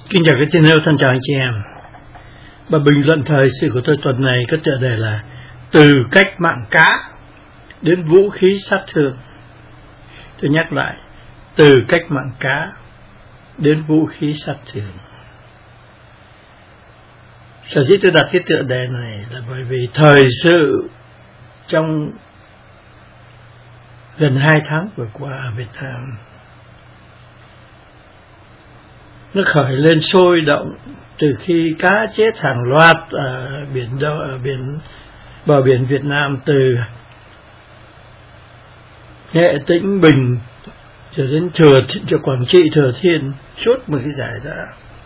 Kính chào các thiên yêu, thân chào anh chị em. Và bình luận thời sự của tôi tuần này có tựa đề là từ cách mạng cá đến vũ khí sát thương. Tôi nhắc lại, từ cách mạng cá đến vũ khí sát thương. Sở dĩ tôi đặt cái tựa đề này là bởi vì thời sự trong gần 2 tháng vừa qua ở Việt Nam nó khởi lên sôi động từ khi cá chết hàng loạt ở bờ biển Việt Nam, từ Nghệ Tĩnh, Bình cho đến Quảng Trị, Thừa Thiên, suốt một cái giải đó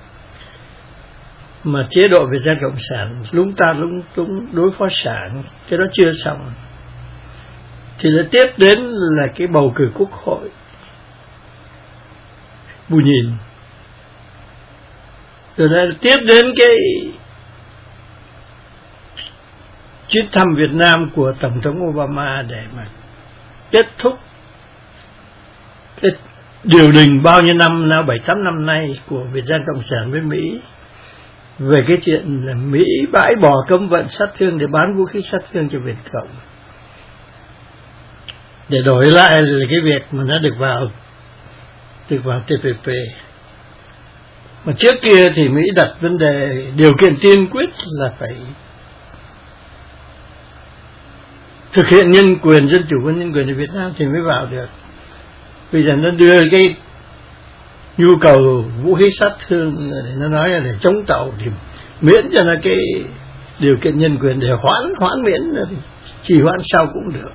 mà chế độ Việt Nam Cộng sản lúng ta lúng túng đối phó sản. Cái đó chưa xong thì là tiếp đến là cái bầu cử Quốc hội bù nhìn, rồi lại tiếp đến cái chuyến thăm Việt Nam của Tổng thống Obama để mà kết thúc cái điều đình bao nhiêu năm, 7-8 năm nay của Việt Nam Cộng sản với Mỹ về cái chuyện là Mỹ bãi bỏ cấm vận sát thương để bán vũ khí sát thương cho Việt Cộng, để đổi lại là cái việc mà nó được vào TPP. Mà trước kia thì Mỹ đặt vấn đề điều kiện tiên quyết là phải thực hiện nhân quyền, dân chủ và nhân quyền ở Việt Nam thì mới vào được. Bây giờ nó đưa cái nhu cầu vũ khí sát thương để nó nói là để chống tàu thì miễn cho nó cái điều kiện nhân quyền để hoãn miễn, chỉ hoãn sau cũng được.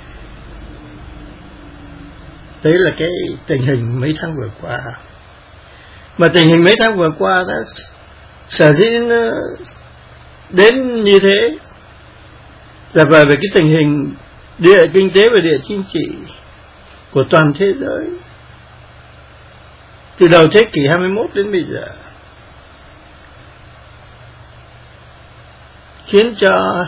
Đấy là cái tình hình mấy tháng vừa qua. Mà tình hình mấy tháng vừa qua đã sở dĩ nó đến như thế là về cái tình hình địa kinh tế và địa chính trị của toàn thế giới từ đầu thế kỷ 21 đến bây giờ, khiến cho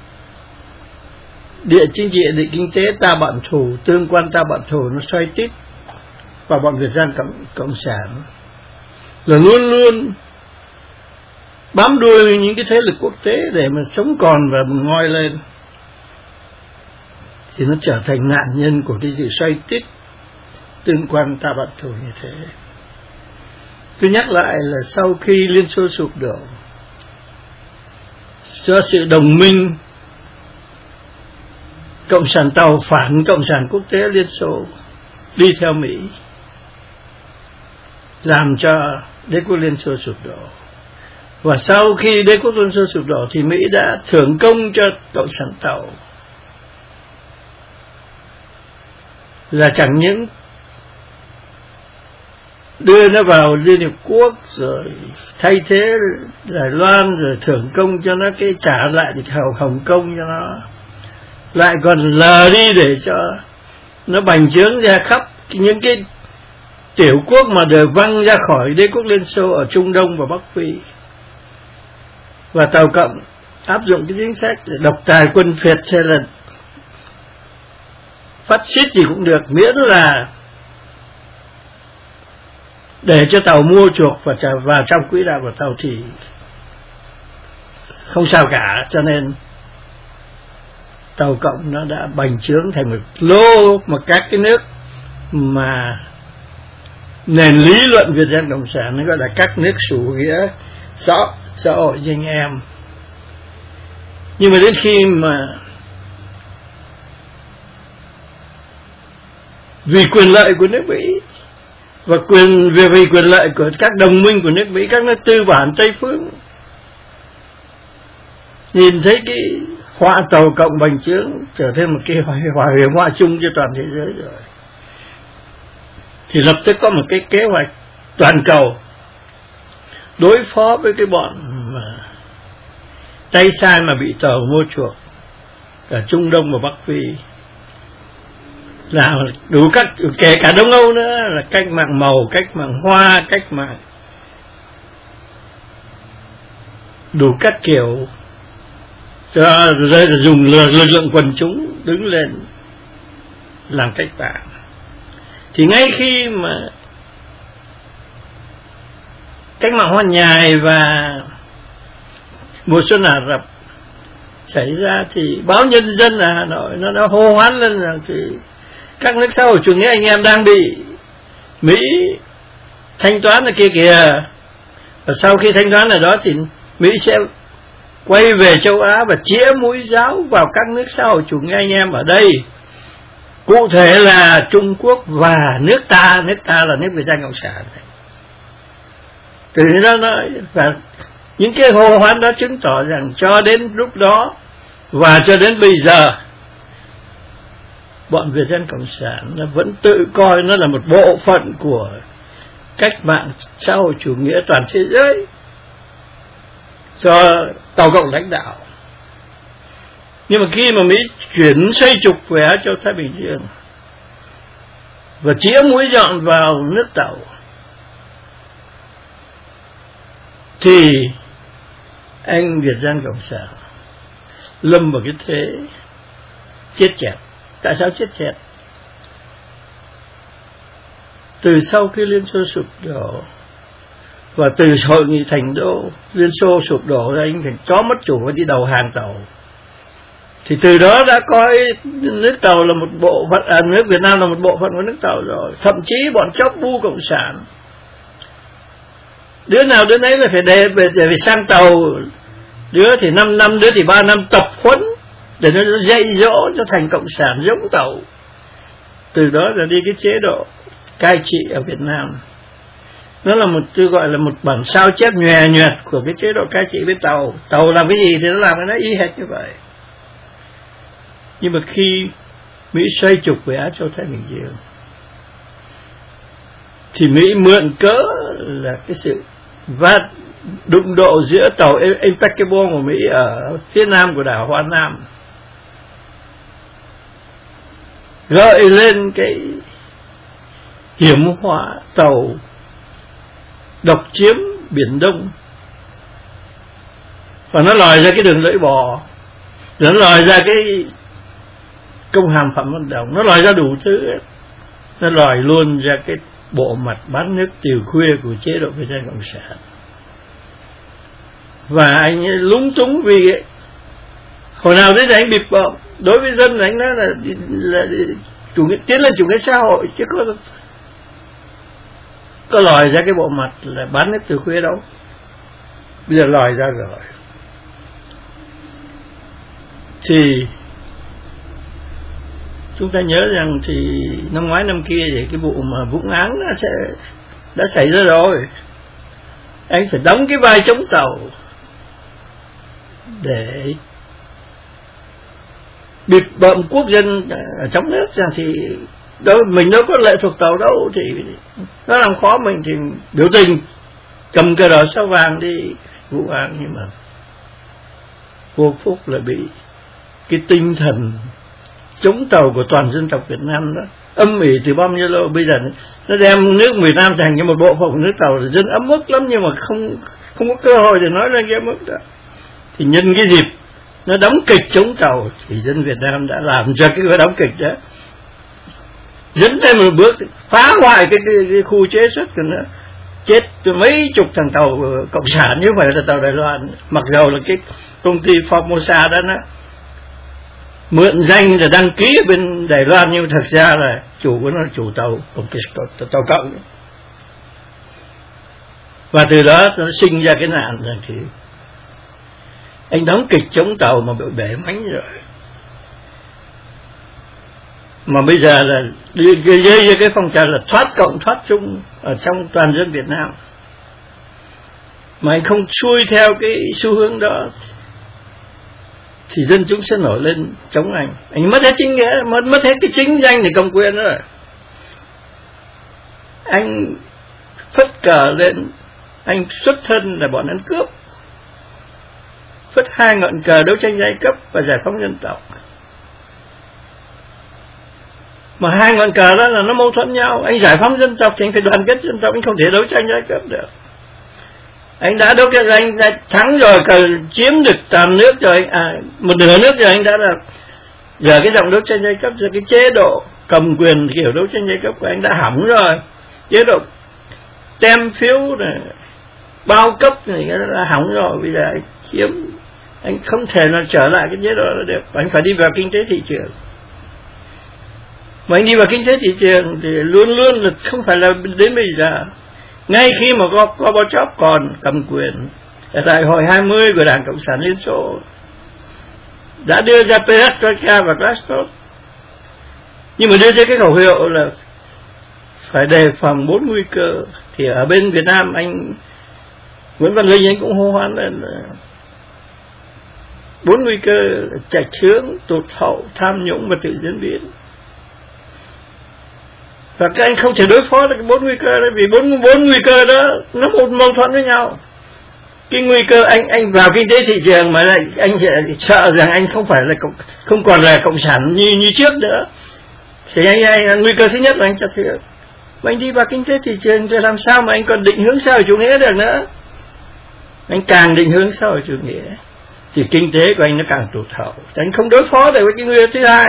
địa chính trị, địa kinh tế ta bạn thù, tương quan ta bạn thù nó xoay tít vào bọn Việt Nam Cộng sản, rồi luôn luôn bám đuôi những cái thế lực quốc tế để mà sống còn và ngoi lên, thì nó trở thành nạn nhân của cái sự xoay tít tương quan ta bạn thù như thế. Tôi nhắc lại là sau khi Liên Xô sụp đổ, do sự đồng minh Cộng sản Tàu phản Cộng sản quốc tế Liên Xô đi theo Mỹ, làm cho đế quốc Liên Xô sụp đổ. Và sau khi đế quốc Liên Xô sụp đổ thì Mỹ đã thưởng công cho Cộng sản Tàu là chẳng những đưa nó vào Liên Hiệp Quốc rồi thay thế Đài Loan, rồi thưởng công cho nó cái trả lại được Hồng Kông cho nó, lại còn lờ đi để cho nó bành trướng ra khắp những cái tiểu quốc mà đều văng ra khỏi đế quốc Liên Xô ở Trung Đông và Bắc Phi. Và Tàu Cộng áp dụng cái chính sách để độc tài quân phiệt hay là phát xít gì cũng được, miễn là để cho tàu mua chuộc và trả vào trong quỹ đạo của tàu thì không sao cả. Cho nên Tàu Cộng nó đã bành trướng thành một lô mà các cái nước mà nền lý luận Việt Nam Cộng sản nó gọi là các nước chủ nghĩa xã hội như anh em. Nhưng mà đến khi mà vì quyền lợi của nước Mỹ và vì quyền lợi của các đồng minh của nước Mỹ, các nước tư bản Tây phương nhìn thấy cái họa Tàu Cộng bành trướng trở thành một cái hiểm họa chung cho toàn thế giới rồi, thì lập tức có một cái kế hoạch toàn cầu đối phó với cái bọn mà tay sai mà bị tàu mua chuộc cả Trung Đông và Bắc Phi, là đủ các, kể cả Đông Âu nữa, là cách mạng màu, cách mạng hoa, cách mạng đủ các kiểu, cho dùng lực lượng quần chúng đứng lên làm cách mạng. Thì ngay khi mà cách mạng Hoa Nhài và mùa xuân Ả Rập xảy ra thì báo Nhân dân ở Hà Nội nó đã hô hoán lên rằng thì các nước xã hội chủ nghĩa anh em đang bị Mỹ thanh toán ở kia kìa, và sau khi thanh toán ở đó thì Mỹ sẽ quay về châu Á và chĩa mũi giáo vào các nước xã hội chủ nghĩa anh em ở đây, cụ thể là Trung Quốc và nước ta là nước Việt Nam Cộng sản. Từ đó nói, và những cái hô hoán đó chứng tỏ rằng cho đến lúc đó và cho đến bây giờ, bọn Việt Nam Cộng sản nó vẫn tự coi nó là một bộ phận của cách mạng xã hội chủ nghĩa toàn thế giới do Tàu Cộng lãnh đạo. Nhưng mà khi mà Mỹ chuyển xoay trục về Á Châu Thái Bình Dương và chĩa mũi nhọn vào nước Tàu thì anh Việt Nam Cộng sản lâm vào cái thế chết chẹt. Tại sao chết chẹt? Từ sau khi Liên Xô sụp đổ và từ hội nghị Thành Đô, Liên Xô sụp đổ ra, anh phải chó mất chủ và đi đầu hàng Tàu, thì từ đó đã coi nước Tàu là một bộ phận, nước Việt Nam là một bộ phận của nước Tàu rồi. Thậm chí bọn chóp bu cộng sản, đứa nào đứa nấy là phải để sang Tàu, đứa thì 5 năm, đứa thì 3 năm tập huấn để nó dạy dỗ cho thành cộng sản giống Tàu. Từ đó là đi cái chế độ cai trị ở Việt Nam. Nó là tôi gọi là một bản sao chép nhòe nhoẹt của cái chế độ cai trị bên Tàu. Tàu làm cái gì thì nó làm cái đó y hệt như vậy. Nhưng mà khi Mỹ xoay trục về Á Châu Thái Bình Dương thì Mỹ mượn cớ là cái sự đụng độ giữa tàu Impeccable của Mỹ ở phía nam của đảo Hoa Nam, gợi lên cái hiểm họa tàu độc chiếm Biển Đông, và nó lòi ra cái đường lưỡi bò, nó lòi ra cái công hàm Phạm Văn Đồng, nó lòi ra đủ thứ, nó lòi luôn ra cái bộ mặt bán nước từ khuya của chế độ Việt Nam Cộng sản. Và anh ấy lúng túng vì hồi nào đến giờ anh bịp bợm đối với dân, anh nói là chủ nghĩa, tiến lên chủ nghĩa xã hội, chứ có lòi ra cái bộ mặt là bán nước từ khuya đâu. Bây giờ lòi ra rồi thì chúng ta nhớ rằng thì năm ngoái năm kia thì cái vụ mà Vũng Áng đã xảy ra rồi. Anh phải đóng cái vai chống Tàu để bịp bợm quốc dân ở trong nước rằng thì mình đâu có lệ thuộc Tàu đâu, thì nó làm khó mình thì biểu tình cầm cờ đỏ sao vàng đi Vũng Áng. Nhưng mà vô phúc là bị cái tinh thần chống Tàu của toàn dân tộc Việt Nam đó âm ỉ từ bao nhiêu lâu. Bây giờ nó đem nước Việt Nam thành như một bộ phận nước Tàu, thì dân ấm ức lắm, nhưng mà không có cơ hội để nói lên cái ấm ức đó. Thì nhân cái dịp nó đóng kịch chống Tàu thì dân Việt Nam đã làm cho cái đóng kịch đó dẫn thêm một bước phá hoại cái khu chế xuất của nó, chết mấy chục thằng Tàu cộng sản, như vậy là Tàu Đài Loan. Mặc dầu là cái công ty Formosa đó nó mượn danh là đăng ký ở bên Đài Loan, nhưng thật ra là chủ của nó là chủ Tàu Cộng. Và từ đó nó sinh ra cái nạn rằng thì anh đóng kịch chống Tàu mà bị bể mánh rồi. Mà bây giờ là gây cái phong trào là thoát Cộng thoát Trung ở trong toàn dân Việt Nam, mà anh không xuôi theo cái xu hướng đó thì dân chúng sẽ nổi lên chống anh. Anh mất hết chính nghĩa, mất hết cái chính danh để cầm quyền rồi. Anh phất cờ lên, anh xuất thân là bọn ăn cướp, phất 2 ngọn cờ đấu tranh giai cấp và giải phóng dân tộc. Mà 2 ngọn cờ đó là nó mâu thuẫn nhau. Anh giải phóng dân tộc thì anh phải đoàn kết dân tộc, anh không thể đấu tranh giai cấp được. Anh đã đấu tranh, anh đã thắng rồi, chiếm được toàn nước rồi, một nửa nước rồi, anh đã là giờ cái dòng đấu tranh giai cấp, giờ cái chế độ cầm quyền kiểu đấu tranh giai cấp của anh đã hỏng rồi. Chế độ tem phiếu này, bao cấp này nó đã hỏng rồi. Bây giờ anh không thể nào trở lại cái chế độ đó được, anh phải đi vào kinh tế thị trường. Mà anh đi vào kinh tế thị trường thì luôn luôn là không phải là đến bây giờ. Ngay khi mà Gorbachev còn cầm quyền ở đại hội 20 của Đảng Cộng sản Liên Xô đã đưa ra Perestroika và Glasnost, nhưng mà đưa ra cái khẩu hiệu là phải đề phòng 4 nguy cơ. Thì ở bên Việt Nam anh Nguyễn Văn Linh anh cũng hô hoán lên là 4 nguy cơ: chệch hướng, tụt hậu, tham nhũng và tự diễn biến. Và các anh không thể đối phó được 4 nguy cơ đó, vì 4 nguy cơ đó nó một mâu thuẫn với nhau. Cái nguy cơ anh vào kinh tế thị trường mà lại anh sợ rằng anh không còn là cộng sản như trước nữa, thì anh nguy cơ thứ nhất là anh chặt thượng. Mà anh đi vào kinh tế thị trường thì làm sao mà anh còn định hướng xã hội chủ nghĩa được nữa? Anh càng định hướng xã hội chủ nghĩa thì kinh tế của anh nó càng tụt hậu, anh không đối phó được với cái nguy cơ thứ hai.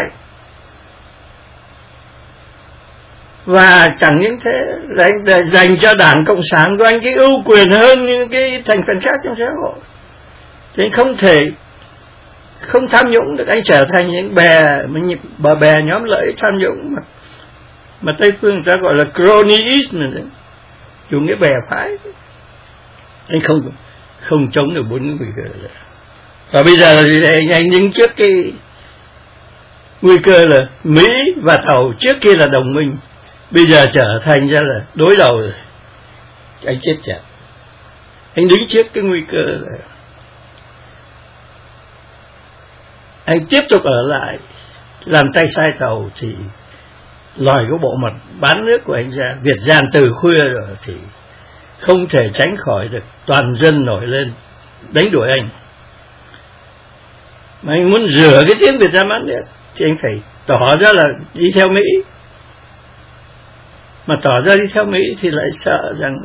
Và chẳng những thế, anh dành cho Đảng Cộng sản của anh cái ưu quyền hơn những cái thành phần khác trong xã hội, thì anh không tham nhũng được. Anh trở thành những bè nhóm lợi tham nhũng mà Tây phương người ta gọi là cronyism, chủ nghĩa bè phái. Anh không chống được 4 nguy cơ nữa. Và bây giờ anh đứng trước cái nguy cơ là Mỹ và Tàu trước kia là đồng minh, bây giờ trở thành ra là đối đầu rồi. Anh chết chặt. Anh đứng trước cái nguy cơ là anh tiếp tục ở lại làm tay sai Tàu thì lòi cái bộ mặt bán nước của anh ra, Việt gian từ khuya rồi thì không thể tránh khỏi được toàn dân nổi lên đánh đuổi anh. Mà anh muốn rửa cái tiếng Việt Nam bán nước thì anh phải tỏ ra là đi theo Mỹ. Mà tỏ ra đi theo Mỹ thì lại sợ rằng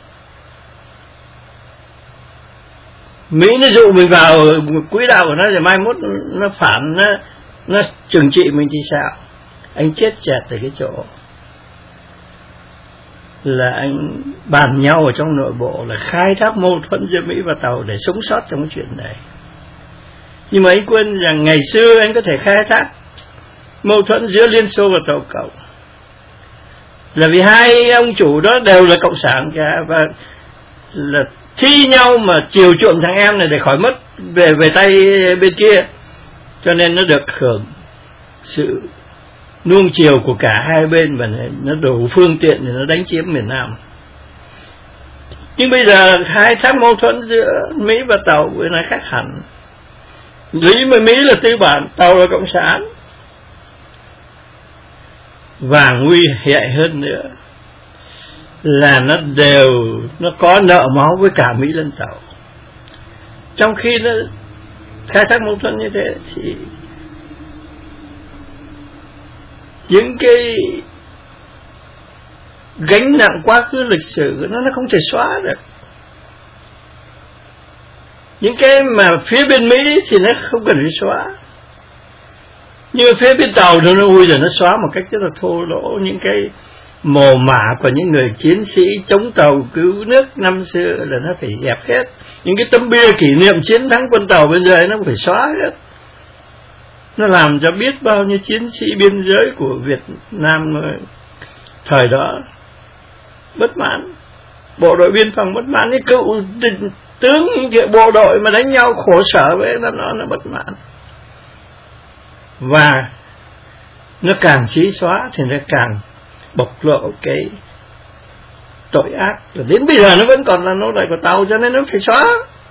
Mỹ nó dụ mình vào quỹ đạo của nó, rồi mai mốt nó phản, nó trừng trị mình thì sao? Anh chết chẹt từ cái chỗ là anh bàn nhau ở trong nội bộ là khai thác mâu thuẫn giữa Mỹ và Tàu để sống sót trong cái chuyện này. Nhưng mà anh quên rằng ngày xưa anh có thể khai thác mâu thuẫn giữa Liên Xô và Tàu Cộng là vì hai ông chủ đó đều là cộng sản cả, và là thi nhau mà chiều chuộng thằng em này để khỏi mất về tay bên kia, cho nên nó được hưởng sự nuông chiều của cả hai bên và nó đủ phương tiện để nó đánh chiếm miền Nam. Nhưng bây giờ khai thác mâu thuẫn giữa Mỹ và Tàu với nó khác hẳn. Mỹ là tư bản, Tàu là cộng sản. Và nguy hại hơn nữa là nó có nợ máu với cả Mỹ lẫn Tàu. Trong khi nó khai thác mâu thuẫn như thế thì những cái gánh nặng quá khứ lịch sử nó không thể xóa được. Những cái mà phía bên Mỹ thì nó không cần phải xóa, nhưng mà phía bên Tàu nó ui rồi nó xóa một cách rất là thô lỗ. Những cái mồ mả của những người chiến sĩ chống Tàu cứu nước năm xưa là nó phải dẹp hết. Những cái tấm bia kỷ niệm chiến thắng quân Tàu bên dưới nó phải xóa hết. Nó làm cho biết bao nhiêu chiến sĩ biên giới của Việt Nam thời đó bất mãn, bộ đội biên phòng bất mãn, những cựu tướng bộ đội mà đánh nhau khổ sở với nó bất mãn. Và nó càng xí xóa thì nó càng bộc lộ cái tội ác. Rồi đến bây giờ nó vẫn còn là nô lệ của Tàu, cho nên nó phải xóa.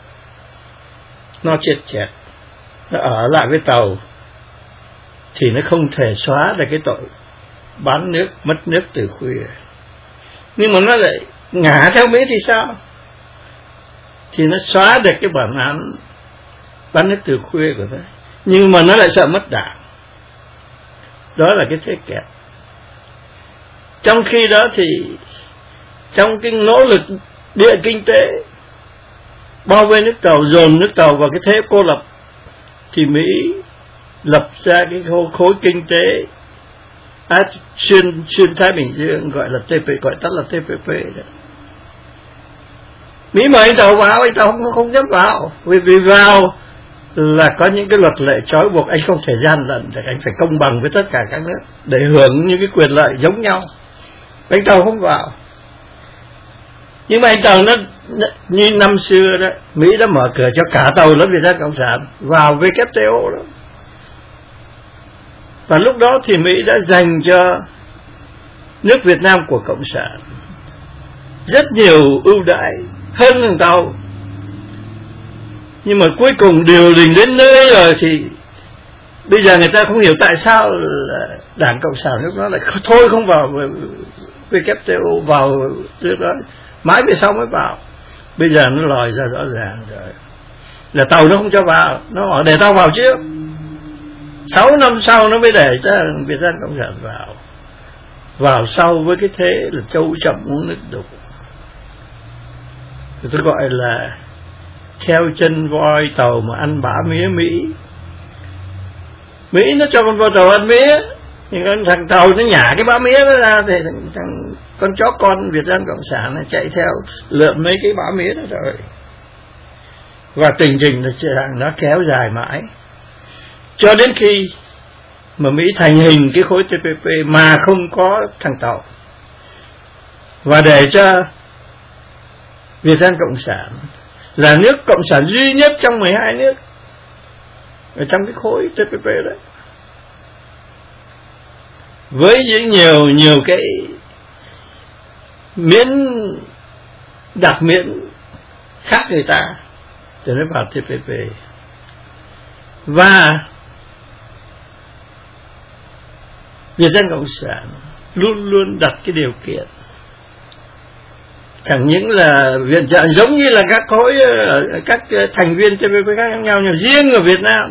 Nó chết chẹt, nó ở lại với Tàu thì nó không thể xóa được cái tội bán nước, mất nước từ khuya. Nhưng mà nó lại ngả theo Mỹ thì sao? Thì nó xóa được cái bản án bán nước từ khuya của nó, nhưng mà nó lại sợ mất đảng. Đó là cái thế kẹt. Trong khi đó thì trong cái nỗ lực địa kinh tế bao vây nước Tàu, dồn nước Tàu vào cái thế cô lập, thì Mỹ lập ra cái khối kinh tế xuyên Thái Bình Dương, gọi tắt là TPP đó. Mỹ mời anh Tàu vào, anh Tàu không dám vào, vì vào là có những cái luật lệ trói buộc, anh không thể gian lận, anh phải công bằng với tất cả các nước để hưởng những cái quyền lợi giống nhau. Anh Tàu không vào. Nhưng mà anh Tàu nó như năm xưa đó, Mỹ đã mở cửa cho cả tàu lớn Việt Nam Cộng sản vào WTO đó. Và lúc đó thì Mỹ đã dành cho nước Việt Nam của Cộng sản rất nhiều ưu đãi hơn thằng Tàu. Nhưng mà cuối cùng điều đình đến nơi rồi thì bây giờ người ta không hiểu tại sao là Đảng Cộng sản lúc đó lại thôi không vào WTO, vào trước đó mãi về sau mới vào. Bây giờ nó lòi ra rõ ràng rồi là Tàu nó không cho vào, nó hỏi để tao vào trước, 6 năm sau nó mới để cho Việt Nam Cộng sản vào sau với cái thế là trâu chậm uống nước đục. Tôi gọi là theo chân voi tàu mà ăn bã mía Mỹ. Mỹ nó cho con voi tàu ăn mía, nhưng thằng Tàu nó nhả cái bã mía đó ra thì thằng con chó con Việt Nam Cộng sản nó chạy theo lượm mấy cái bã mía đó rồi. Và tình trình là nó kéo dài mãi cho đến khi mà Mỹ thành hình cái khối TPP mà không có thằng Tàu, và để cho Việt Nam Cộng sản là nước cộng sản duy nhất trong 12 nước ở trong cái khối TPP đấy, với những nhiều cái đặc miễn khác người ta để nó vào TPP. Và Việt Nam Cộng sản luôn luôn đặt cái điều kiện chẳng những là viện trợ giống như là các khối, các thành viên TPP khác nhau, nhưng riêng ở Việt Nam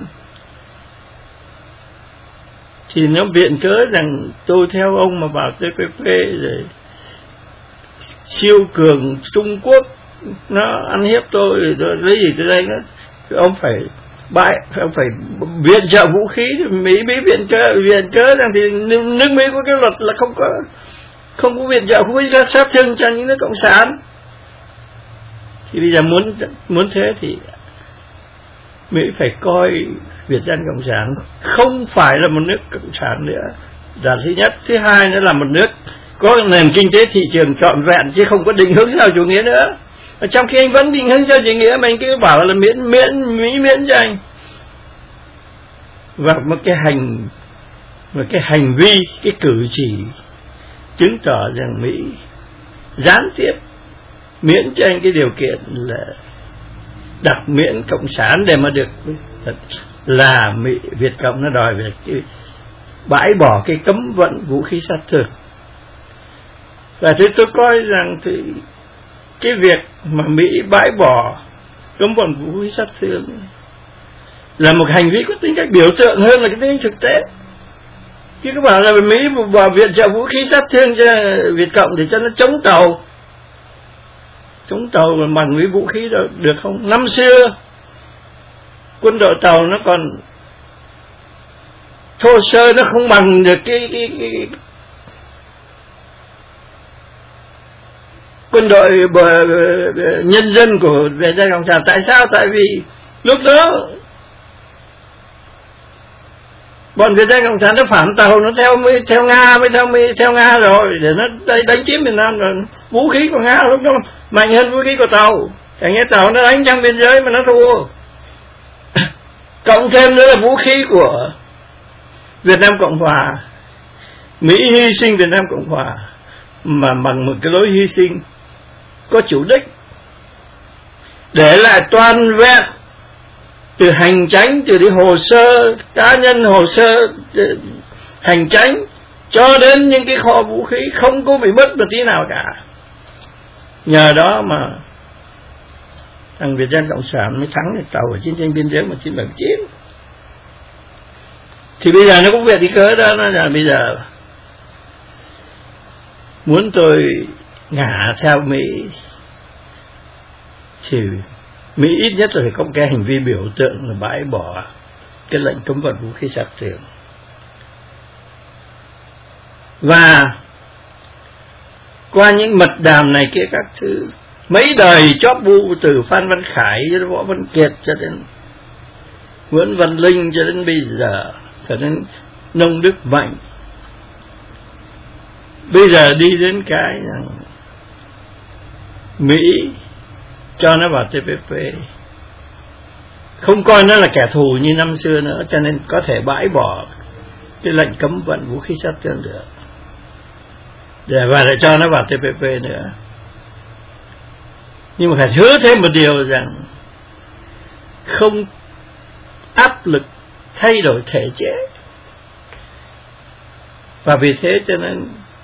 thì nó viện cớ rằng tôi theo ông mà vào TPP rồi siêu cường Trung Quốc nó ăn hiếp tôi rồi lấy gì tới đây nữa, ông phải viện trợ vũ khí. Mỹ viện cớ rằng thì nước Mỹ có cái luật là không có viện trợ vũ khí sát thương cho những nước cộng sản. Thì bây giờ muốn thế thì Mỹ phải coi Việt Nam Cộng sản không phải là một nước cộng sản nữa, là thứ nhất. Thứ hai nữa là một nước có nền kinh tế thị trường trọn vẹn chứ không có định hướng xã hội chủ nghĩa nữa. Và trong khi anh vẫn định hướng xã hội chủ nghĩa mà anh cứ bảo là miễn cho anh. Và một cái hành vi, cái cử chỉ chứng tỏ rằng Mỹ gián tiếp miễn cho anh cái điều kiện là đặc miễn cộng sản để mà được là Việt Cộng nó đòi về cái bãi bỏ cái cấm vận vũ khí sát thương. Và thì tôi coi rằng thì cái việc mà Mỹ bãi bỏ cấm vận vũ khí sát thương là một hành vi có tính cách biểu tượng hơn là cái tính thực tế. Chứ các bạn là Mỹ vào viện trợ vũ khí sát thương cho Việt Cộng để cho nó chống tàu mà bằng với vũ khí đó được không? Năm xưa quân đội Tàu nó còn thô sơ, nó không bằng được cái quân đội nhân dân của Việt Nam Cộng sản. Tại sao? Tại vì lúc đó bọn Việt Nam Cộng sản nó phản Tàu, nó theo Nga rồi để nó đánh chiếm miền Nam rồi. Vũ khí của Nga lúc đó mạnh hơn vũ khí của Tàu, chẳng nghe Tàu nó đánh trong biên giới mà nó thua. Cộng thêm nữa là vũ khí của Việt Nam Cộng Hòa, Mỹ hy sinh Việt Nam Cộng Hòa mà bằng một cái lối hy sinh có chủ đích, để lại toàn vẹn từ hành chánh, từ đi hồ sơ cá nhân, hồ sơ hành chánh cho đến những cái kho vũ khí không có bị mất một tí nào cả. Nhờ đó mà thằng Việt Nam Cộng sản mới thắng được Tàu ở chiến tranh biên giới 1979. Thì bây giờ nó cũng về cái cớ đó, nó là bây giờ muốn tôi ngả theo Mỹ thì Mỹ ít nhất là phải có một cái hành vi biểu tượng là bãi bỏ cái lệnh cấm vận vũ khí sát thương. Và qua những mật đàm này kia các thứ mấy đời chóp bu, từ Phan Văn Khải cho đến Võ Văn Kiệt cho đến Nguyễn Văn Linh cho đến bây giờ, cho đến Nông Đức Mạnh, bây giờ đi đến cái rằng Mỹ cho nó vào TPP, không coi nó là kẻ thù như năm xưa nữa, cho nên có thể bãi bỏ cái lệnh cấm vận vũ khí sát thương được, và lại cho nó vào TPP nữa. Nhưng mà phải hứa thêm một điều rằng không áp lực thay đổi thể chế. Và vì thế cho nên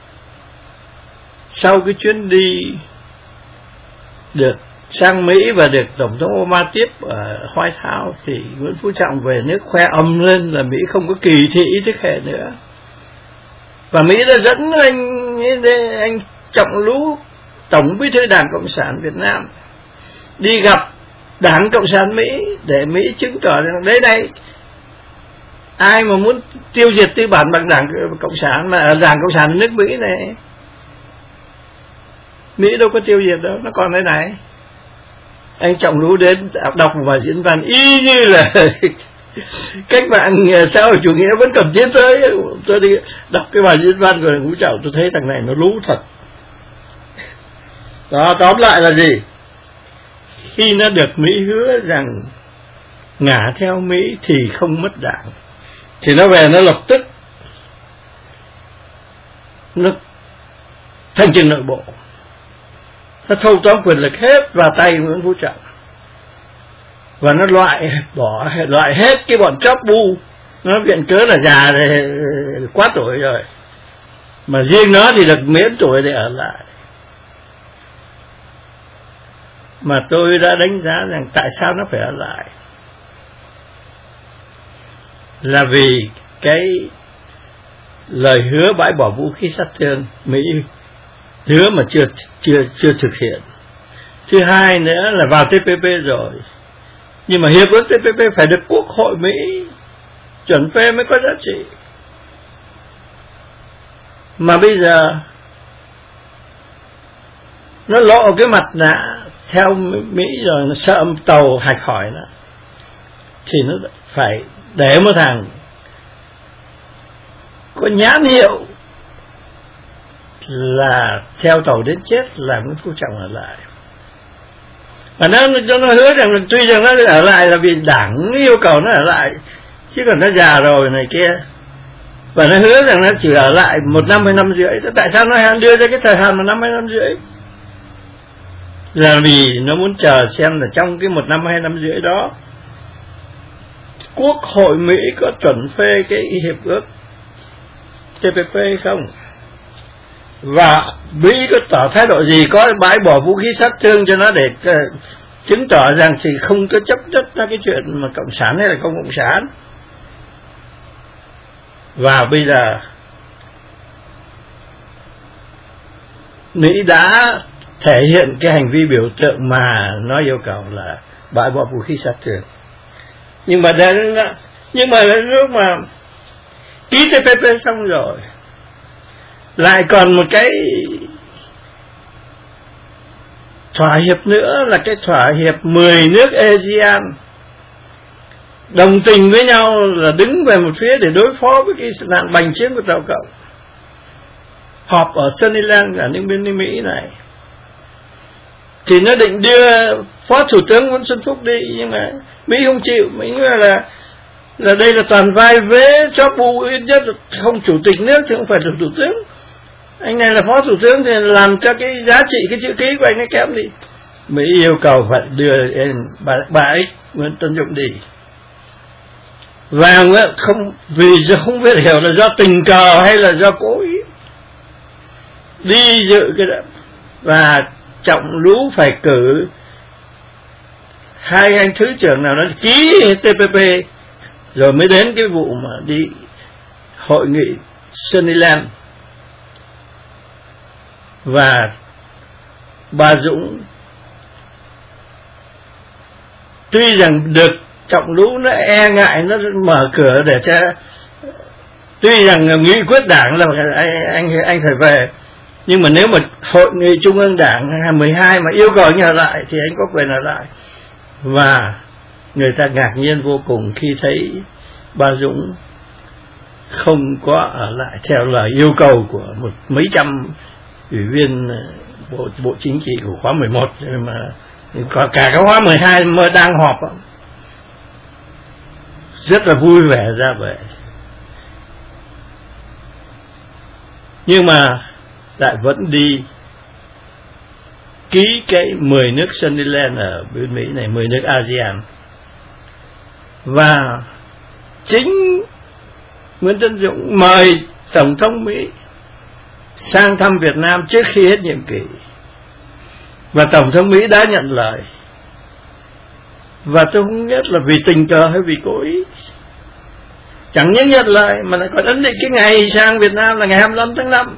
sau cái chuyến đi được sang Mỹ và được Tổng thống Obama tiếp ở White House, thì Nguyễn Phú Trọng về nước khoe ầm lên là Mỹ không có kỳ thị thế hệ nữa. Và Mỹ đã dẫn anh Trọng Lũ, Tổng Bí thư Đảng Cộng sản Việt Nam, đi gặp Đảng Cộng sản Mỹ để Mỹ chứng tỏ rằng đấy này, ai mà muốn tiêu diệt tư bản bằng Đảng Cộng sản, mà ở Đảng Cộng sản nước Mỹ này, Mỹ đâu có tiêu diệt đâu, nó còn đây này. Anh Trọng Lũ đến đọc một bài diễn văn y như là cách mạng xã hội chủ nghĩa vẫn còn tiến tới. Tôi đi đọc cái bài diễn văn của Nguyễn Phú Trọng, tôi thấy thằng này nó lú thật. Đó, tóm lại là gì? Khi nó được Mỹ hứa rằng ngả theo Mỹ thì không mất Đảng, thì nó về nó lập tức nó thanh trừng nội bộ, nó thâu tóm quyền lực hết vào tay Nguyễn Phú Trọng, và nó loại hết cái bọn chóp bu. Nó viện cớ là già thì quá tuổi rồi, mà riêng nó thì được miễn tuổi để ở lại. Mà tôi đã đánh giá rằng tại sao nó phải ở lại, là vì cái lời hứa bãi bỏ vũ khí sát thương Mỹ hứa mà chưa thực hiện. Thứ hai nữa là vào TPP rồi, nhưng mà hiệp ước TPP phải được Quốc hội Mỹ chuẩn phê mới có giá trị. Mà bây giờ nó lộ cái mặt nạ theo Mỹ rồi, nó sợ tàu hạch hỏi nó, thì nó phải để một thằng có nhãn hiệu là theo tàu đến chết là Nguyễn Phú Trọng ở lại. Và nó hứa rằng tuy rằng nó ở lại là vì Đảng yêu cầu nó ở lại, chứ còn nó già rồi này kia. Và nó hứa rằng nó chỉ ở lại 1 năm hay 1 năm rưỡi. Tại sao nó đưa ra cái thời hạn 1 năm hay 1 năm rưỡi? Là vì nó muốn chờ xem là trong cái 1 năm hay 1 năm rưỡi đó, Quốc hội Mỹ có chuẩn phê cái hiệp ước TPP không, và Mỹ có tỏ thái độ gì, có bãi bỏ vũ khí sát thương cho nó để chứng tỏ rằng thì không có chấp nhất ra cái chuyện mà cộng sản hay là không cộng sản. Và bây giờ Mỹ đã thể hiện cái hành vi biểu tượng mà nó yêu cầu là bãi bỏ vũ khí sát thương. Nhưng mà lúc mà ký TPP xong rồi, lại còn một cái thỏa hiệp nữa, là cái thỏa hiệp 10 nước ASEAN đồng tình với nhau là đứng về một phía để đối phó với cái nạn bành trướng của Tàu Cộng. Họp ở Sunnyland ở nước bên Mỹ này, thì nó định đưa Phó Thủ tướng Nguyễn Xuân Phúc đi, nhưng mà Mỹ không chịu. Mỹ nói là đây là toàn vai vế cho bu, ít nhất là không chủ tịch nước thì không phải là thủ tướng. Anh này là Phó Thủ tướng thì làm cho cái giá trị cái chữ ký của anh ấy kém đi. Mỹ yêu cầu phải đưa bà X Nguyễn Tân Dũng đi. Và vì không biết hiểu là do tình cờ hay là do cố ý đi dự cái đó. Và Trọng Lũ phải cử 2 anh thứ trưởng nào đó ký TPP, rồi mới đến cái vụ mà đi hội nghị Sunnyland. Và bà Dũng tuy rằng được Trọng Lũ nó e ngại, nó mở cửa để cho, tuy rằng nghị quyết Đảng là anh phải về, Nhưng mà nếu mà Hội nghị Trung ương Đảng 12 mà yêu cầu anh ở lại thì anh có quyền ở lại. Và người ta ngạc nhiên vô cùng khi thấy Ba Dũng không có ở lại theo lời yêu cầu của mấy trăm ủy viên Bộ Chính trị của khóa 11, mà cả cái khóa 12 mới đang họp, rất là vui vẻ ra về. Nhưng mà lại vẫn đi ký cái 10 nước Sunnyland ở bên Mỹ này, 10 nước ASEAN. Và chính Nguyễn Tấn Dũng mời Tổng thống Mỹ sang thăm Việt Nam trước khi hết nhiệm kỳ, và Tổng thống Mỹ đã nhận lời. Và tôi không biết là vì tình cờ hay vì cố ý, chẳng những nhận lời mà lại còn ấn định cái ngày sang Việt Nam là ngày 25 tháng 5.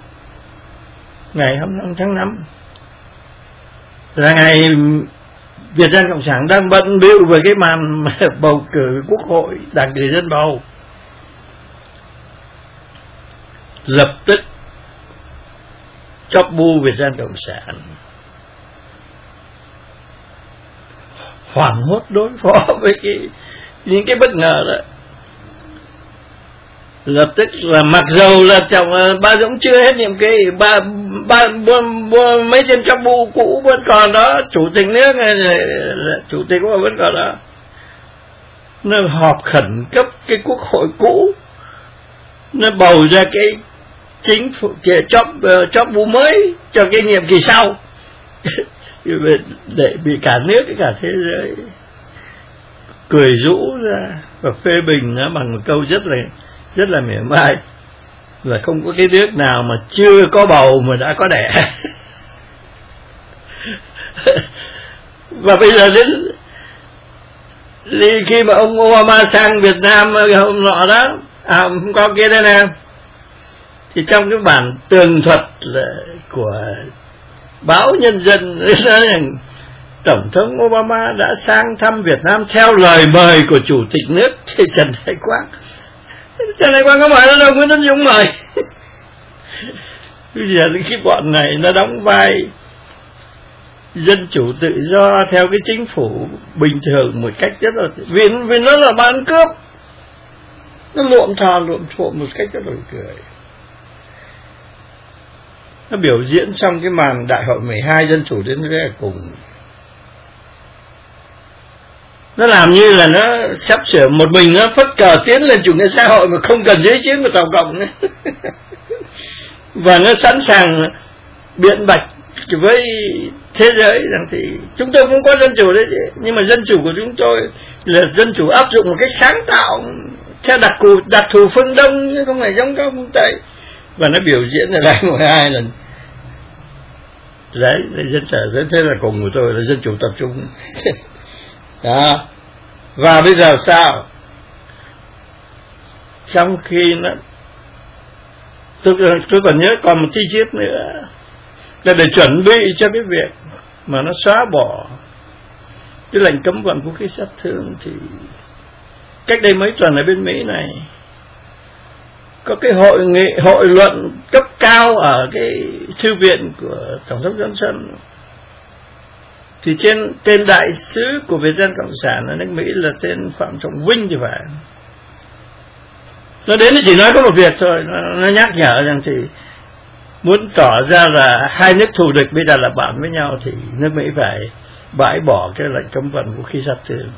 Ngày 25 tháng 5 là ngày Việt Nam Cộng sản đang bận bịu với cái màn bầu cử Quốc hội, đảng người dân bầu. Lập tức chóp bu Việt Nam Cộng sản hoảng hốt đối phó với những cái bất ngờ đó. Lập tức là mặc dầu là Ba Dũng chưa hết nhiệm kỳ, mấy tên chóp bu cũ vẫn còn đó, chủ tịch nước chủ tịch quốc hội vẫn còn đó, nó họp khẩn cấp cái quốc hội cũ, nó bầu ra cái chính phủ chóp bu mới cho cái nhiệm kỳ sau để bị cả nước cả thế giới cười rũ ra và phê bình nó bằng một câu rất là mỉa mai là không có cái nước nào mà chưa có bầu mà đã có đẻ. Và bây giờ đến khi mà ông Obama sang Việt Nam hôm nọ đó, không có kia đây nè, thì trong cái bản tường thuật của báo Nhân dân nói rằng Tổng thống Obama đã sang thăm Việt Nam theo lời mời của Chủ tịch nước Trần Đại Quang. Trần Đại Quang có mời nó đâu, Nguyễn Tấn Dũng mời. Bây giờ cái bọn này nó đóng vai dân chủ tự do theo cái chính phủ bình thường một cách rất là, vì nó là bán cướp, nó lộn thuộm một cách rất là cười. Nó biểu diễn xong cái màn đại hội 12 dân chủ đến với cùng, nó làm như là nó sắp sửa một mình nó phất cờ tiến lên chủ nghĩa xã hội mà không cần giấy chứng của Tổng cộng. Và nó sẵn sàng biện bạch với thế giới rằng thì chúng tôi cũng có dân chủ đấy, nhưng mà dân chủ của chúng tôi là dân chủ áp dụng một cách sáng tạo theo đặc thù phương Đông, chứ không phải giống các phương Tây. Và nó biểu diễn ở đây 12 lần đấy, dân chủ thế là cùng của tôi là dân chủ tập trung. Đó. Và bây giờ sao? Trong khi nó, tôi còn nhớ còn một chi tiết nữa là để chuẩn bị cho cái việc mà nó xóa bỏ cái lệnh cấm vận vũ khí sát thương, thì cách đây mấy tuần ở bên Mỹ này có cái hội luận cấp cao ở cái thư viện của Tổng thống Johnson. Thì trên tên đại sứ của Việt Nam Cộng sản ở nước Mỹ là tên Phạm Trọng Vinh thì phải. Nó đến nó chỉ nói có một việc thôi, nó nhắc nhở rằng thì muốn tỏ ra là hai nước thù địch bây giờ là bạn với nhau thì nước Mỹ phải bãi bỏ cái lệnh cấm vận vũ khí sát thương.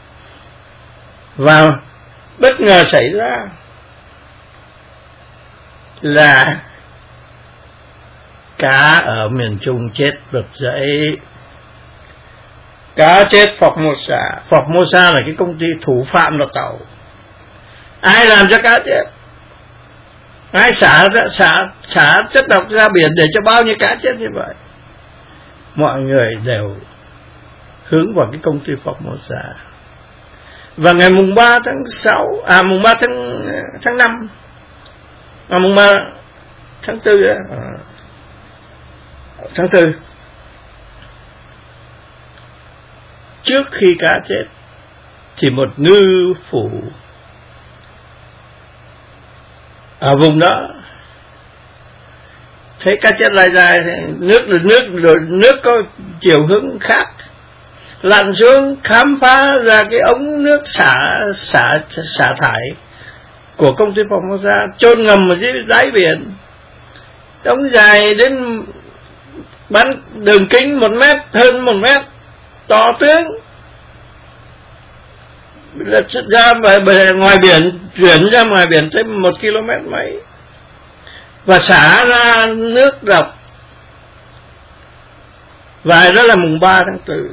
Và bất ngờ xảy ra là cá ở miền Trung chết bật dậy. Cá chết Formosa. Formosa là cái công ty thủ phạm đào tàu. Ai làm cho cá chết? Ai xả chất độc ra biển để cho bao nhiêu cá chết như vậy? Mọi người đều hướng vào cái công ty Formosa. Và ngày mùng 3 tháng 6, mùng 3 tháng 5, mùng 3 tháng 4 tháng 4, trước khi cá chết thì một ngư phủ ở vùng đó thấy cá chết lai dài, nước có chiều hướng khác, lặn xuống khám phá ra cái ống nước xả thải của công ty Formosa chôn ngầm ở dưới đáy biển, ống dài đến bắn đường kính 1 mét, hơn 1 mét, to tướng, ra ngoài biển, chuyển ra ngoài biển tới 1 km mấy, và xả ra nước độc. Và đó là mùng 3 tháng 4.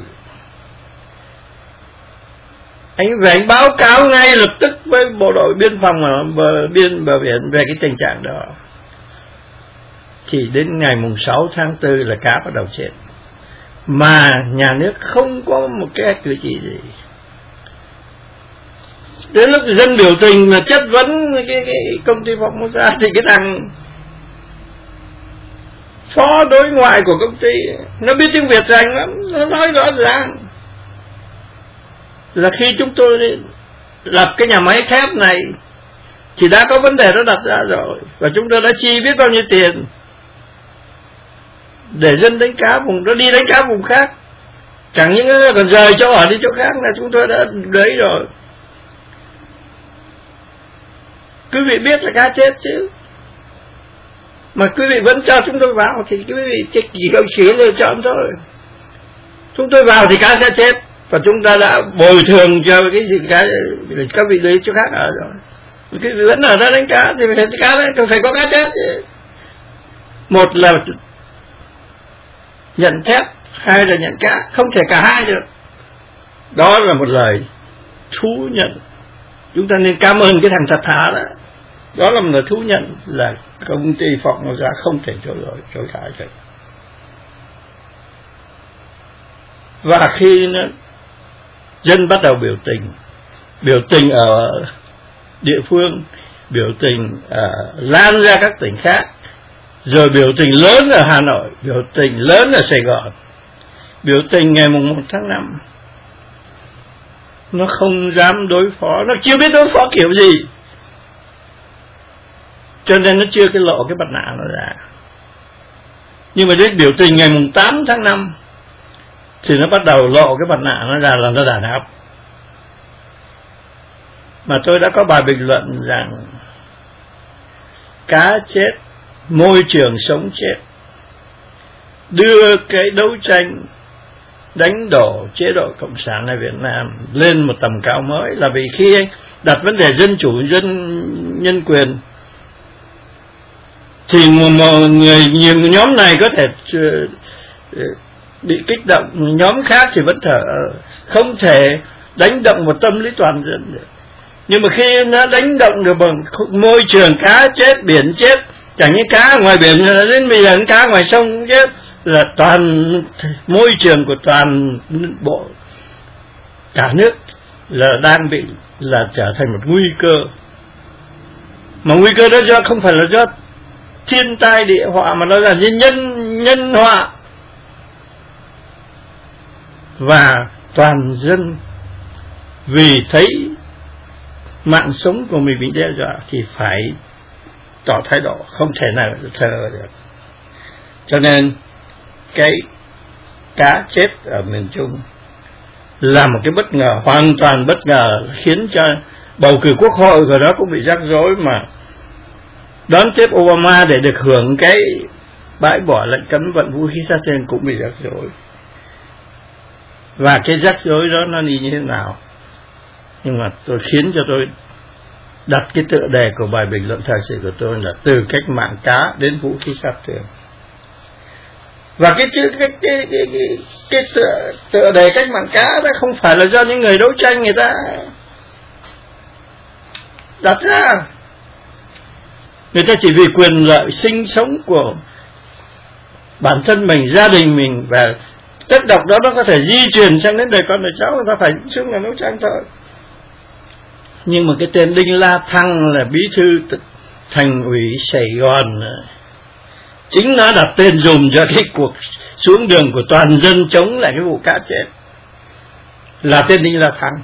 Anh về anh báo cáo ngay lập tức với bộ đội biên phòng ở bờ biển về cái tình trạng đó. Thì đến ngày mùng 6 tháng 4 là cá bắt đầu chết, mà nhà nước không có một cái cử chỉ gì. Đến lúc dân biểu tình mà chất vấn cái công ty Formosa thì cái thằng phó đối ngoại của công ty nó biết tiếng Việt rành lắm, nó nói rõ ràng là khi chúng tôi lập cái nhà máy thép này thì đã có vấn đề đó đặt ra rồi, và chúng tôi đã chi biết bao nhiêu tiền để dân đánh cá vùng đó đi đánh cá vùng khác, chẳng những còn rời chỗ ở đi chỗ khác là chúng tôi đã đấy rồi. Quý vị biết là cá chết chứ, mà quý vị vẫn cho chúng tôi vào thì quý vị chỉ lựa chọn thôi. Chúng tôi vào thì cá sẽ chết, và chúng ta đã bồi thường cho cái gì cá, các vị đi chỗ khác ở rồi. Quý vị vẫn ở đó đánh cá thì phải có cá chết chứ. Một là nhận thép, hai là nhận cá, không thể cả hai được. Đó là một lời thú nhận. Chúng ta nên cảm ơn cái thằng thật thà đó. Đó là một lời thú nhận là công ty Formosa không thể chối cãi được. Và khi dân bắt đầu biểu tình ở địa phương, biểu tình lan ra các tỉnh khác, rồi biểu tình lớn ở Hà Nội, biểu tình lớn ở Sài Gòn, biểu tình ngày mùng 1 tháng 5, nó không dám đối phó, nó chưa biết đối phó kiểu gì, cho nên nó chưa lộ cái mặt nạ nó ra. Nhưng mà đến biểu tình ngày mùng 8 tháng 5 thì nó bắt đầu lộ cái mặt nạ nó ra, là nó đàn áp. Mà tôi đã có bài bình luận rằng cá chết, môi trường sống chết, đưa cái đấu tranh đánh đổ chế độ Cộng sản ở Việt Nam lên một tầm cao mới, là vì khi anh đặt vấn đề dân chủ, nhân quyền thì nhiều nhóm này có thể bị kích động, nhóm khác thì vẫn không thể đánh động một tâm lý toàn dân được. Nhưng mà khi nó đánh động được bằng môi trường cá chết, biển chết, chẳng như cá ngoài biển đến bây giờ cá ngoài sông cũng chết, là toàn môi trường của toàn bộ cả nước là đang bị là trở thành một nguy cơ. Mà nguy cơ đó không phải là do thiên tai địa họa, mà nó là nhân họa. Và toàn dân vì thấy mạng sống của mình bị đe dọa thì phải tỏ thái độ, không thể nào thờ được. Cho nên cái cá chết ở miền Trung là một cái bất ngờ, hoàn toàn bất ngờ, khiến cho bầu cử quốc hội của đó cũng bị rắc rối, mà đón tiếp Obama để được hưởng cái bãi bỏ lệnh cấm vận vũ khí sát thương cũng bị rắc rối. Và cái rắc rối đó nó đi như thế nào? Nhưng mà khiến cho tôi đặt cái tựa đề của bài bình luận thời sự của tôi là từ cách mạng cá đến vũ khí sát thương. Và cái tựa đề cách mạng cá đó không phải là do những người đấu tranh người ta đặt ra. Người ta chỉ vì quyền lợi sinh sống của bản thân mình, gia đình mình, và chất độc đó nó có thể di truyền sang đến đời con đời cháu, người ta phải xuống là đấu tranh thôi. Nhưng mà cái tên Đinh La Thăng là bí thư thành ủy Sài Gòn, chính nó đặt tên dùm cho cái cuộc xuống đường của toàn dân chống lại cái vụ cá chết, là tên Đinh La Thăng.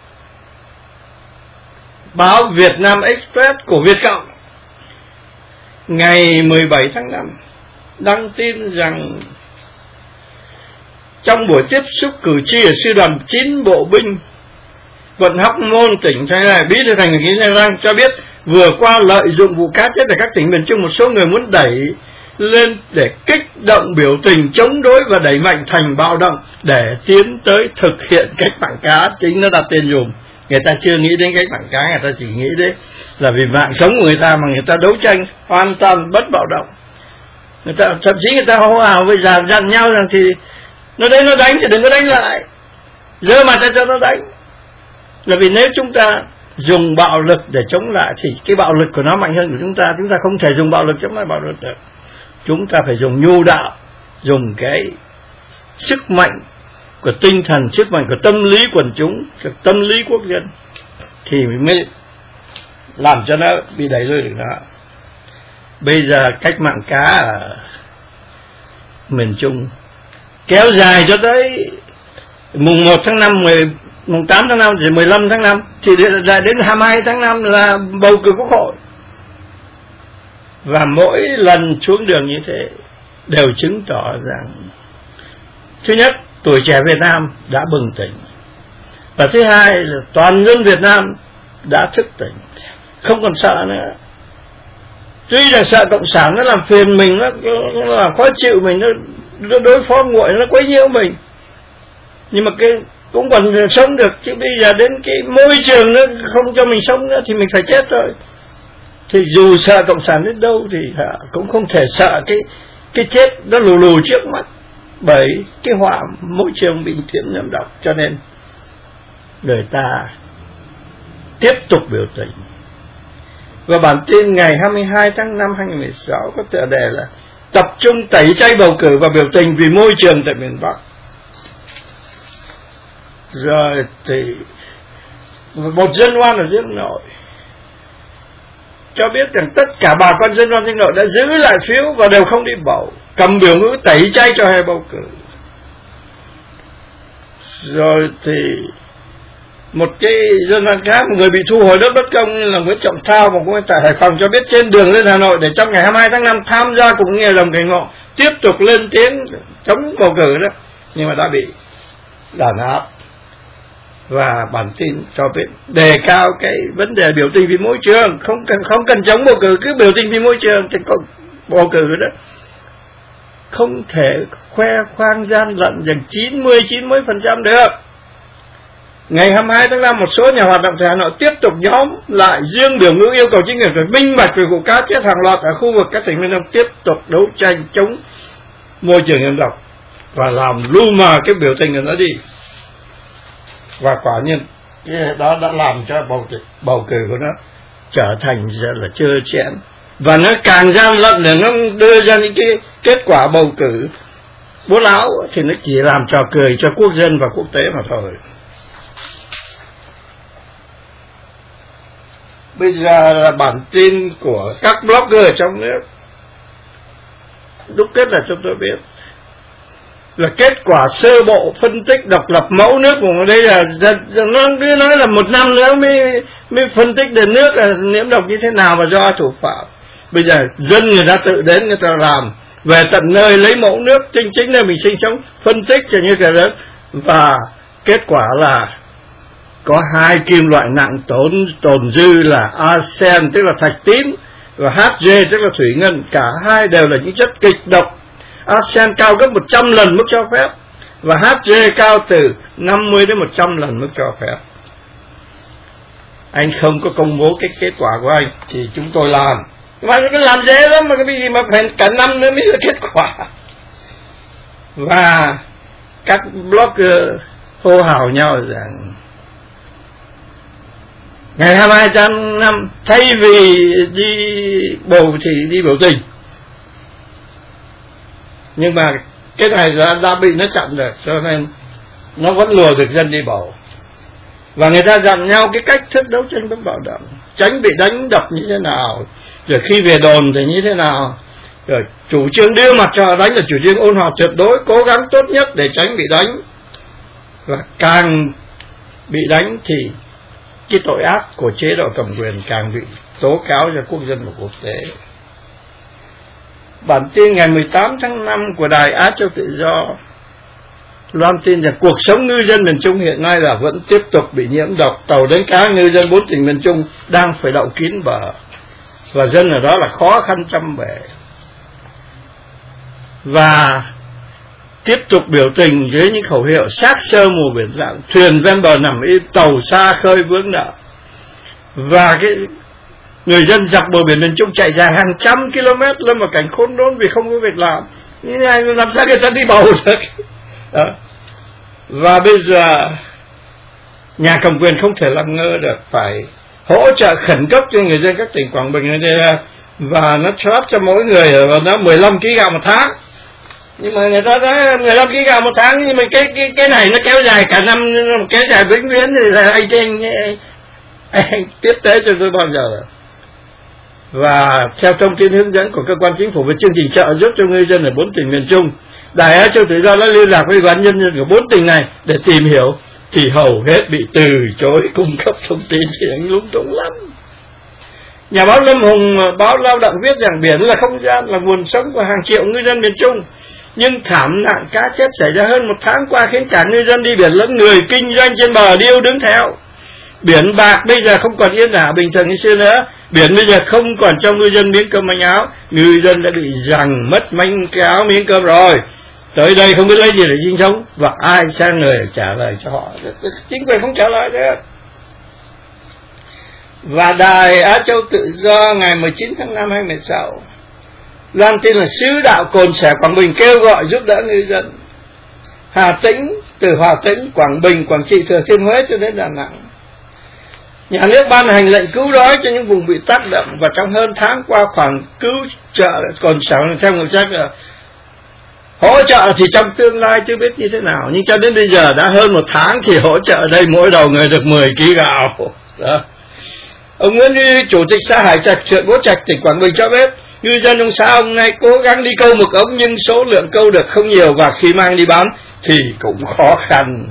Báo Việt Nam Express của Việt Cộng ngày 17 tháng 5 đăng tin rằng trong buổi tiếp xúc cử tri ở sư đoàn 9 bộ binh quận Hóc Môn, tỉnh Thanh Hóa, Bí thư Thành ủy Nha Trang cho biết vừa qua lợi dụng vụ cá chết ở các tỉnh miền Trung, một số người muốn đẩy lên để kích động biểu tình chống đối và đẩy mạnh thành bạo động để tiến tới thực hiện cách mạng cá. Chính nó đặt tên dùm. Người ta chưa nghĩ đến cách mạng cá, người ta chỉ nghĩ đến là vì mạng sống của người ta mà người ta đấu tranh hoàn toàn bất bạo động. Người ta thậm chí người ta hô hào với dặn nhau rằng thì nó đến nó đánh thì đừng có đánh lại, giơ mặt ra cho nó đánh. Là vì nếu chúng ta dùng bạo lực để chống lại thì cái bạo lực của nó mạnh hơn của chúng ta không thể dùng bạo lực chống lại bạo lực được. Chúng ta phải dùng nhu đạo, dùng cái sức mạnh của tinh thần, sức mạnh của tâm lý quần chúng, tâm lý quốc dân thì mới làm cho nó bị đẩy lùi được nó. Bây giờ cách mạng cá ở miền Trung kéo dài cho tới mùng 1 tháng 5, mùng 8 tháng 5, rồi 15 tháng 5, thì lại đến 22 tháng 5 là bầu cử quốc hội. Và mỗi lần xuống đường như thế đều chứng tỏ rằng thứ nhất, tuổi trẻ Việt Nam đã bừng tỉnh, và thứ hai là toàn dân Việt Nam đã thức tỉnh, không còn sợ nữa. Tuy là sợ cộng sản nó làm phiền mình, nó làm khó chịu mình, nó đối phó nguội, nó quấy nhiễu mình, nhưng mà cái cũng còn sống được. Chứ bây giờ đến cái môi trường nó không cho mình sống nữa thì mình phải chết thôi. Thì dù sợ cộng sản đến đâu thì cũng không thể sợ cái chết nó lù lù trước mắt, bởi cái họa môi trường bình thiện nhiễm độc. Cho nên người ta tiếp tục biểu tình. Và bản tin ngày 22 tháng 5 2016 có tựa đề là tập trung tẩy chay bầu cử và biểu tình vì môi trường tại miền Bắc. Rồi thì một dân oan ở Dương Nội cho biết rằng tất cả bà con dân oan Dương Nội đã giữ lại phiếu và đều không đi bầu, cầm biểu ngữ tẩy chay cho hè bầu cử. Rồi thì một cái dân oan khác, một người bị thu hồi đất bất công như là Nguyễn Trọng Thao, một người tại Hải Phòng cho biết trên đường lên Hà Nội để trong ngày 22 tháng 5 tham gia cùng nghe đồng cảnh ngộ tiếp tục lên tiếng chống bầu cử đó, nhưng mà đã bị đàn áp. Và bản tin cho biết đề cao cái vấn đề biểu tình vì môi trường, không cần chống bầu cử, cứ biểu tình vì môi trường thì có bầu cử đó. Không thể khoe khoang gian lận rằng 90% được. Ngày 22 tháng 5, một số nhà hoạt động tại Hà Nội tiếp tục nhóm lại riêng biểu ngữ yêu cầu chính quyền phải minh bạch về vụ cá chết hàng loạt ở khu vực các tỉnh miền Đông, tiếp tục đấu tranh chống môi trường nhiễm độc và làm lu mờ cái biểu tình của nó đi. Và quả nhiên cái đó đã làm cho bầu cử của nó trở thành rất là trơ trẽn, và nó càng gian lận để nó đưa ra những cái kết quả bầu cử bố láo, thì nó chỉ làm trò cười cho quốc dân và quốc tế mà thôi. Bây giờ là bản tin của các blogger ở trong nước. Đúc kết là cho tôi biết là kết quả sơ bộ phân tích độc lập mẫu nước của đây là nó cứ nói là 1 năm nữa mới phân tích được nước là nhiễm độc như thế nào và do thủ phạm. Bây giờ dân người ta tự đến người ta làm, về tận nơi lấy mẫu nước chính nơi mình sinh sống, phân tích cho như thế đó, và kết quả là có 2 kim loại nặng tồn dư là arsen tức là thạch tín và Hg tức là thủy ngân, cả hai đều là những chất kịch độc. Arsen cao gấp 100 lần mức cho phép và Hg cao từ 50 đến 100 lần mức cho phép. Anh không có công bố cái kết quả của anh thì chúng tôi làm, mà cái làm dễ lắm, mà cái gì mà phải cả năm nữa mới là kết quả. Và các blogger hô hào nhau rằng ngày 22 tháng 5 thay vì đi bầu thì đi biểu tình. Nhưng mà cái này đã bị nó chặn rồi, cho nên nó vẫn lùa được dân đi bầu. Và người ta dặn nhau cái cách thức đấu tranh bất bạo động, tránh bị đánh đập như thế nào, rồi khi về đồn thì như thế nào, rồi chủ trương đưa mặt cho đánh là chủ trương ôn hòa tuyệt đối, cố gắng tốt nhất để tránh bị đánh. Và càng bị đánh thì cái tội ác của chế độ cầm quyền càng bị tố cáo cho quốc dân và quốc tế. Bản tin ngày 18 tháng 5 của Đài Á Châu Tự Do loan tin rằng cuộc sống ngư dân miền Trung hiện nay là vẫn tiếp tục bị nhiễm độc. Tàu đánh cá ngư dân 4 tỉnh miền Trung đang phải đậu kín bờ, và dân ở đó là khó khăn trăm bề. Và tiếp tục biểu tình với những khẩu hiệu xác sơ mùa biển rộng, thuyền ven bờ nằm im, tàu xa khơi vướng nợ. Và cái người dân dọc bờ biển miền Trung chạy dài hàng trăm km lâm vào cảnh khốn đốn vì không có việc làm. Như này làm sao người ta đi bầu được? Đó. Và bây giờ nhà cầm quyền không thể làm ngơ được, phải hỗ trợ khẩn cấp cho người dân các tỉnh Quảng Bình này, và nó phát cho mỗi người và nó 15 kg gạo một tháng. Nhưng mà người ta nói 15 kg gạo một tháng, nhưng mà cái này nó kéo dài cả năm, kéo dài vĩnh viễn thì là anh tiếp tế cho tôi bao giờ. Và theo thông tin hướng dẫn của cơ quan chính phủ về chương trình trợ giúp cho ngư dân ở 4 tỉnh miền Trung, Đài Á Châu Tự Do đã liên lạc với Ủy ban nhân dân của 4 tỉnh này để tìm hiểu, thì hầu hết bị từ chối cung cấp thông tin, thì anh lúng túng lắm. Nhà báo Lâm Hùng, báo Lao động viết rằng biển là không gian, là nguồn sống của hàng triệu ngư dân miền Trung, nhưng thảm nạn cá chết xảy ra hơn 1 tháng qua khiến cả ngư dân đi biển lẫn người kinh doanh trên bờ điêu đứng theo. Biển bạc bây giờ không còn yên ả bình thường như xưa nữa. Biển bây giờ không còn cho ngư dân miếng cơm manh áo. Ngư dân đã bị giằng mất manh cái áo miếng cơm rồi. Tới đây không biết lấy gì để sinh sống, và ai sang người trả lời cho họ? Chính quyền không trả lời được. Và Đài Á Châu Tự Do ngày 19 tháng 5 2016 loan tin là sứ đạo Cồn Sẻ Quảng Bình kêu gọi giúp đỡ ngư dân. Hà Tĩnh, từ Hà Tĩnh, Quảng Bình, Quảng Trị, Thừa Thiên Huế cho đến Đà Nẵng, nhà nước ban hành lệnh cứu đói cho những vùng bị tác động, và trong hơn tháng qua khoản cứu trợ Cồn Sẻ theo người chắc là hỗ trợ thì trong tương lai chưa biết như thế nào, nhưng cho đến bây giờ đã hơn 1 tháng thì hỗ trợ đây mỗi đầu người được 10 kg gạo. Đó. Ông Nguyễn Duy, chủ tịch xã Hải Trạch, huyện Bố Trạch, tỉnh Quảng Bình cho biết, ngư dân ông xã ông nay cố gắng đi câu mực ống nhưng số lượng câu được không nhiều, và khi mang đi bán thì cũng khó khăn.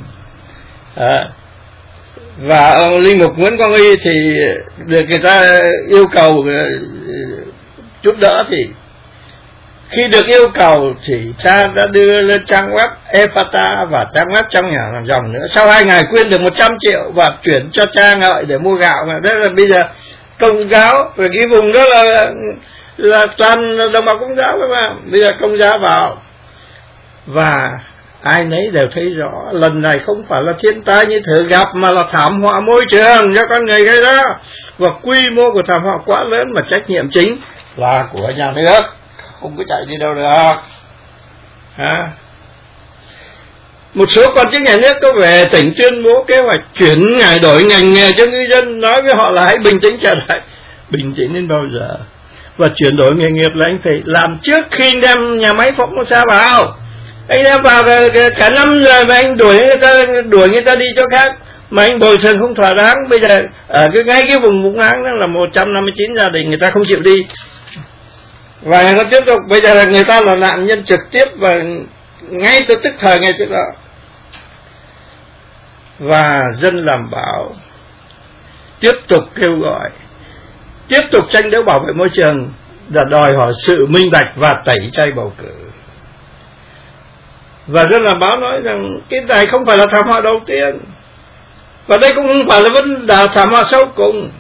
Và ông linh mục Nguyễn Quang Huy thì được người ta yêu cầu giúp đỡ, thì khi được yêu cầu thì cha đã đưa lên trang web Ephata và trang web trong nhà làm dòng nữa. Sau 2 ngày quyên được 100 triệu và chuyển cho cha Ngợi để mua gạo. Mà đó là bây giờ Công giáo, rồi cái vùng đó là toàn đồng bào Công giáo các bạn. Bây giờ Công giáo vào, và ai nấy đều thấy rõ lần này không phải là thiên tai như thử gặp, mà là thảm họa môi trường do con người gây ra, và quy mô của thảm họa quá lớn mà trách nhiệm chính là của nhà nước, không có chạy đi đâu được. Một số quan chức nhà nước có về tỉnh tuyên bố kế hoạch chuyển ngài đổi ngành nghề cho ngư dân, nói với họ là hãy bình tĩnh trở lại. Bình tĩnh đến bao giờ? Và chuyển đổi nghề nghiệp là anh phải làm trước khi anh đem nhà máy Formosa vào. Anh đem vào cả năm rồi mà anh đuổi người ta đi chỗ khác, mà anh bồi thường không thỏa đáng. Bây giờ ở ngay cái vùng Vũng Áng đó là 159 gia đình người ta không chịu đi, và người ta tiếp tục. Bây giờ là người ta là nạn nhân trực tiếp và ngay từ tức thời ngay trước đó. Và dân làm báo tiếp tục kêu gọi, tiếp tục tranh đấu bảo vệ môi trường, là đòi hỏi sự minh bạch và tẩy chay bầu cử. Và dân làm báo nói rằng cái này không phải là thảm họa đầu tiên, và đây cũng không phải là vấn đề thảm họa sau cùng.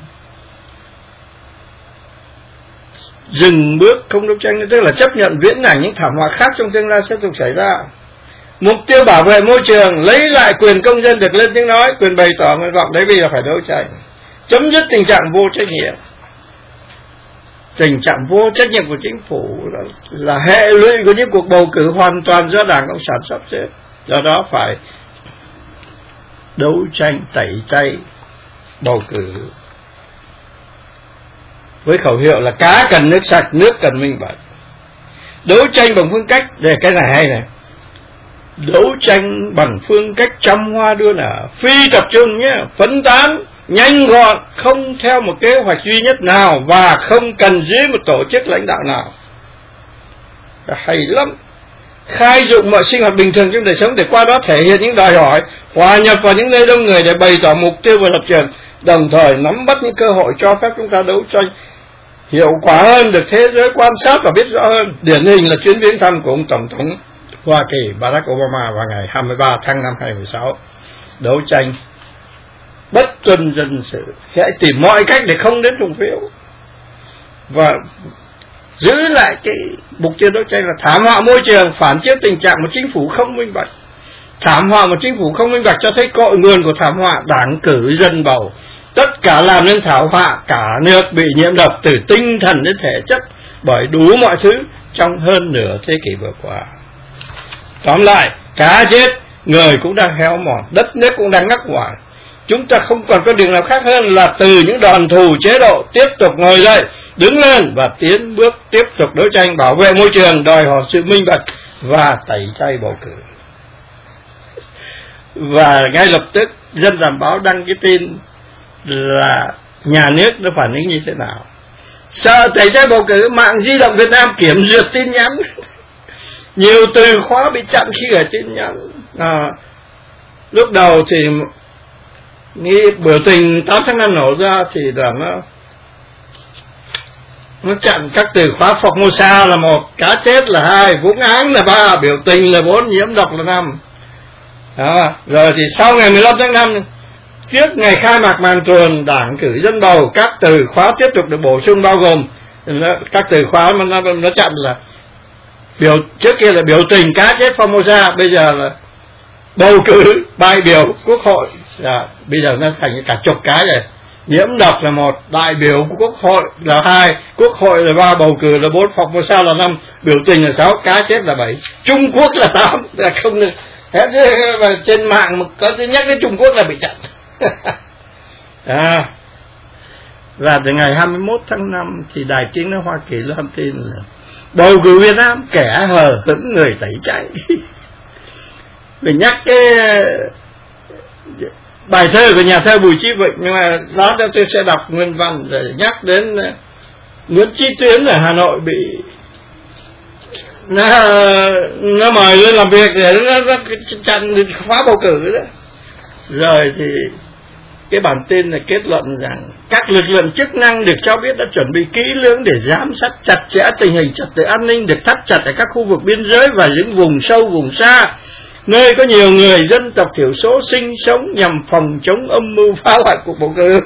Dừng bước không đấu tranh tức là chấp nhận viễn ảnh những thảm họa khác trong tương lai sẽ tục xảy ra. Mục tiêu bảo vệ môi trường, lấy lại quyền công dân được lên tiếng nói, quyền bày tỏ nguyện vọng, đấy bây giờ phải đấu tranh. Chấm dứt tình trạng vô trách nhiệm. Tình trạng vô trách nhiệm của chính phủ là hệ lụy của những cuộc bầu cử hoàn toàn do Đảng Cộng sản sắp xếp. Do đó phải đấu tranh tẩy chay bầu cử với khẩu hiệu là cá cần nước sạch, nước cần minh bạch. Đấu tranh bằng phương cách, để cái này hay này, đấu tranh bằng phương cách trăm hoa đua nở, phi tập trung nhé, phân tán, nhanh gọn, không theo một kế hoạch duy nhất nào, và không cần dưới một tổ chức lãnh đạo nào. Hay lắm. Khai dụng mọi sinh hoạt bình thường trong đời sống để qua đó thể hiện những đòi hỏi, hòa nhập vào những nơi đông người để bày tỏ mục tiêu và lập trường, đồng thời nắm bắt những cơ hội cho phép chúng ta đấu tranh hiệu quả hơn, được thế giới quan sát và biết rõ hơn. Điển hình là chuyến viếng thăm của ông Tổng thống Hoa Kỳ Barack Obama vào ngày 23 tháng 5 2016, đấu tranh bất tuân dân sự, hãy tìm mọi cách để không đến trùng phiếu, và giữ lại cái mục tiêu đấu tranh là thảm họa môi trường, phản chiếu tình trạng một chính phủ không minh bạch. Thảm họa một chính phủ không minh bạch cho thấy cội nguồn của thảm họa đảng cử dân bầu, tất cả làm nên thảm họa, cả nước bị nhiễm độc từ tinh thần đến thể chất bởi đủ mọi thứ trong hơn nửa thế kỷ vừa qua. Tóm lại, cá chết, người cũng đang héo mòn, đất nước cũng đang ngắc ngoải. Chúng ta không còn có đường nào khác hơn là từ những đòn thù chế độ tiếp tục ngồi dậy, đứng lên và tiến bước tiếp tục đấu tranh bảo vệ môi trường, đòi hỏi sự minh bạch và tẩy chay bầu cử. Và ngay lập tức Dân Làm Báo đăng cái tin là nhà nước nó phản ứng như thế nào. Sợ tẩy chay bầu cử, mạng di động Việt Nam kiểm duyệt tin nhắn. Nhiều từ khóa bị chặn khi gửi tin nhắn. Lúc đầu thì nghĩ biểu tình 8 tháng 5 nổ ra thì là nó chặn các từ khóa Formosa là 1, cá chết là 2, Vũng Áng là 3, biểu tình là 4, nhiễm độc là 5. Rồi thì sau ngày 15 tháng 5, trước ngày khai mạc màn tuần đảng cử dân bầu, các từ khóa tiếp tục được bổ sung, bao gồm các từ khóa mà nó chặn là trước kia là biểu tình cá chết Formosa, bây giờ là bầu cử đại biểu quốc hội. Bây giờ nó thành cả chục cái rồi. Nhiễm độc là 1, đại biểu của quốc hội là 2, quốc hội là 3, bầu cử là 4, Formosa là 5, biểu tình là 6, cá chết là 7, Trung Quốc là 8, là không được. Và trên mạng có nhắc đến Trung Quốc là bị chặn. Và từ ngày 21 tháng 5 thì Đài Tiếng nói Hoa Kỳ loan tin là bầu cử Việt Nam kẻ hờ hững người tẩy chay. Mình nhắc cái bài thơ của nhà thơ Bùi Chí Vịnh, nhưng mà lát nữa tôi sẽ đọc nguyên văn để nhắc đến Nguyễn Chí Tuyến ở Hà Nội bị nó mời lên làm việc để nó chặn phá bầu cử đó. Rồi thì cái bản tin này kết luận rằng các lực lượng chức năng được cho biết đã chuẩn bị kỹ lưỡng để giám sát chặt chẽ tình hình trật tự an ninh được thắt chặt ở các khu vực biên giới và những vùng sâu vùng xa, nơi có nhiều người dân tộc thiểu số sinh sống, nhằm phòng chống âm mưu phá hoại cuộc bầu cử.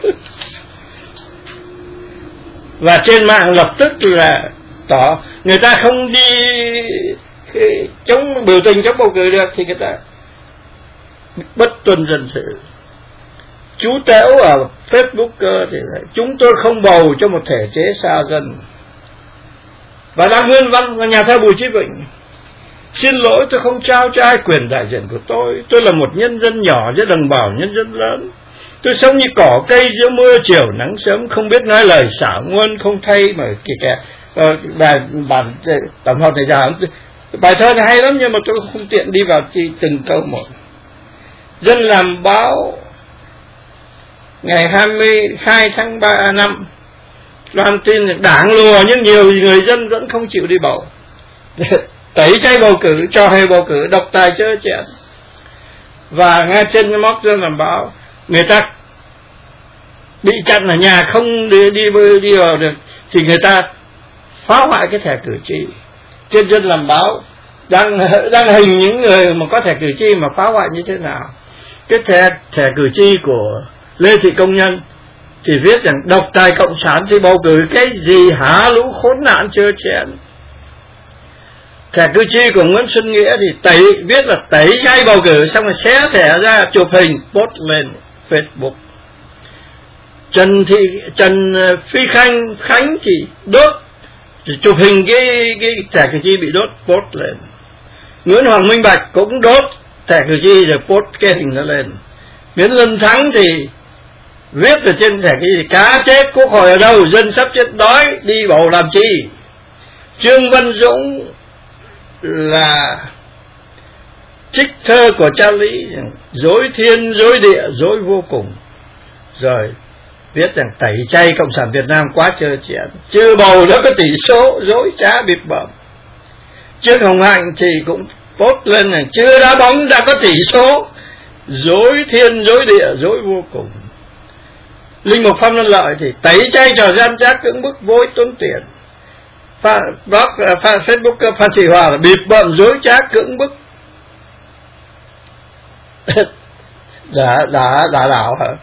Và trên mạng lập tức là tỏ người ta không đi chống biểu tình chống bầu cử được thì người ta bất tuân dân sự. Chú Tễu ở Facebook thì chúng tôi không bầu cho một thể chế xa dân. Và đăng nguyên văn của nhà thơ Bùi Chí Vịnh: xin lỗi, tôi không trao cho ai quyền đại diện của tôi là một nhân dân nhỏ giữa đồng bào nhân dân lớn. Tôi sống như cỏ cây giữa mưa chiều nắng sớm, không biết nói lời xảo nguồn, không thay mà kìa. Bản tổng hợp này ra bài thơ này hay lắm, nhưng mà tôi không tiện đi vào từng câu một. Dân Làm Báo ngày 22 tháng 3 năm loan tin đảng lùa nhưng nhiều người dân vẫn không chịu đi bầu. Tẩy chay bầu cử, trò hề bầu cử, độc tài chớ chẽn. Và ngay trên móc Dân Làm Báo, người ta bị chặn ở nhà không đi vào được thì người ta phá hoại cái thẻ cử tri. Trên Dân Làm Báo đang hình những người mà có thẻ cử tri mà phá hoại như thế nào. Cái thẻ cử tri của Lê Thị Công Nhân thì viết rằng độc tài cộng sản thì bầu cử cái gì hả, lũ khốn nạn chớ chẽn. Thẻ cử tri của Nguyễn Xuân Nghĩa thì viết là tẩy chay bầu cử, xong rồi xé thẻ ra chụp hình post lên Facebook. Trần Phi Khánh thì đốt, chụp hình cái thẻ cử tri bị đốt post lên. Nguyễn Hoàng Minh Bạch cũng đốt thẻ cử tri rồi post cái hình nó lên. Nguyễn Lân Thắng thì viết ở trên thẻ cử tri: cá chết, quốc hội ở đâu, dân sắp chết đói, đi bầu làm chi. Trương Văn Dũng là trích thơ của Charlie: dối thiên dối địa dối vô cùng, rồi viết rằng tẩy chay cộng sản Việt Nam quá trơ trẽn, chưa bầu đã có tỷ số, dối trá bịp bợm. Trương Hồng Hạnh thì cũng post lên này: chưa đá bóng đã có tỷ số, dối thiên dối địa dối vô cùng. linh mục Phan Văn Lợi thì tẩy chay trò gian trá cưỡng bức vô ích tốn tiền. Facebook Phan Thị Hòa là bịp bợm dối trá cưỡng bức. đã đảo hả?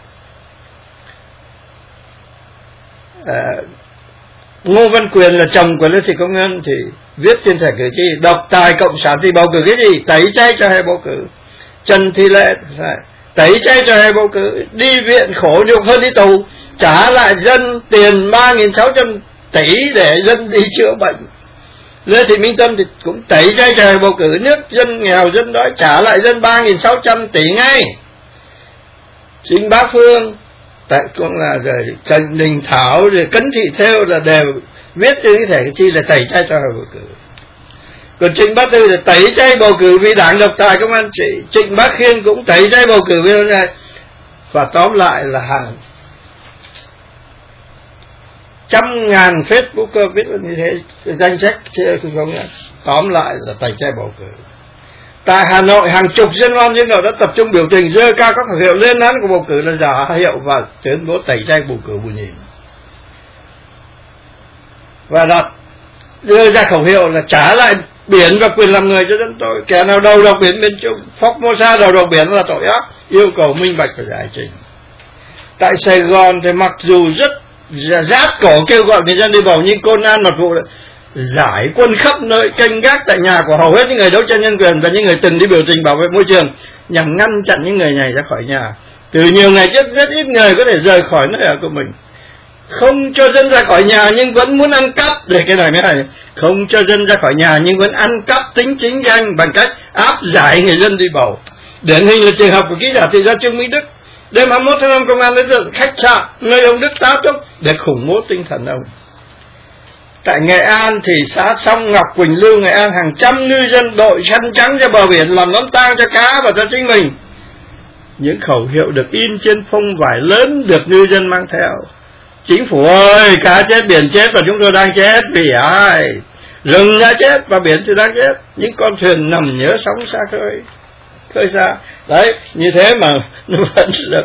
Ngô Văn Quyền là chồng của Lê Thị Công Ngân thì viết trên thẻ cử tri: độc tài cộng sản thì bầu cử cái gì? Tẩy chay cho hay bầu cử. Trần Thị Lệ tẩy chay cho hay bầu cử. Đi viện khổ nhục hơn đi tù, trả lại dân tiền 3.600 tỷ để dân đi chữa bệnh. Lê Thị Minh Tâm thì cũng tẩy chay cho hay bầu cử. Nước dân nghèo dân đói, trả lại dân 3.600 tỷ ngay. Trịnh Bá Phương cũng là rồi Trần Đình Thảo rồi Cấn Thị Thêu là đều viết trên cái thẻ cử tri là tẩy chay cho hay bầu cử. Còn Trịnh Bá Tư là tẩy chay bầu cử vì đảng độc tài công an trị. Trịnh Bá Khiên cũng tẩy chay bầu cử vì đảng này. Và tóm lại là hàng trăm ngàn Facebooker viết như thế, danh sách không nhá. Tóm lại là tẩy chay bầu cử. Tại Hà Nội, hàng chục dân oan dân nội đã tập trung biểu tình giơ cao các khẩu hiệu lên án của bầu cử là giả hiệu và tuyên bố tẩy chay bầu cử bù nhìn. Và đưa ra khẩu hiệu là trả lại biển và quyền làm người cho dân tôi. Kẻ nào đầu độc biển miền Trung, Formosa đầu độc biển là tội ác, yêu cầu minh bạch và giải trình. Tại Sài Gòn thì mặc dù rất rát cổ kêu gọi người dân đi bầu, nhưng Công an Mật vụ giải quân khắp nơi canh gác tại nhà của hầu hết những người đấu tranh nhân quyền và những người từng đi biểu tình bảo vệ môi trường nhằm ngăn chặn những người này ra khỏi nhà. Từ nhiều ngày trước rất ít người có thể rời khỏi nơi ở của mình. Không cho dân ra khỏi nhà nhưng vẫn muốn ăn cắp. Để cái này mới này, không cho dân ra khỏi nhà nhưng vẫn ăn cắp tính chính danh bằng cách áp giải người dân đi bầu. Điển hình là trường hợp của ký giả thị gia Trương Mỹ Đức. Đêm 21 tháng 5 công an đến dựng khách sạn nơi ông Đức tá túc để khủng bố tinh thần ông. Tại Nghệ An thì xã Song Ngọc, Quỳnh Lưu, Nghệ An, hàng trăm ngư dân đội khăn trắng ra bờ biển làm đám tang cho cá và cho chính mình. Những khẩu hiệu được in trên phông vải lớn được ngư dân mang theo: chính phủ ơi, cá chết, biển chết và chúng tôi đang chết vì ai? Rừng đã chết và biển thì đang chết. Những con thuyền nằm nhớ sóng xa khơi xa. Đấy, như thế mà nó vẫn là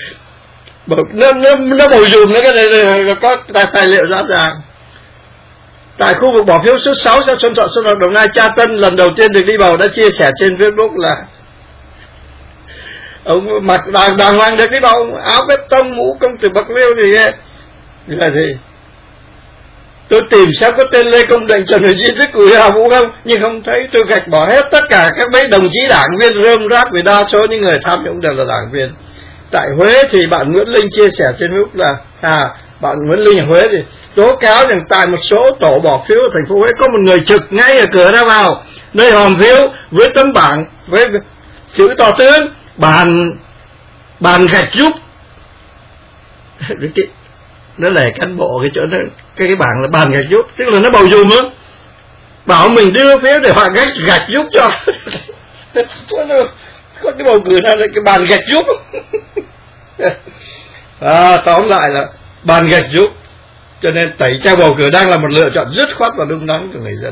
nó bầu dùm nó cái này có tài liệu rõ ràng. Tại khu vực bỏ phiếu số 6 xã Xuân Thọ, Xuân Lộc, Đồng Nai, Cha Tân lần đầu tiên được đi bầu đã chia sẻ trên Facebook là ông mặc đàng hoàng được đi bầu, áo bê tông, mũ công tử Bạc Liêu thì là gì? Tôi tìm xem có tên Lê Công Định, Trần Huệ Di, Thích Cửu Hà Vũ không, nhưng không thấy. Tôi gạch bỏ hết tất cả các mấy đồng chí đảng viên rơm rác vì đa số những người tham nhũng đều là đảng viên. Tại Huế thì bạn Nguyễn Linh chia sẻ trên Facebook là bạn Nguyễn Linh ở Huế thì tố cáo rằng tại một số tổ bỏ phiếu ở thành phố Huế có một người trực ngay ở cửa ra vào nơi hòm phiếu với tấm bảng với chữ to tướng bàn gạch giúp. Nó là cán bộ cái chỗ đó, cái bảng là bàn gạch giúp, tức là nó bầu dùm á, bảo mình đưa phiếu để họ gạch giúp cho. Có cái bầu cử nào là cái bàn gạch giúp. Tóm lại là bàn gạch giúp. Cho nên tẩy chay bầu cử đang là một lựa chọn dứt khoát và đúng đắn của người dân.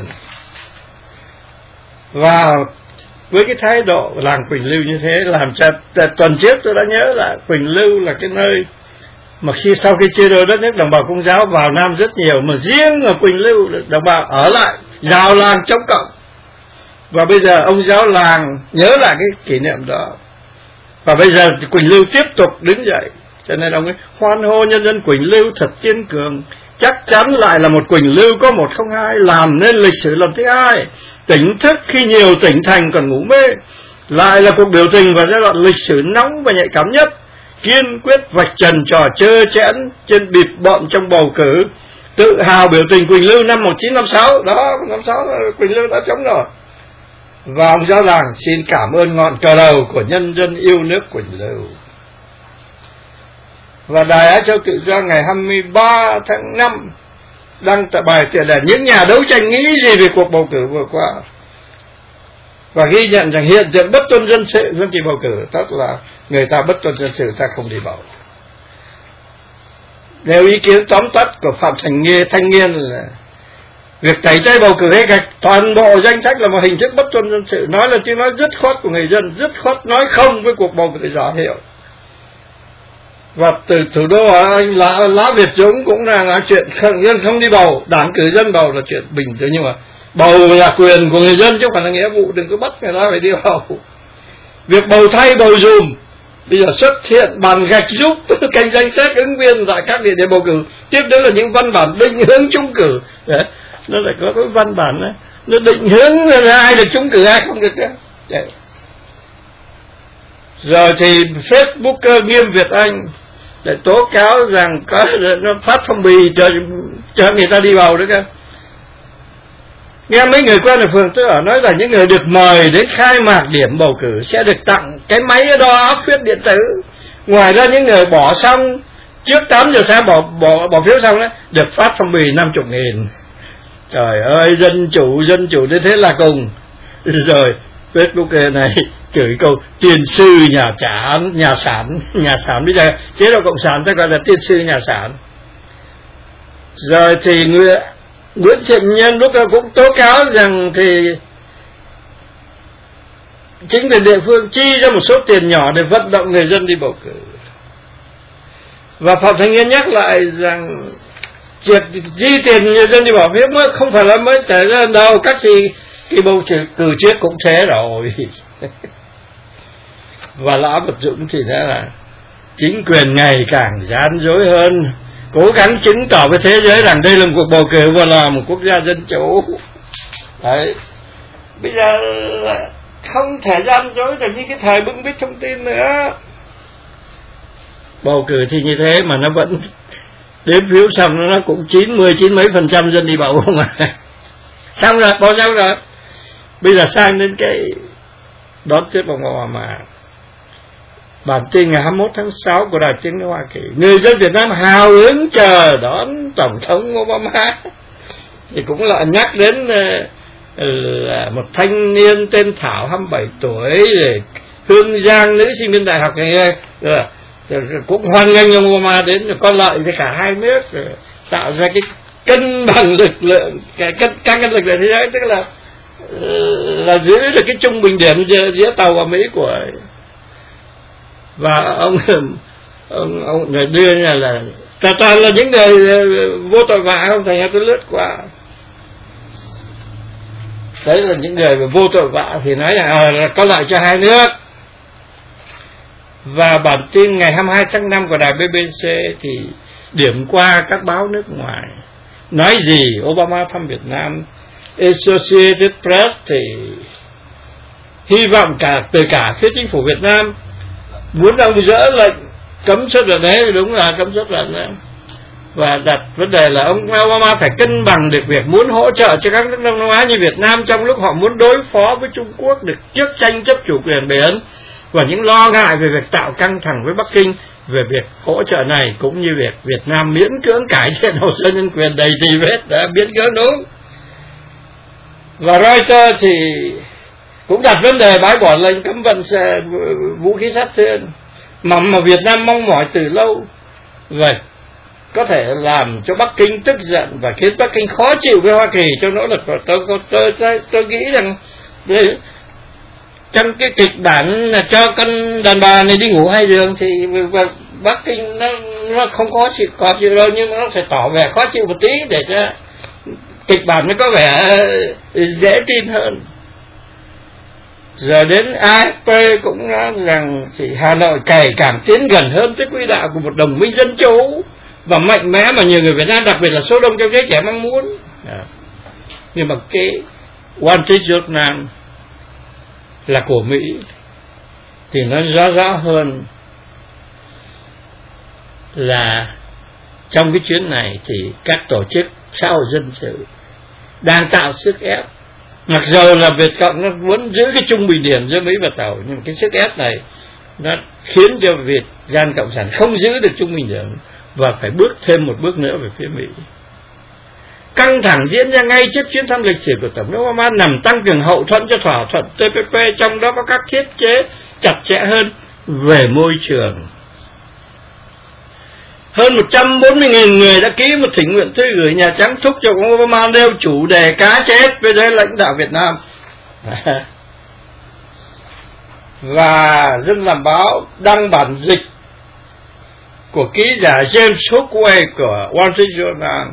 Và với cái thái độ làng Quỳnh Lưu như thế làm cho tuần trước tôi đã nhớ là Quỳnh Lưu là cái nơi mà sau khi chia đôi đất nước đồng bào Công giáo vào Nam rất nhiều, mà riêng ở Quỳnh Lưu đồng bào ở lại rào làng chống cộng. Và bây giờ ông giáo làng nhớ lại cái kỷ niệm đó, và bây giờ thì Quỳnh Lưu tiếp tục đứng dậy. Cho nên ông ấy hoan hô nhân dân Quỳnh Lưu thật kiên cường, chắc chắn lại là một Quỳnh Lưu có 102, làm nên lịch sử lần thứ hai, tỉnh thức khi nhiều tỉnh thành còn ngủ mê. Lại là cuộc biểu tình vào giai đoạn lịch sử nóng và nhạy cảm nhất, kiên quyết vạch trần trò trơ chẽn trên bịp bợm trong bầu cử. Tự hào biểu tình Quỳnh Lưu năm 1956, đó 56 Quỳnh Lưu đã chống rồi. Và ông giáo làng xin cảm ơn ngọn cờ đầu của nhân dân yêu nước Quỳnh Lưu. Và Đài Á Châu Tự Do ngày 23 tháng 5 đăng tại bài tiền đề những nhà đấu tranh nghĩ gì về cuộc bầu cử vừa qua, và ghi nhận rằng hiện tượng bất tuân dân kỳ bầu cử, tức là người ta bất tuân dân sự, ta không đi bầu. Nếu ý kiến tóm tắt của Phạm Thanh Nghiên là việc tẩy chay bầu cử hay gạch toàn bộ danh sách là một hình thức bất tuân dân sự, nói là tiếng nói dứt khoát của người dân, dứt khoát nói không với cuộc bầu cử giả hiệu. Và từ thủ đô Anh lá Việt Dũng cũng là chuyện dân không đi bầu, đảng cử dân bầu là chuyện bình thường, nhưng mà bầu là quyền của người dân chứ không phải là nghĩa vụ, đừng có bắt người ta phải đi bầu. Việc bầu thay bầu dùm bây giờ xuất hiện bàn gạch giúp cạnh danh sách ứng viên tại các địa điểm bầu cử. Tiếp đến là những văn bản định hướng trúng cử. Đấy, nó lại có cái văn bản đấy, nó định hướng là ai được trúng cử ai không được đấy. Rồi thì Facebooker Nghiêm Việt Anh lại tố cáo rằng có nó phát phong bì cho người ta đi bầu đấy cơ. Nghe mấy người quen ở phường tôi ở nói là những người được mời đến khai mạc điểm bầu cử sẽ được tặng cái máy đo áp huyết điện tử. Ngoài ra những người bỏ xong trước 8 giờ sáng bỏ phiếu xong đấy được phát phong bì 50.000. Trời ơi, dân chủ đến thế là cùng. Rồi Facebook này chửi câu tiên sư nhà sản bây giờ chế độ cộng sản ta gọi là tiên sư nhà sản. Rồi thì Nguyễn Thiện Nhân lúc đó cũng tố cáo rằng thì chính quyền địa phương chi ra một số tiền nhỏ để vận động người dân đi bầu cử. Và Phạm Thành Nghiên nhắc lại rằng chuyện chi tiền người dân đi bỏ phiếu mới không phải là mới xảy ra đâu, các kỳ bầu cử trước cũng thế rồi. Và Lã Vật Dũng thì thế là chính quyền ngày càng gian dối hơn, cố gắng chứng tỏ với thế giới rằng đây là một cuộc bầu cử và là một quốc gia dân chủ. Đấy, bây giờ không thể gian dối được như cái thời bưng bít thông tin nữa. Bầu cử thì như thế mà nó vẫn đếm phiếu xong nó cũng 90 mấy % dân đi bầu không à. Xong rồi, bầu xong rồi. Bây giờ sang đến cái đón tiếp ông Obama. Bản tin ngày 21 tháng 6 của Đài Tiếng Nói Hoa Kỳ, người dân Việt Nam hào hứng chờ đón Tổng thống Obama. Thì cũng lại nhắc đến là một thanh niên tên Thảo 27 tuổi, Hương Giang, nữ sinh viên đại học này, cũng hoan nghênh ông Obama đến, có lợi cho cả hai nước, tạo ra cái cân bằng lực lượng, các lực lượng thế giới, tức là giữ được cái trung bình điểm giữa Tàu và Mỹ của ấy. Và ông người đưa là toàn là những người vô tội vạ, không thành ra tôi lướt qua. Đấy là những người vô tội vạ thì nói là có lợi cho hai nước. Và bản tin ngày 22 tháng 5 của đài BBC thì điểm qua các báo nước ngoài. Nói gì Obama thăm Việt Nam, Associated Press thì hy vọng từ cả phía chính phủ Việt Nam muốn ông dỡ lệnh cấm xuất cảnh đấy, đúng là cấm xuất cảnh đấy. Và đặt vấn đề là ông Obama phải cân bằng được việc muốn hỗ trợ cho các nước Đông Nam Á như Việt Nam trong lúc họ muốn đối phó với Trung Quốc được trước tranh chấp chủ quyền biển, và những lo ngại về việc tạo căng thẳng với Bắc Kinh về việc hỗ trợ này, cũng như việc Việt Nam miễn cưỡng cải thiện hồ sơ nhân quyền đầy tì vết đã miễn cưỡng đúng. Và Reuters thì cũng đặt vấn đề bãi bỏ lệnh cấm vận vũ khí sát thương mà Việt Nam mong mỏi từ lâu, vậy có thể làm cho Bắc Kinh tức giận và khiến Bắc Kinh khó chịu với Hoa Kỳ trong nỗ lực của tôi nghĩ rằng trong cái kịch bản là cho con đàn bà này đi ngủ hai giường thì Bắc Kinh nó không có chịu đâu, nhưng mà nó phải tỏ vẻ khó chịu một tí để cho kịch bản nó có vẻ dễ tin hơn. Giờ đến AFP cũng nói rằng thì Hà Nội ngày càng tiến gần hơn tới quỹ đạo của một đồng minh dân chủ và mạnh mẽ mà nhiều người Việt Nam, đặc biệt là số đông trong giới trẻ mong muốn. Nhưng mà cái Wall Street Journal là của Mỹ thì nó rõ hơn là trong cái chuyến này thì các tổ chức xã hội dân sự đang tạo sức ép. Mặc dù là Việt Cộng nó muốn giữ cái trung bình điểm giữa Mỹ và Tàu, nhưng cái sức ép này nó khiến cho Việt Gian Cộng sản không giữ được trung bình điểm và phải bước thêm một bước nữa về phía Mỹ. Căng thẳng diễn ra ngay trước chuyến thăm lịch sử của Tổng thống Obama nằm tăng cường hậu thuẫn cho thỏa thuận TPP, trong đó có các thiết chế chặt chẽ hơn về môi trường. Hơn 140.000 người đã ký một thỉnh nguyện thư gửi Nhà Trắng thúc cho ông Obama nêu chủ đề cá chết với giới lãnh đạo Việt Nam. Và Dân Làm Báo đăng bản dịch của ký giả James Hookway của Wall Street Journal.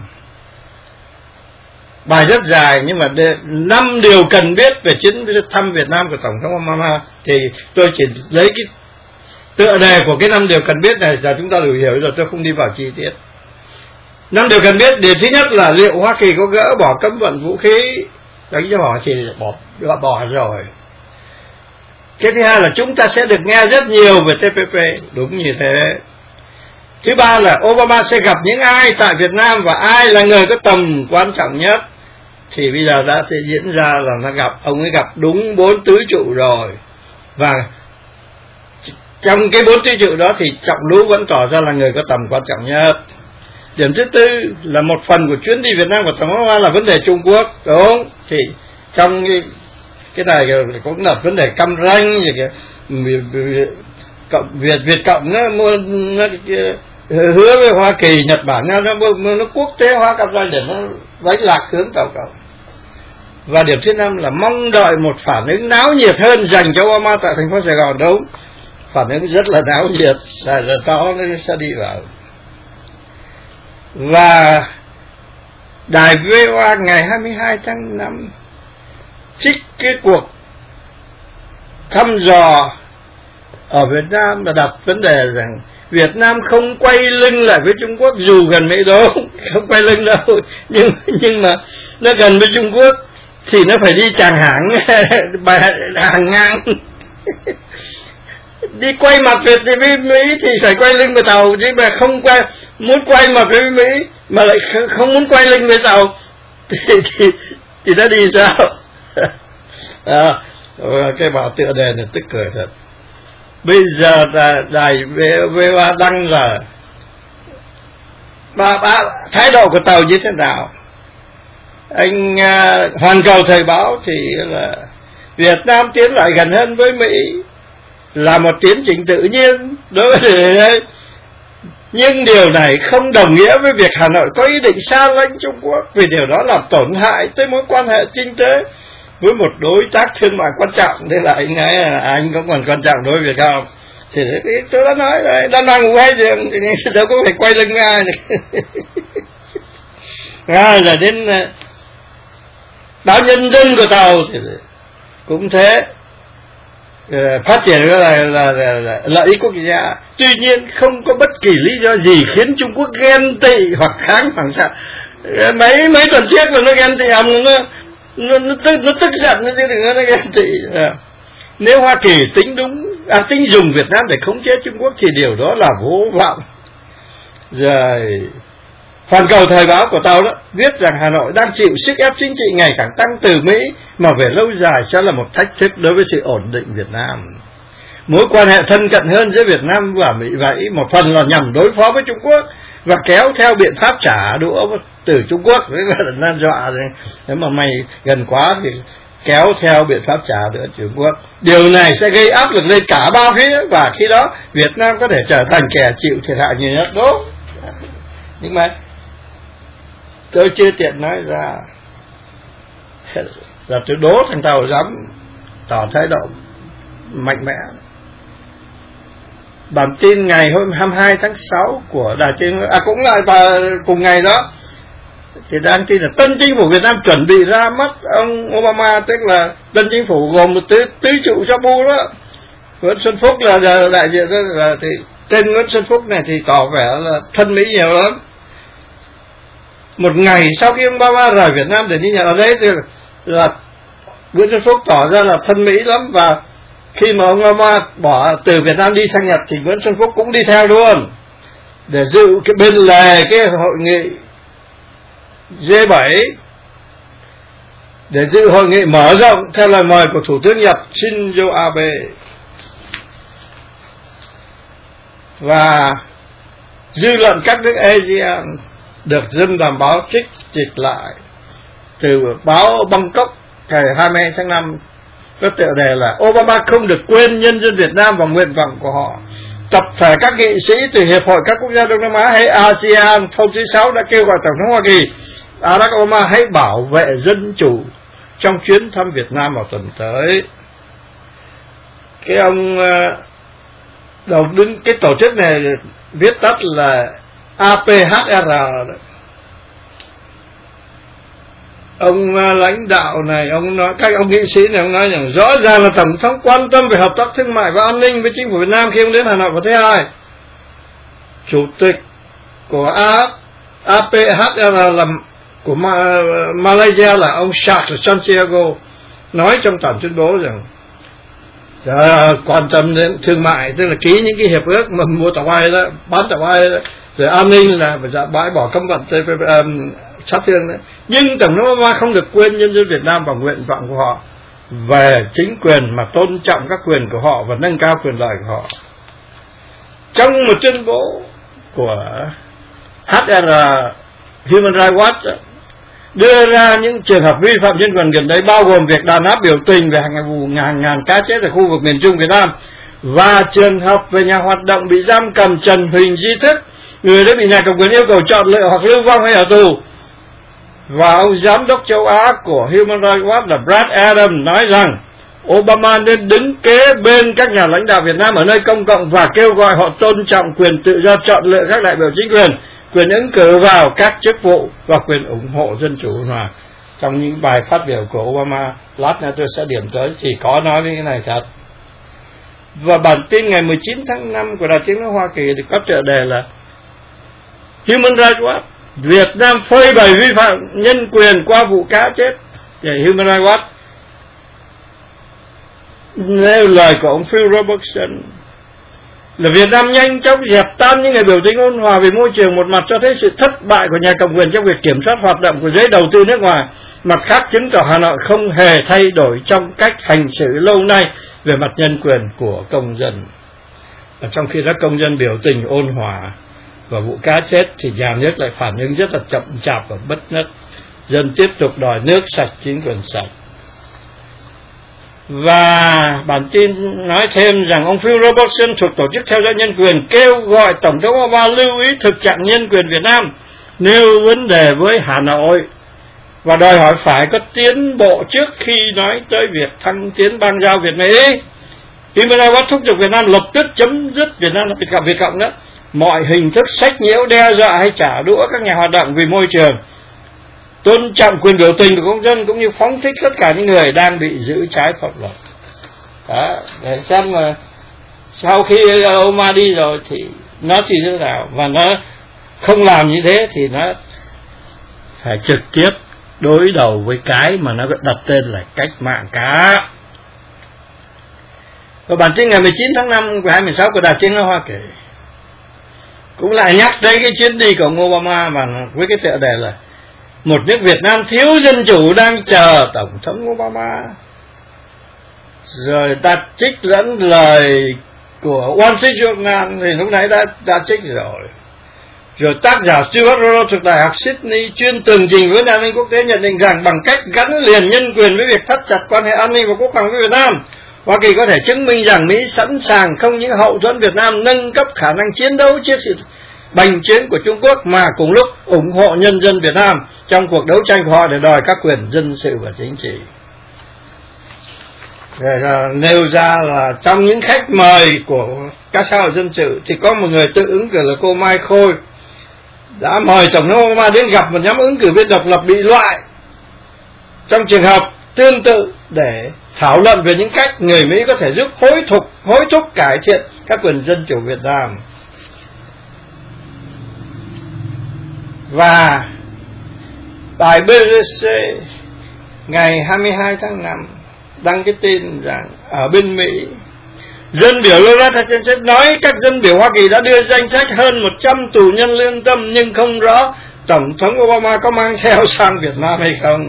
Bài rất dài nhưng mà 5 điều cần biết về chuyến thăm Việt Nam của Tổng thống Obama, thì tôi chỉ lấy cái tựa đề của cái 5 điều cần biết này là chúng ta đủ hiểu rồi, tôi không đi vào chi tiết. 5 điều cần biết. Điều thứ nhất là liệu Hoa Kỳ có gỡ bỏ cấm vận vũ khí? Đánh cho bỏ thì bỏ rồi. Cái thứ hai là chúng ta sẽ được nghe rất nhiều về TPP. Đúng như thế. Thứ ba là Obama sẽ gặp những ai tại Việt Nam và ai là người có tầm quan trọng nhất. Thì bây giờ đã diễn ra là ông ấy gặp đúng 4 tứ trụ rồi. Và trong cái 4 tứ trụ đó thì Trọng Lũ vẫn tỏ ra là người có tầm quan trọng nhất. Điểm thứ tư là một phần của chuyến đi Việt Nam của Tổng thống Obama là vấn đề Trung Quốc, đúng. Thì trong cái này cũng là vấn đề căm ranh Việt Cộng nó hứa với Hoa Kỳ, Nhật Bản nó quốc tế hóa căm ranh để nó đánh lạc hướng Tàu Cộng. Và điểm thứ năm là mong đợi một phản ứng náo nhiệt hơn dành cho Obama tại thành phố Sài Gòn, đúng. Phản ứng rất là náo nhiệt, là đó nó sẽ đi vào. Và đài VOA ngày 22 tháng 5 trích cái cuộc thăm dò ở Việt Nam là đặt vấn đề rằng Việt Nam không quay lưng lại với Trung Quốc dù gần Mỹ đâu, không quay lưng đâu, nhưng mà nó gần với Trung Quốc thì nó phải đi chàng hàng hàng ngang. Đi quay mặt Việt thì với Mỹ thì phải quay lưng với Tàu, chứ mà không muốn quay mặt với Mỹ mà lại không muốn quay lưng với Tàu thì nó đi sao? Cái bảo tựa đề này tức cười thật. Bây giờ đài VOA đăng là thái độ của Tàu như thế nào. Anh Hoàn Cầu Thời báo thì là Việt Nam tiến lại gần hơn với Mỹ là một tiến trình tự nhiên đối với, nhưng điều này không đồng nghĩa với việc Hà Nội có ý định xa lánh Trung Quốc, vì điều đó làm tổn hại tới mối quan hệ kinh tế với một đối tác thương mại quan trọng. Thế là anh có còn quan trọng đối với Việt không? Thì tôi đã nói rồi, đang ngủ hay giường thì đâu có phải quay lưng với ai rồi đến báo Nhân dân của Tàu thì cũng thế, phát triển là lợi ích quốc gia. Tuy nhiên không có bất kỳ lý do gì khiến Trung Quốc ghen tị hoặc kháng phản xạ. Mấy tuần trước mà nó ghen tị nó tức giận, chứ đừng có nó ghen tị. Nếu Hoa Kỳ tính dùng Việt Nam để khống chế Trung Quốc thì điều đó là vô vọng. Rồi Hoàn Cầu Thời báo của Tàu đó viết rằng Hà Nội đang chịu sức ép chính trị ngày càng tăng từ Mỹ, mà về lâu dài sẽ là một thách thức đối với sự ổn định Việt Nam. Mối quan hệ thân cận hơn giữa Việt Nam và Mỹ vậy một phần là nhằm đối phó với Trung Quốc và kéo theo biện pháp trả đũa từ Trung Quốc, với là nan dọa rồi. Nếu mà mày gần quá thì kéo theo biện pháp trả đũa Trung Quốc. Điều này sẽ gây áp lực lên cả ba phía, và khi đó Việt Nam có thể trở thành kẻ chịu thiệt hại nhiều nhất. Đúng. Nhưng mà tôi chưa tiện nói ra là tôi đố thằng Tàu dám tỏ thái độ mạnh mẽ. Bản tin ngày hôm 22 tháng 6 của đài trên cũng lại và cùng ngày đó thì đang tin là tân chính phủ Việt Nam chuẩn bị ra mắt ông Obama, tức là tân chính phủ gồm một tứ trụ cho bu đó. Nguyễn Xuân Phúc là đại diện đó, thì tên Nguyễn Xuân Phúc này thì tỏ vẻ là thân Mỹ nhiều lắm. Một ngày sau khi ông Obama rời Việt Nam để đi Nhật, ở đấy thì là Nguyễn Xuân Phúc tỏ ra là thân Mỹ lắm, và khi mà ông Obama bỏ từ Việt Nam đi sang Nhật thì Nguyễn Xuân Phúc cũng đi theo luôn để dự cái bên lề cái hội nghị G7, để dự hội nghị mở rộng theo lời mời của Thủ tướng Nhật Shinzo Abe. Và dư luận các nước ASEAN được dân làm báo trích lại từ báo Bangkok ngày 22 tháng 5 có tựa đề là Obama không được quên nhân dân Việt Nam và nguyện vọng của họ. Tập thể các nghị sĩ từ Hiệp hội các quốc gia Đông Nam Á hay ASEAN hôm thứ Sáu đã kêu gọi Tổng thống Hoa Kỳ Barack Obama hãy bảo vệ dân chủ trong chuyến thăm Việt Nam vào tuần tới. Cái ông đầu đứng cái tổ chức này viết tắt là APHR. Ông lãnh đạo này, ông nói, các ông nghị sĩ này, ông nói rằng rõ ràng là Tổng thống quan tâm về hợp tác thương mại và an ninh với chính phủ Việt Nam khi ông đến Hà Nội vào thứ Hai. Chủ tịch của APHR là của Malaysia là ông Charles Santiago nói trong bản tuyên bố rằng quan tâm đến thương mại, tức là ký những cái hiệp ước mà mua tàu bay đó, bán tàu bay đó, rồi an ninh là bãi bỏ cấm vận sát thương đó. Nhưng Tổng thống Obama không được quên nhân dân Việt Nam và nguyện vọng của họ về chính quyền, mà tôn trọng các quyền của họ và nâng cao quyền lợi của họ. Trong một tuyên bố của HR Human Rights Watch đưa ra những trường hợp vi phạm nhân quyền gần đây, bao gồm việc đàn áp biểu tình về hàng ngàn cá chết ở khu vực miền Trung Việt Nam, và trường hợp về nhà hoạt động bị giam cầm Trần Huỳnh Duy Thức, người đã bị nhà cầm quyền yêu cầu chọn lựa hoặc lưu vong hay ở tù. Và ông giám đốc châu Á của Human Rights Watch là Brad Adams nói rằng Obama nên đứng kế bên các nhà lãnh đạo Việt Nam ở nơi công cộng và kêu gọi họ tôn trọng quyền tự do chọn lựa các đại biểu chính quyền, quyền ứng cử vào các chức vụ và quyền ủng hộ dân chủ hòa. Trong những bài phát biểu của Obama, lát nữa tôi sẽ điểm tới, thì có nói với cái này thật. Và bản tin ngày 19 tháng 5 của Đài Tiếng nói Hoa Kỳ thì có tựa đề là Human Rights Watch, Việt Nam phơi bày vi phạm nhân quyền qua vụ cá chết. Thì Human Rights Watch nêu lời của ông Phil Robertson là Việt Nam nhanh chóng dẹp tan những người biểu tình ôn hòa về môi trường, một mặt cho thấy sự thất bại của nhà cầm quyền trong việc kiểm soát hoạt động của giới đầu tư nước ngoài, mặt khác chứng tỏ Hà Nội không hề thay đổi trong cách hành xử lâu nay về mặt nhân quyền của công dân. Và trong khi đó công dân biểu tình ôn hòa và vụ cá chết thì nhà nước lại phản ứng rất là chậm chạp và bất nhất. Dân tiếp tục đòi nước sạch, chính quyền sạch. Và bản tin nói thêm rằng ông Phil Robertson thuộc Tổ chức Theo dõi Nhân quyền kêu gọi Tổng thống Obama lưu ý thực trạng nhân quyền Việt Nam, nêu vấn đề với Hà Nội và đòi hỏi phải có tiến bộ trước khi nói tới việc thăng tiến bang giao Việt Mỹ. Human Rights Watch thúc giục Việt Nam lập tức chấm dứt, Việt Nam là Việt Cộng đó, mọi hình thức sách nhiễu, đe dọa hay trả đũa các nhà hoạt động vì môi trường, tôn trọng quyền biểu tình của công dân, cũng như phóng thích tất cả những người đang bị giữ trái pháp luật. Đó, để xem mà sau khi Obama đi rồi thì nó chỉ thế nào, và nó không làm như thế thì nó phải trực tiếp đối đầu với cái mà nó đặt tên là cách mạng cả. Và bản tin ngày 19 tháng 5 của 2016 của Đài Tiếng nói Hoa Kỳ cũng lại nhắc tới cái chuyến đi của ông Obama, và với cái tựa đề là một nước Việt Nam thiếu dân chủ đang chờ Tổng thống Obama. Rồi ta trích dẫn lời của Wall Street Journal thì lúc nãy đã trích rồi. Rồi tác giả Stuart Rollo thuộc Đại học Sydney chuyên tường trình với an ninh quốc tế nhận định rằng bằng cách gắn liền nhân quyền với việc thắt chặt quan hệ an ninh và quốc phòng với Việt Nam, Hoa Kỳ có thể chứng minh rằng Mỹ sẵn sàng không những hậu thuẫn Việt Nam nâng cấp khả năng chiến đấu trước sự bành trướng của Trung Quốc, mà cùng lúc ủng hộ nhân dân Việt Nam trong cuộc đấu tranh của họ để đòi các quyền dân sự và chính trị. Rồi nêu ra là trong những khách mời của các xã hội dân sự thì có một người tự ứng cử là cô Mai Khôi đã mời Tổng thống Obama đến gặp một nhóm ứng cử viên độc lập bị loại trong trường hợp tương tự để thảo luận về những cách người Mỹ có thể giúp hối thúc cải thiện các quyền dân chủ Việt Nam. Và đài BBC ngày 22 tháng 5 đăng cái tin rằng ở bên Mỹ, dân biểu Loretta Jackson nói các dân biểu Hoa Kỳ đã đưa danh sách hơn 100 tù nhân lương tâm, nhưng không rõ Tổng thống Obama có mang theo sang Việt Nam hay không.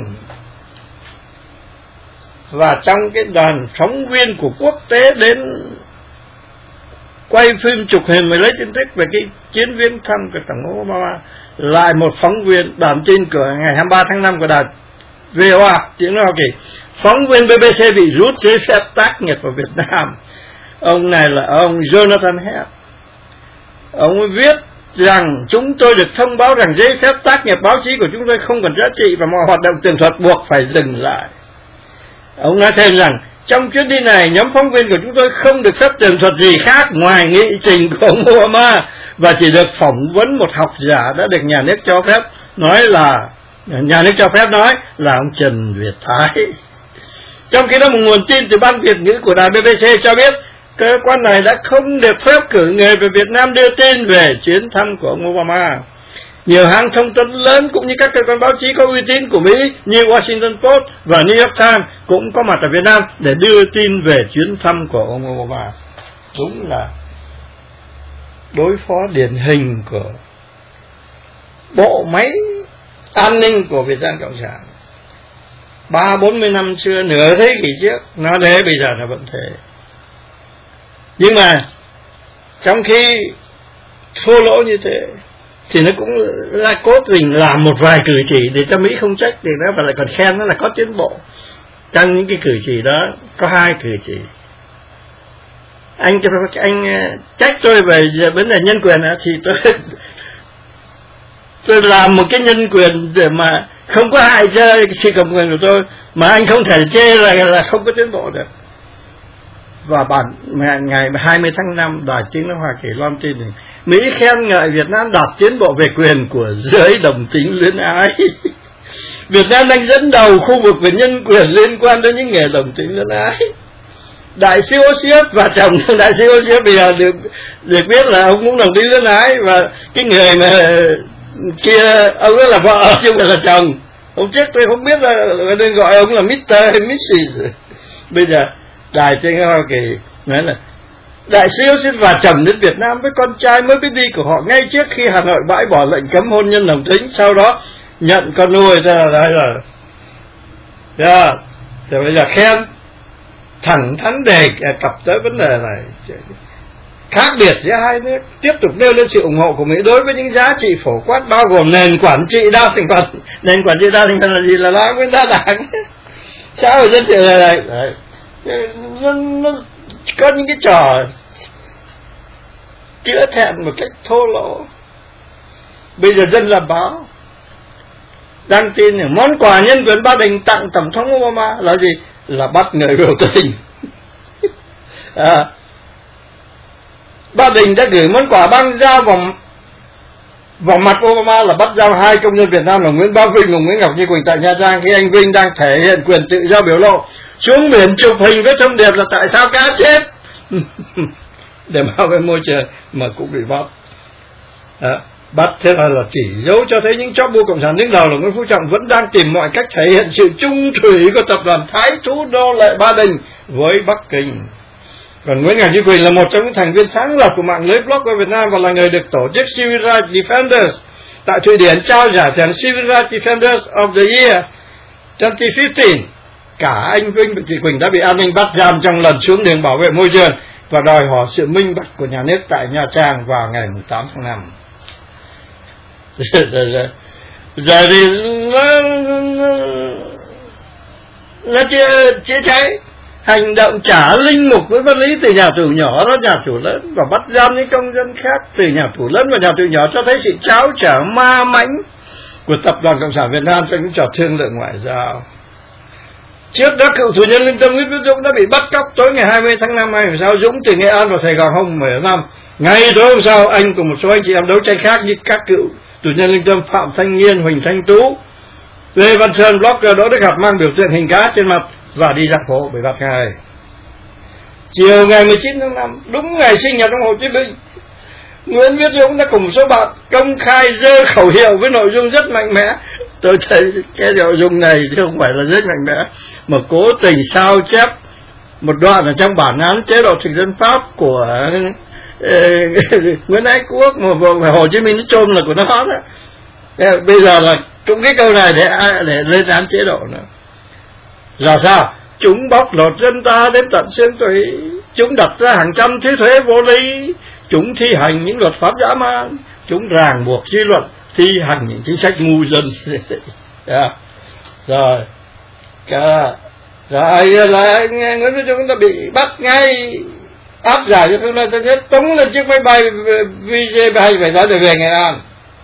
Và trong cái đoàn phóng viên của quốc tế đến quay phim chụp hình và lấy tin tức về cái chuyến viếng thăm của Tổng thống Obama, lại một phóng viên, bản tin của ngày 23 tháng 5 của đài VOA tiếng nói Hoa Kỳ, phóng viên BBC bị rút giấy phép tác nghiệp vào Việt Nam. Ông này là ông Jonathan Heath. Ông viết rằng chúng tôi được thông báo rằng giấy phép tác nghiệp báo chí của chúng tôi không còn giá trị và mọi hoạt động tường thuật buộc phải dừng lại. Ông nói thêm rằng trong chuyến đi này, nhóm phóng viên của chúng tôi không được phép tường thuật gì khác ngoài nghị trình của ông Obama và chỉ được phỏng vấn một học giả đã được nhà nước cho phép nói là ông Trần Việt Thái. Trong khi đó một nguồn tin từ ban Việt ngữ của đài BBC cho biết cơ quan này đã không được phép cử người về Việt Nam đưa tin về chuyến thăm của ông Obama. Nhiều hãng thông tấn lớn cũng như các cơ quan báo chí có uy tín của Mỹ như Washington Post và New York Times cũng có mặt ở Việt Nam để đưa tin về chuyến thăm của ông Obama. Đúng là đối phó điển hình của bộ máy an ninh của Việt Nam Cộng sản. 30-40 năm xưa, nửa thế kỷ trước nó thế, bây giờ nó vẫn thế. Nhưng mà trong khi thua lỗ như thế thì nó cũng là cố tình làm một vài cử chỉ để cho Mỹ không trách, thì nó và lại còn khen nó là có tiến bộ. Trong những cái cử chỉ đó có 2 cử chỉ. Anh trách tôi về vấn đề nhân quyền thì tôi làm một cái nhân quyền để mà không có hại cho sự cầm quyền của tôi, mà anh không thể chê là không có tiến bộ được. Và ngày 20 tháng 5 Đài Tiếng nói Hoa Kỳ loan tin thì Mỹ khen ngợi Việt Nam đạt tiến bộ về quyền của giới đồng tính luyến ái. Việt Nam đang dẫn đầu khu vực về nhân quyền liên quan đến những nghề đồng tính luyến ái. Đại sứ Osius và chồng đại sứ Osius bây giờ được biết là ông cũng đồng tính luyến ái, và cái người mà kia ông ấy là vợ chứ không phải là chồng. Hôm trước tôi không biết là nên gọi ông là Mr. hay Mrs. Bây giờ Đài Tiếng nói Hoa Kỳ nói là đại sứ Osius và chồng đến Việt Nam với con trai mới biết đi của họ ngay trước khi Hà Nội bãi bỏ lệnh cấm hôn nhân đồng tính, sau đó nhận con nuôi ra rồi. Rồi bây giờ khen thẳng thắn đề cập tới vấn đề này. Khác biệt giữa hai nước, tiếp tục nêu lên sự ủng hộ của Mỹ đối với những giá trị phổ quát bao gồm nền quản trị đa thành phần. Nền quản trị đa thành phần là gì? Là đa nguyên đa đảng. Xã hội dân chủ này nó có những cái trò chữa thẹn một cách thô lỗ. Bây giờ dân làm báo đăng tin là món quà nhân quyền Ba Đình tặng Tổng thống Obama là gì? Là bắt người biểu tình. Ba Đình đã gửi món quà băng dao vào mặt Obama là bắt giam 2 công dân Việt Nam là Nguyễn Bá Vinh và Nguyễn Ngọc Như Quỳnh tại Nha Trang khi anh Vinh đang thể hiện quyền tự do biểu lộ, xuống biển chụp hình với thông điệp là tại sao cá chết để bảo vệ môi trường mà cũng bị bắt. Bắt thế là chỉ dấu cho thấy những chóp bu cộng sản đứng đầu là Nguyễn Phú Trọng vẫn đang tìm mọi cách thể hiện sự trung thủy của tập đoàn Thái Thú Đô Lệ Ba Đình với Bắc Kinh. Còn Nguyễn Ngọc Như Quỳnh là một trong những thành viên sáng lập của mạng lưới blog ở Việt Nam và là người được tổ chức Civil Rights Defenders tại Thụy Điển trao giải thưởng Civil Rights Defenders of the Year 2015. Cả anh Vinh và chị Quỳnh đã bị an ninh bắt giam trong lần xuống đường bảo vệ môi trường và đòi hỏi sự minh bạch của nhà nước tại Nha Trang vào ngày 8 tháng 5. Giờ thì nó chữa cháy hành động trả linh mục với vật lý từ nhà tù nhỏ đến nhà tù lớn và bắt giam những công dân khác từ nhà tù lớn và nhà tù nhỏ cho thấy sự tráo trở ma mãnh của Tập đoàn Cộng sản Việt Nam trong những trò thương lượng ngoại giao. Trước đó cựu tù nhân lương tâm Nguyễn Viết Dũng đã bị bắt cóc tối ngày 20 tháng 5 2016. Dũng từ Nghệ An vào Sài Gòn hôm 15. Ngay tối hôm sau, anh cùng một số anh chị em đấu tranh khác như các cựu tù nhân lương tâm Phạm Thanh Nghiên, Huỳnh Thanh Tú, Lê Văn Sơn, blogger Đỗ Đức Hợp mang biểu tượng hình cá trên mặt và đi ra phố bị bắt ngay. Chiều ngày 19 tháng 5, đúng ngày sinh nhật ông Hồ Chí Minh, Nguyễn Viết Dũng đã cùng một số bạn công khai giơ khẩu hiệu với nội dung rất mạnh mẽ. Tôi thấy cái nội dung này chứ không phải là rất mạnh mẽ, mà cố tình sao chép một đoạn ở trong bản án chế độ thực dân Pháp của Nguyễn Ái Quốc mà Hồ Chí Minh nó chôn là của nó đó. Bây giờ là cũng cái câu này để lên án chế độ nữa. Rồi sao? Chúng bóc lột dân ta đến tận xương tủy, chúng đặt ra hàng trăm thứ thuế vô lý, chúng thi hành những luật pháp dã man, chúng ràng buộc dư luận, thi hành những chính sách ngu dân. Rồi là Nguyễn Viết Dũng đã bị bắt ngay, áp giải cho tôi nói nhất tống lên chiếc máy bay VJ2 phải được về Nghệ An.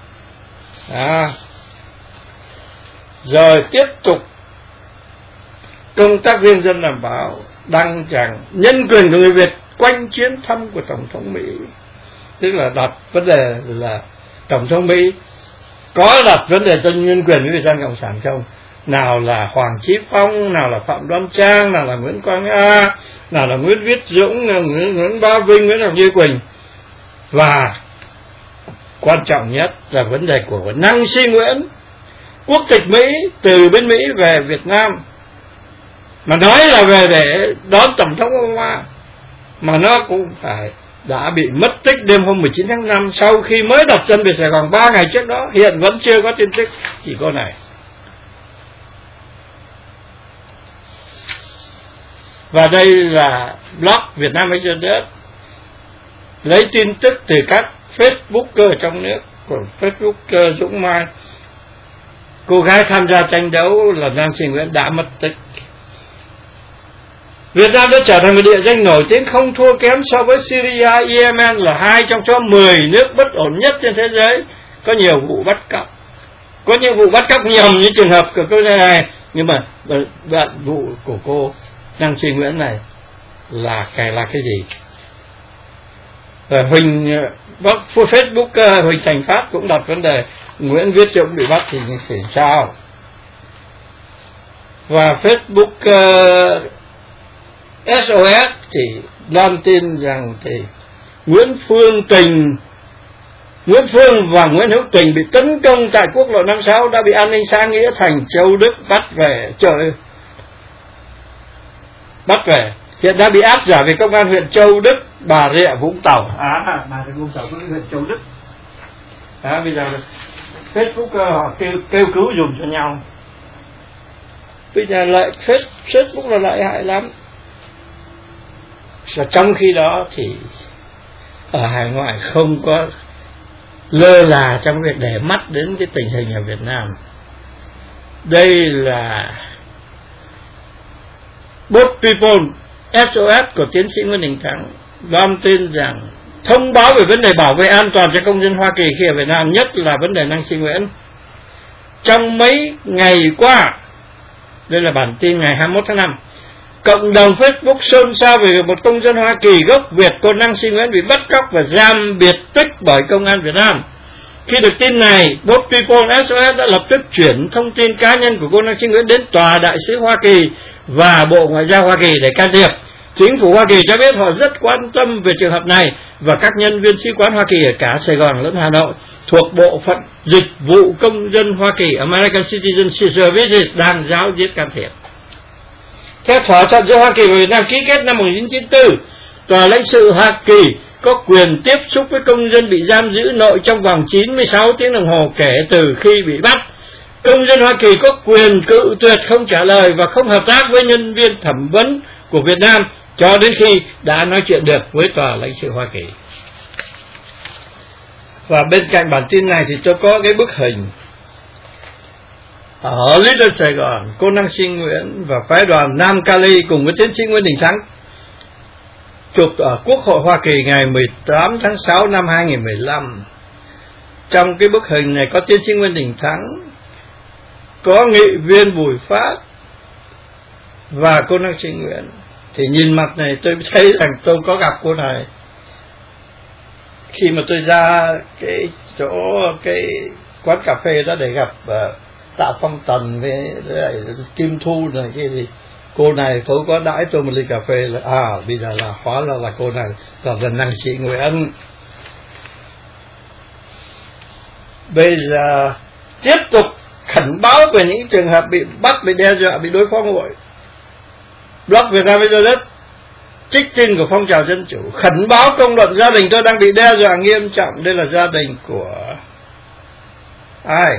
Rồi tiếp tục công tác viên dân làm báo đăng chẳng nhân quyền của người Việt quanh chuyến thăm của Tổng thống Mỹ. tức là đặt vấn đề là Tổng thống Mỹ có đặt vấn đề cho nhân quyền với Việt Nam Cộng sản không? Nào là Hoàng Chí Phong, nào là Phạm Đoan Trang, nào là Nguyễn Quang A, nào là Nguyễn Viết Dũng, Nguyễn Bá Vinh, Nguyễn Ngọc Như Quỳnh. Và quan trọng nhất là vấn đề của Năng Si Nguyễn, quốc tịch Mỹ, từ bên Mỹ về Việt Nam, mà nói là về để đón Tổng thống Obama, mà nó cũng phải đã bị mất tích đêm hôm 19 tháng 5 sau khi mới đặt chân về Sài Gòn 3 ngày trước đó, hiện vẫn chưa có tin tức chỉ cô này. Và đây là blog Việt Nam Exodus, lấy tin tức từ các Facebooker trong nước, của Facebooker Dũng Mai. Cô gái tham gia tranh đấu là Năng Si Nguyễn đã mất tích. Việt Nam đã trở thành một địa danh nổi tiếng không thua kém so với Syria, Yemen, là 2 trong số 10 nước bất ổn nhất trên thế giới. Có nhiều vụ bắt cóc, có những vụ bắt cóc nhầm như trường hợp của cô này, nhưng mà đoạn vụ của cô Năng Si Nguyễn này là cái gì? Và Facebook Huỳnh Thành Phát cũng đặt vấn đề Nguyễn Viết Dũng bị bắt thì sao? Và Facebook SOS thì loan tin rằng thì Nguyễn Phương và Nguyễn Hữu Tình bị tấn công tại quốc lộ 56 đã bị an ninh xã Nghĩa Thành, Châu Đức bắt về. Hiện đã bị áp giải về công an huyện Châu Đức, Bà Rịa Vũng Tàu. Bà Rịa Vũng Tàu cũng huyện Châu Đức. Bây giờ Facebook họ kêu cứu dùm cho nhau. Bây giờ lại Facebook là lợi hại lắm. Và trong khi đó thì ở hải ngoại không có lơ là trong việc để mắt đến cái tình hình ở Việt Nam. Đây là Both People SOS của tiến sĩ Nguyễn Đình Thắng loan tin rằng thông báo về vấn đề bảo vệ an toàn cho công dân Hoa Kỳ khi ở Việt Nam, nhất là vấn đề Năng Si Nguyễn. Trong mấy ngày qua, đây là bản tin ngày 21 tháng 5, cộng đồng Facebook xôn xao về một công dân Hoa Kỳ gốc Việt, cô Năng Si Nguyễn, bị bắt cóc và giam biệt tích bởi công an Việt Nam. Khi được tin này, Both People SOS đã lập tức chuyển thông tin cá nhân của cô Năng Si Nguyễn đến Tòa Đại sứ Hoa Kỳ và Bộ Ngoại giao Hoa Kỳ để can thiệp. Chính phủ Hoa Kỳ cho biết họ rất quan tâm về trường hợp này, và các nhân viên sứ quán Hoa Kỳ ở cả Sài Gòn lẫn Hà Nội thuộc Bộ phận Dịch vụ Công dân Hoa Kỳ American Citizen Services đang giáo diết can thiệp. Theo thỏa thuận giữa Hoa Kỳ và Việt Nam ký kết năm 1994, Tòa lãnh sự Hoa Kỳ có quyền tiếp xúc với công dân bị giam giữ nội trong vòng 96 tiếng đồng hồ kể từ khi bị bắt. Công dân Hoa Kỳ có quyền cự tuyệt không trả lời và không hợp tác với nhân viên thẩm vấn của Việt Nam cho đến khi đã nói chuyện được với Tòa lãnh sự Hoa Kỳ. Và bên cạnh bản tin này thì tôi có cái bức hình ở Little Sài Gòn, cô Năng Si Nguyễn và phái đoàn Nam Cali cùng với tiến sĩ Nguyễn Đình Thắng chụp ở Quốc hội Hoa Kỳ ngày 18 tháng 6 năm 2015. Trong cái bức hình này có tiến sĩ Nguyễn Đình Thắng, có nghị viên Bùi Phát và cô Năng Si Nguyễn. Thì nhìn mặt này tôi thấy rằng tôi có gặp cô này khi mà tôi ra cái chỗ cái quán cà phê đó để gặp Tạ Phong Tần với lại Kim Thu này cái gì. Cô này tôi có đãi tôi một ly cà phê là bây giờ là hóa là cô này là lần Năng Si Nguyễn. Bây giờ tiếp tục khẩn báo về những trường hợp bị bắt, bị đe dọa, bị đối phó nguội. Blog Việt Nam bây giờ rất trích tin của phong trào dân chủ, khẩn báo công luận gia đình tôi đang bị đe dọa nghiêm trọng. Đây là gia đình của ai?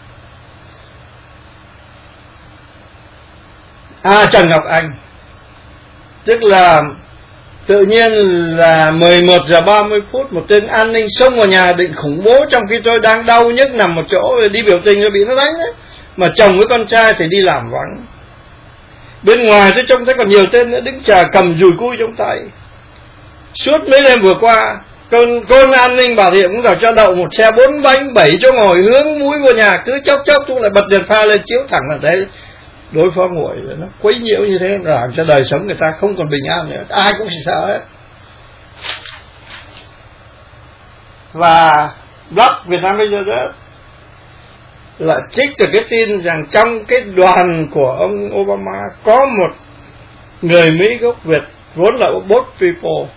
Trần Ngọc Anh. Tức là tự nhiên là 11 giờ 30 phút một tên an ninh xông vào nhà định khủng bố trong khi tôi đang đau nhức nằm một chỗ đi biểu tình rồi bị nó đánh đấy. Mà chồng với con trai thì đi làm vắng. Bên ngoài tôi trông thấy còn nhiều tên nữa đứng chờ cầm dùi cui trong tay. Suốt mấy đêm vừa qua, con an ninh Bà Rịa cũng vào cho đậu một xe 4 bánh 7 chỗ ngồi hướng mũi vào nhà, cứ chốc tôi lại bật đèn pha lên chiếu thẳng vào đấy. Đối phó nguội nó quấy nhiễu như thế làm cho đời sống người ta không còn bình an nữa, ai cũng sợ hết. Và blog Việt Nam bây giờ đó là trích từ cái tin rằng trong cái đoàn của ông Obama có một người Mỹ gốc Việt vốn là boat people,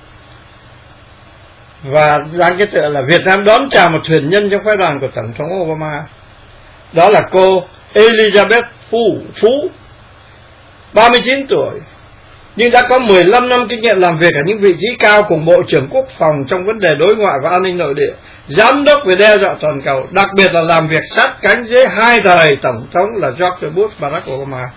và đang cái tựa là Việt Nam đón chào một thuyền nhân trong phái đoàn của Tổng thống Obama. Đó là cô Elizabeth Phú 39 tuổi, nhưng đã có 15 năm kinh nghiệm làm việc ở những vị trí cao cùng Bộ trưởng Quốc phòng trong vấn đề đối ngoại và an ninh nội địa, giám đốc về đe dọa toàn cầu, đặc biệt là làm việc sát cánh dưới hai thời Tổng thống là George Bush và Barack Obama.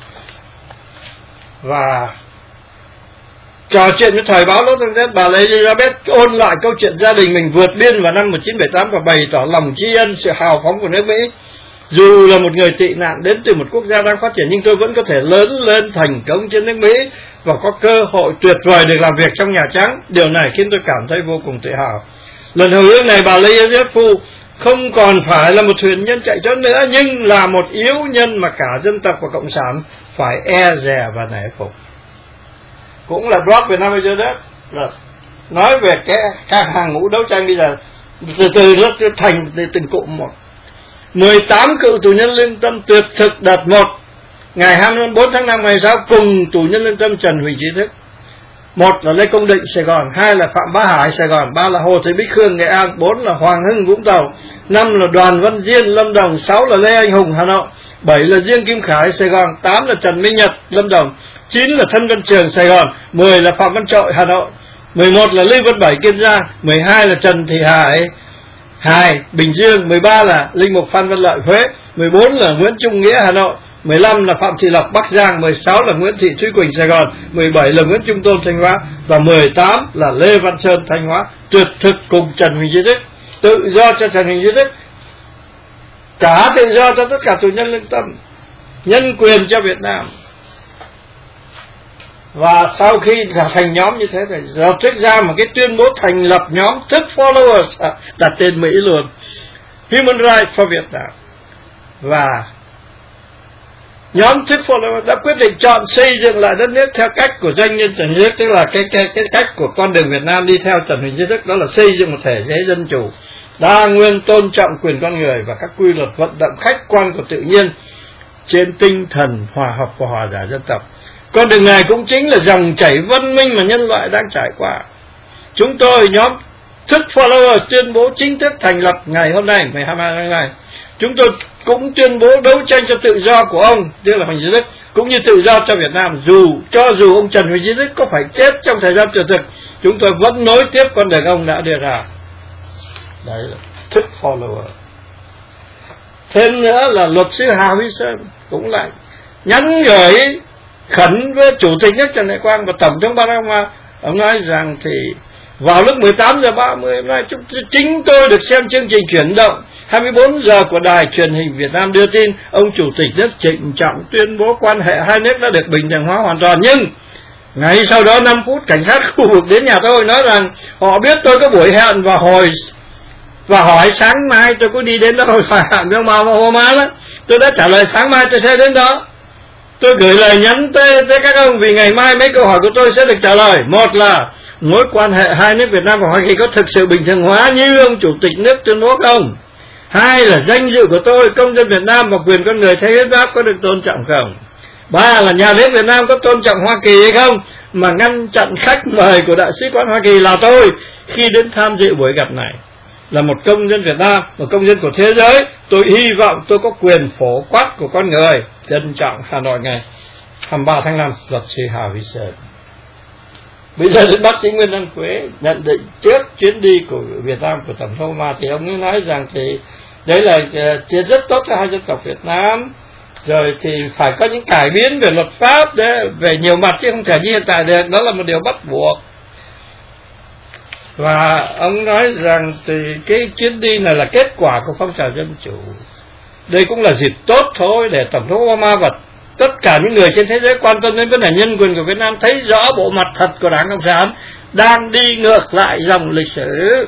Và trò chuyện với thời báo Los Angeles, bà Elizabeth ôn lại câu chuyện gia đình mình vượt biên vào năm 1978 và bày tỏ lòng tri ân sự hào phóng của nước Mỹ. Dù là một người tị nạn đến từ một quốc gia đang phát triển, nhưng tôi vẫn có thể lớn lên thành công trên nước Mỹ và có cơ hội tuyệt vời được làm việc trong Nhà Trắng. Điều này khiến tôi cảm thấy vô cùng tự hào. Lần hồi ước này, bà Elizabeth không còn phải là một thuyền nhân chạy trốn nữa, nhưng là một yếu nhân mà cả dân tộc và cộng sản phải e dè và nể phục. Cũng là blog Việt Nam bây giờ đó là nói về các hàng ngũ đấu tranh bây giờ từ thành từng cụm một. 18 cựu tù nhân lương tâm tuyệt thực đợt 1 ngày 24 tháng 5 ngày 6 cùng tù nhân lương tâm Trần Huỳnh Trí Thức. 1 là Lê Công Định Sài Gòn, 2 là Phạm Bá Hải Sài Gòn, 3 là Hồ Thị Bích Khương Nghệ An, 4 là Hoàng Hưng Vũng Tàu, 5 là Đoàn Văn Diên Lâm Đồng, 6 là Lê Anh Hùng Hà Nội, 7 là Dương Kim Khải Sài Gòn, 8 là Trần Minh Nhật Lâm Đồng, 9 là Thân Văn Trường Sài Gòn, 10 là Phạm Văn Trội Hà Nội, 11 là Lưu Văn Bảy Kiên Giang, 12 là Trần Thị Hải Bình Dương, 13 là Linh Mục Phan Văn Lợi Huế, 14 là Nguyễn Trung Nghĩa Hà Nội, 15 là Phạm Thị Lộc Bắc Giang, 16 là Nguyễn Thị Thúy Quỳnh Sài Gòn, 17 là Nguyễn Trung Tôn Thanh Hóa và 18 là Lê Văn Sơn Thanh Hóa. Tuyệt thực cùng Trần Huỳnh Trí Thức, tự do cho Trần Huỳnh Trí Thức, trả tự do cho tất cả tù nhân lương tâm, nhân quyền cho Việt Nam. Và sau khi thành nhóm như thế thì lập tức ra một cái tuyên bố thành lập nhóm Thức Followers, đặt tên Mỹ luôn, Human Rights for Vietnam. Và nhóm Thức Followers đã quyết định chọn xây dựng lại đất nước theo cách của doanh nhân Trần Huỳnh Trí Thức, tức là cái cách của con đường Việt Nam đi theo Trần Huỳnh Trí Thức, đó là xây dựng một thể chế dân chủ đa nguyên, tôn trọng quyền con người và các quy luật vận động khách quan của tự nhiên trên tinh thần hòa hợp và hòa giải dân tộc. Con đường này cũng chính là dòng chảy văn minh mà nhân loại đang trải qua. Chúng tôi, nhóm Thức Follower, tuyên bố chính thức thành lập ngày hôm nay, ngày 22 tháng 2. Chúng tôi cũng tuyên bố đấu tranh cho tự do của ông, tức là Huỳnh Trí Thức, cũng như tự do cho Việt Nam. Cho dù ông Trần Huỳnh Trí Thức có phải chết trong thời gian tuyệt thực, chúng tôi vẫn nối tiếp con đường ông đã đưa ra. Đấy là Thức Follower. Thêm nữa là luật sư Hà Huy Sơn cũng lại nhắn gửi khẩn với Chủ tịch nước Trần Đại Quang và Tổng thống Barack Obama. Ông nói rằng thì vào lúc 18:30 hôm nay chính tôi được xem chương trình chuyển động 24 giờ của đài truyền hình Việt Nam đưa tin ông Chủ tịch nước trịnh trọng tuyên bố quan hệ hai nước đã được bình thường hóa hoàn toàn. Nhưng ngay sau đó 5 phút cảnh sát khu vực đến nhà tôi nói rằng họ biết tôi có buổi hẹn và hỏi sáng mai tôi có đi đến đó phải hẹn với ông Obama đó. Tôi đã trả lời sáng mai tôi sẽ đến đó. Tôi gửi lời nhắn tới các ông vì ngày mai mấy câu hỏi của tôi sẽ được trả lời. Một là mối quan hệ hai nước Việt Nam và Hoa Kỳ có thực sự bình thường hóa như ông Chủ tịch nước tuyên bố không? Hai là danh dự của tôi, công dân Việt Nam và quyền con người theo hiến pháp có được tôn trọng không? Ba là nhà nước Việt Nam có tôn trọng Hoa Kỳ hay không mà ngăn chặn khách mời của Đại sứ quán Hoa Kỳ là tôi khi đến tham dự buổi gặp này. Là một công dân Việt Nam, một công dân của thế giới, tôi hy vọng tôi có quyền phổ quát của con người. Trân trọng, Hà Nội ngày 23 tháng 5, luật sư Hà Huy Sơn. Bây giờ đến bác sĩ Nguyễn Văn Quế nhận định trước chuyến đi của Việt Nam của Tổng thống Obama thì ông ấy nói rằng thì đấy là chuyện rất tốt cho hai dân tộc Việt Nam. Rồi thì phải có những cải biến về luật pháp đấy, về nhiều mặt chứ không thể như hiện tại được, đó là một điều bắt buộc. Và ông nói rằng thì cái chuyến đi này là kết quả của phong trào dân chủ. Đây cũng là dịp tốt thôi để Tổng thống Obama và tất cả những người trên thế giới quan tâm đến vấn đề nhân quyền của Việt Nam thấy rõ bộ mặt thật của Đảng Cộng sản đang đi ngược lại dòng lịch sử.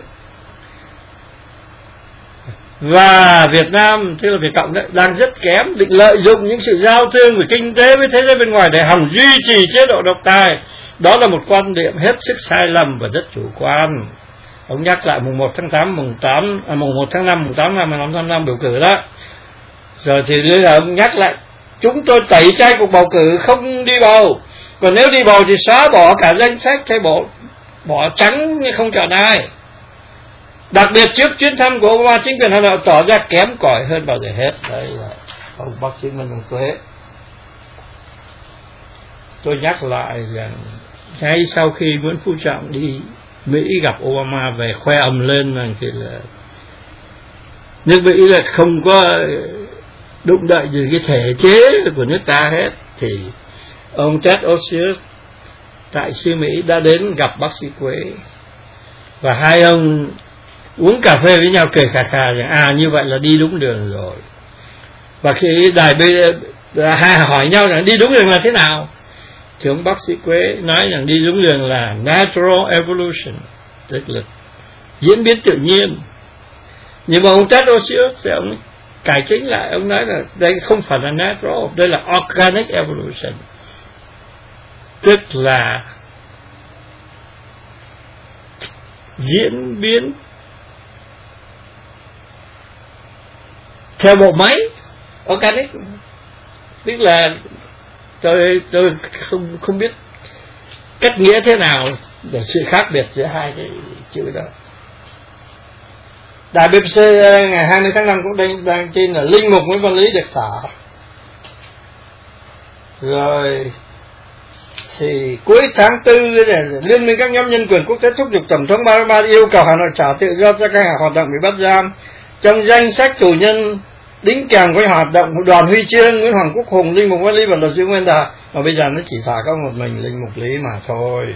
Và Việt Nam, tức là Việt Cộng đấy, đang rất kém, định lợi dụng những sự giao thương về kinh tế với thế giới bên ngoài để hòng duy trì chế độ độc tài. Đó là một quan điểm hết sức sai lầm và rất chủ quan. Ông nhắc lại mùng 1 tháng 8, mùng 1 tháng 5, mùng 8 năm, 15 tháng 5 bầu cử đó. Rồi thì bây giờ ông nhắc lại, chúng tôi tẩy chay cuộc bầu cử, không đi bầu. Còn nếu đi bầu thì xóa bỏ cả danh sách, thay bỏ trắng không chọn ai. Đặc biệt trước chuyến thăm của Obama, chính quyền Hà Nội tỏ ra kém cỏi hơn bao giờ hết. Đây là ông bác sĩ Nguyễn Văn Tuế. Tôi nhắc lại rằng ngay sau khi Nguyễn Phú Trọng đi Mỹ gặp Obama về khoe ầm lên rằng thì là nước Mỹ là không có đụng đậy gì cái thể chế của nước ta hết, thì ông Ted Osius tại xứ Mỹ đã đến gặp bác sĩ Quế, và hai ông uống cà phê với nhau cười khà khà rằng như vậy là đi đúng đường rồi. Và khi đài hai hỏi nhau rằng đi đúng đường là thế nào, thì ông bác sĩ Quế nói rằng đi đúng đường là natural evolution, tức là diễn biến tự nhiên. Nhưng mà ông Ted Osius thì ông cải chính lại, ông nói là đây không phải là natural, đây là organic evolution, tức là diễn biến theo bộ máy organic. Tức là tôi không biết cách nghĩa thế nào để sự khác biệt giữa hai cái chữ đó. Đài BBC ngày 20 tháng 5 cũng đang tin là linh mục Nguyễn Văn Lý được thả. Rồi thì cuối tháng 4 Liên minh các nhóm nhân quyền quốc tế thúc giục Tổng thống Obama yêu cầu Hà Nội trả tự do cho các nhà hoạt động bị bắt giam. Trong danh sách tù nhân đính kèm với hoạt động Đoàn Huy Chương, Nguyễn Hoàng Quốc Hùng, linh mục Văn Lý và luật sư Nguyên Đà, mà bây giờ nó chỉ thả có một mình linh mục Lý mà thôi.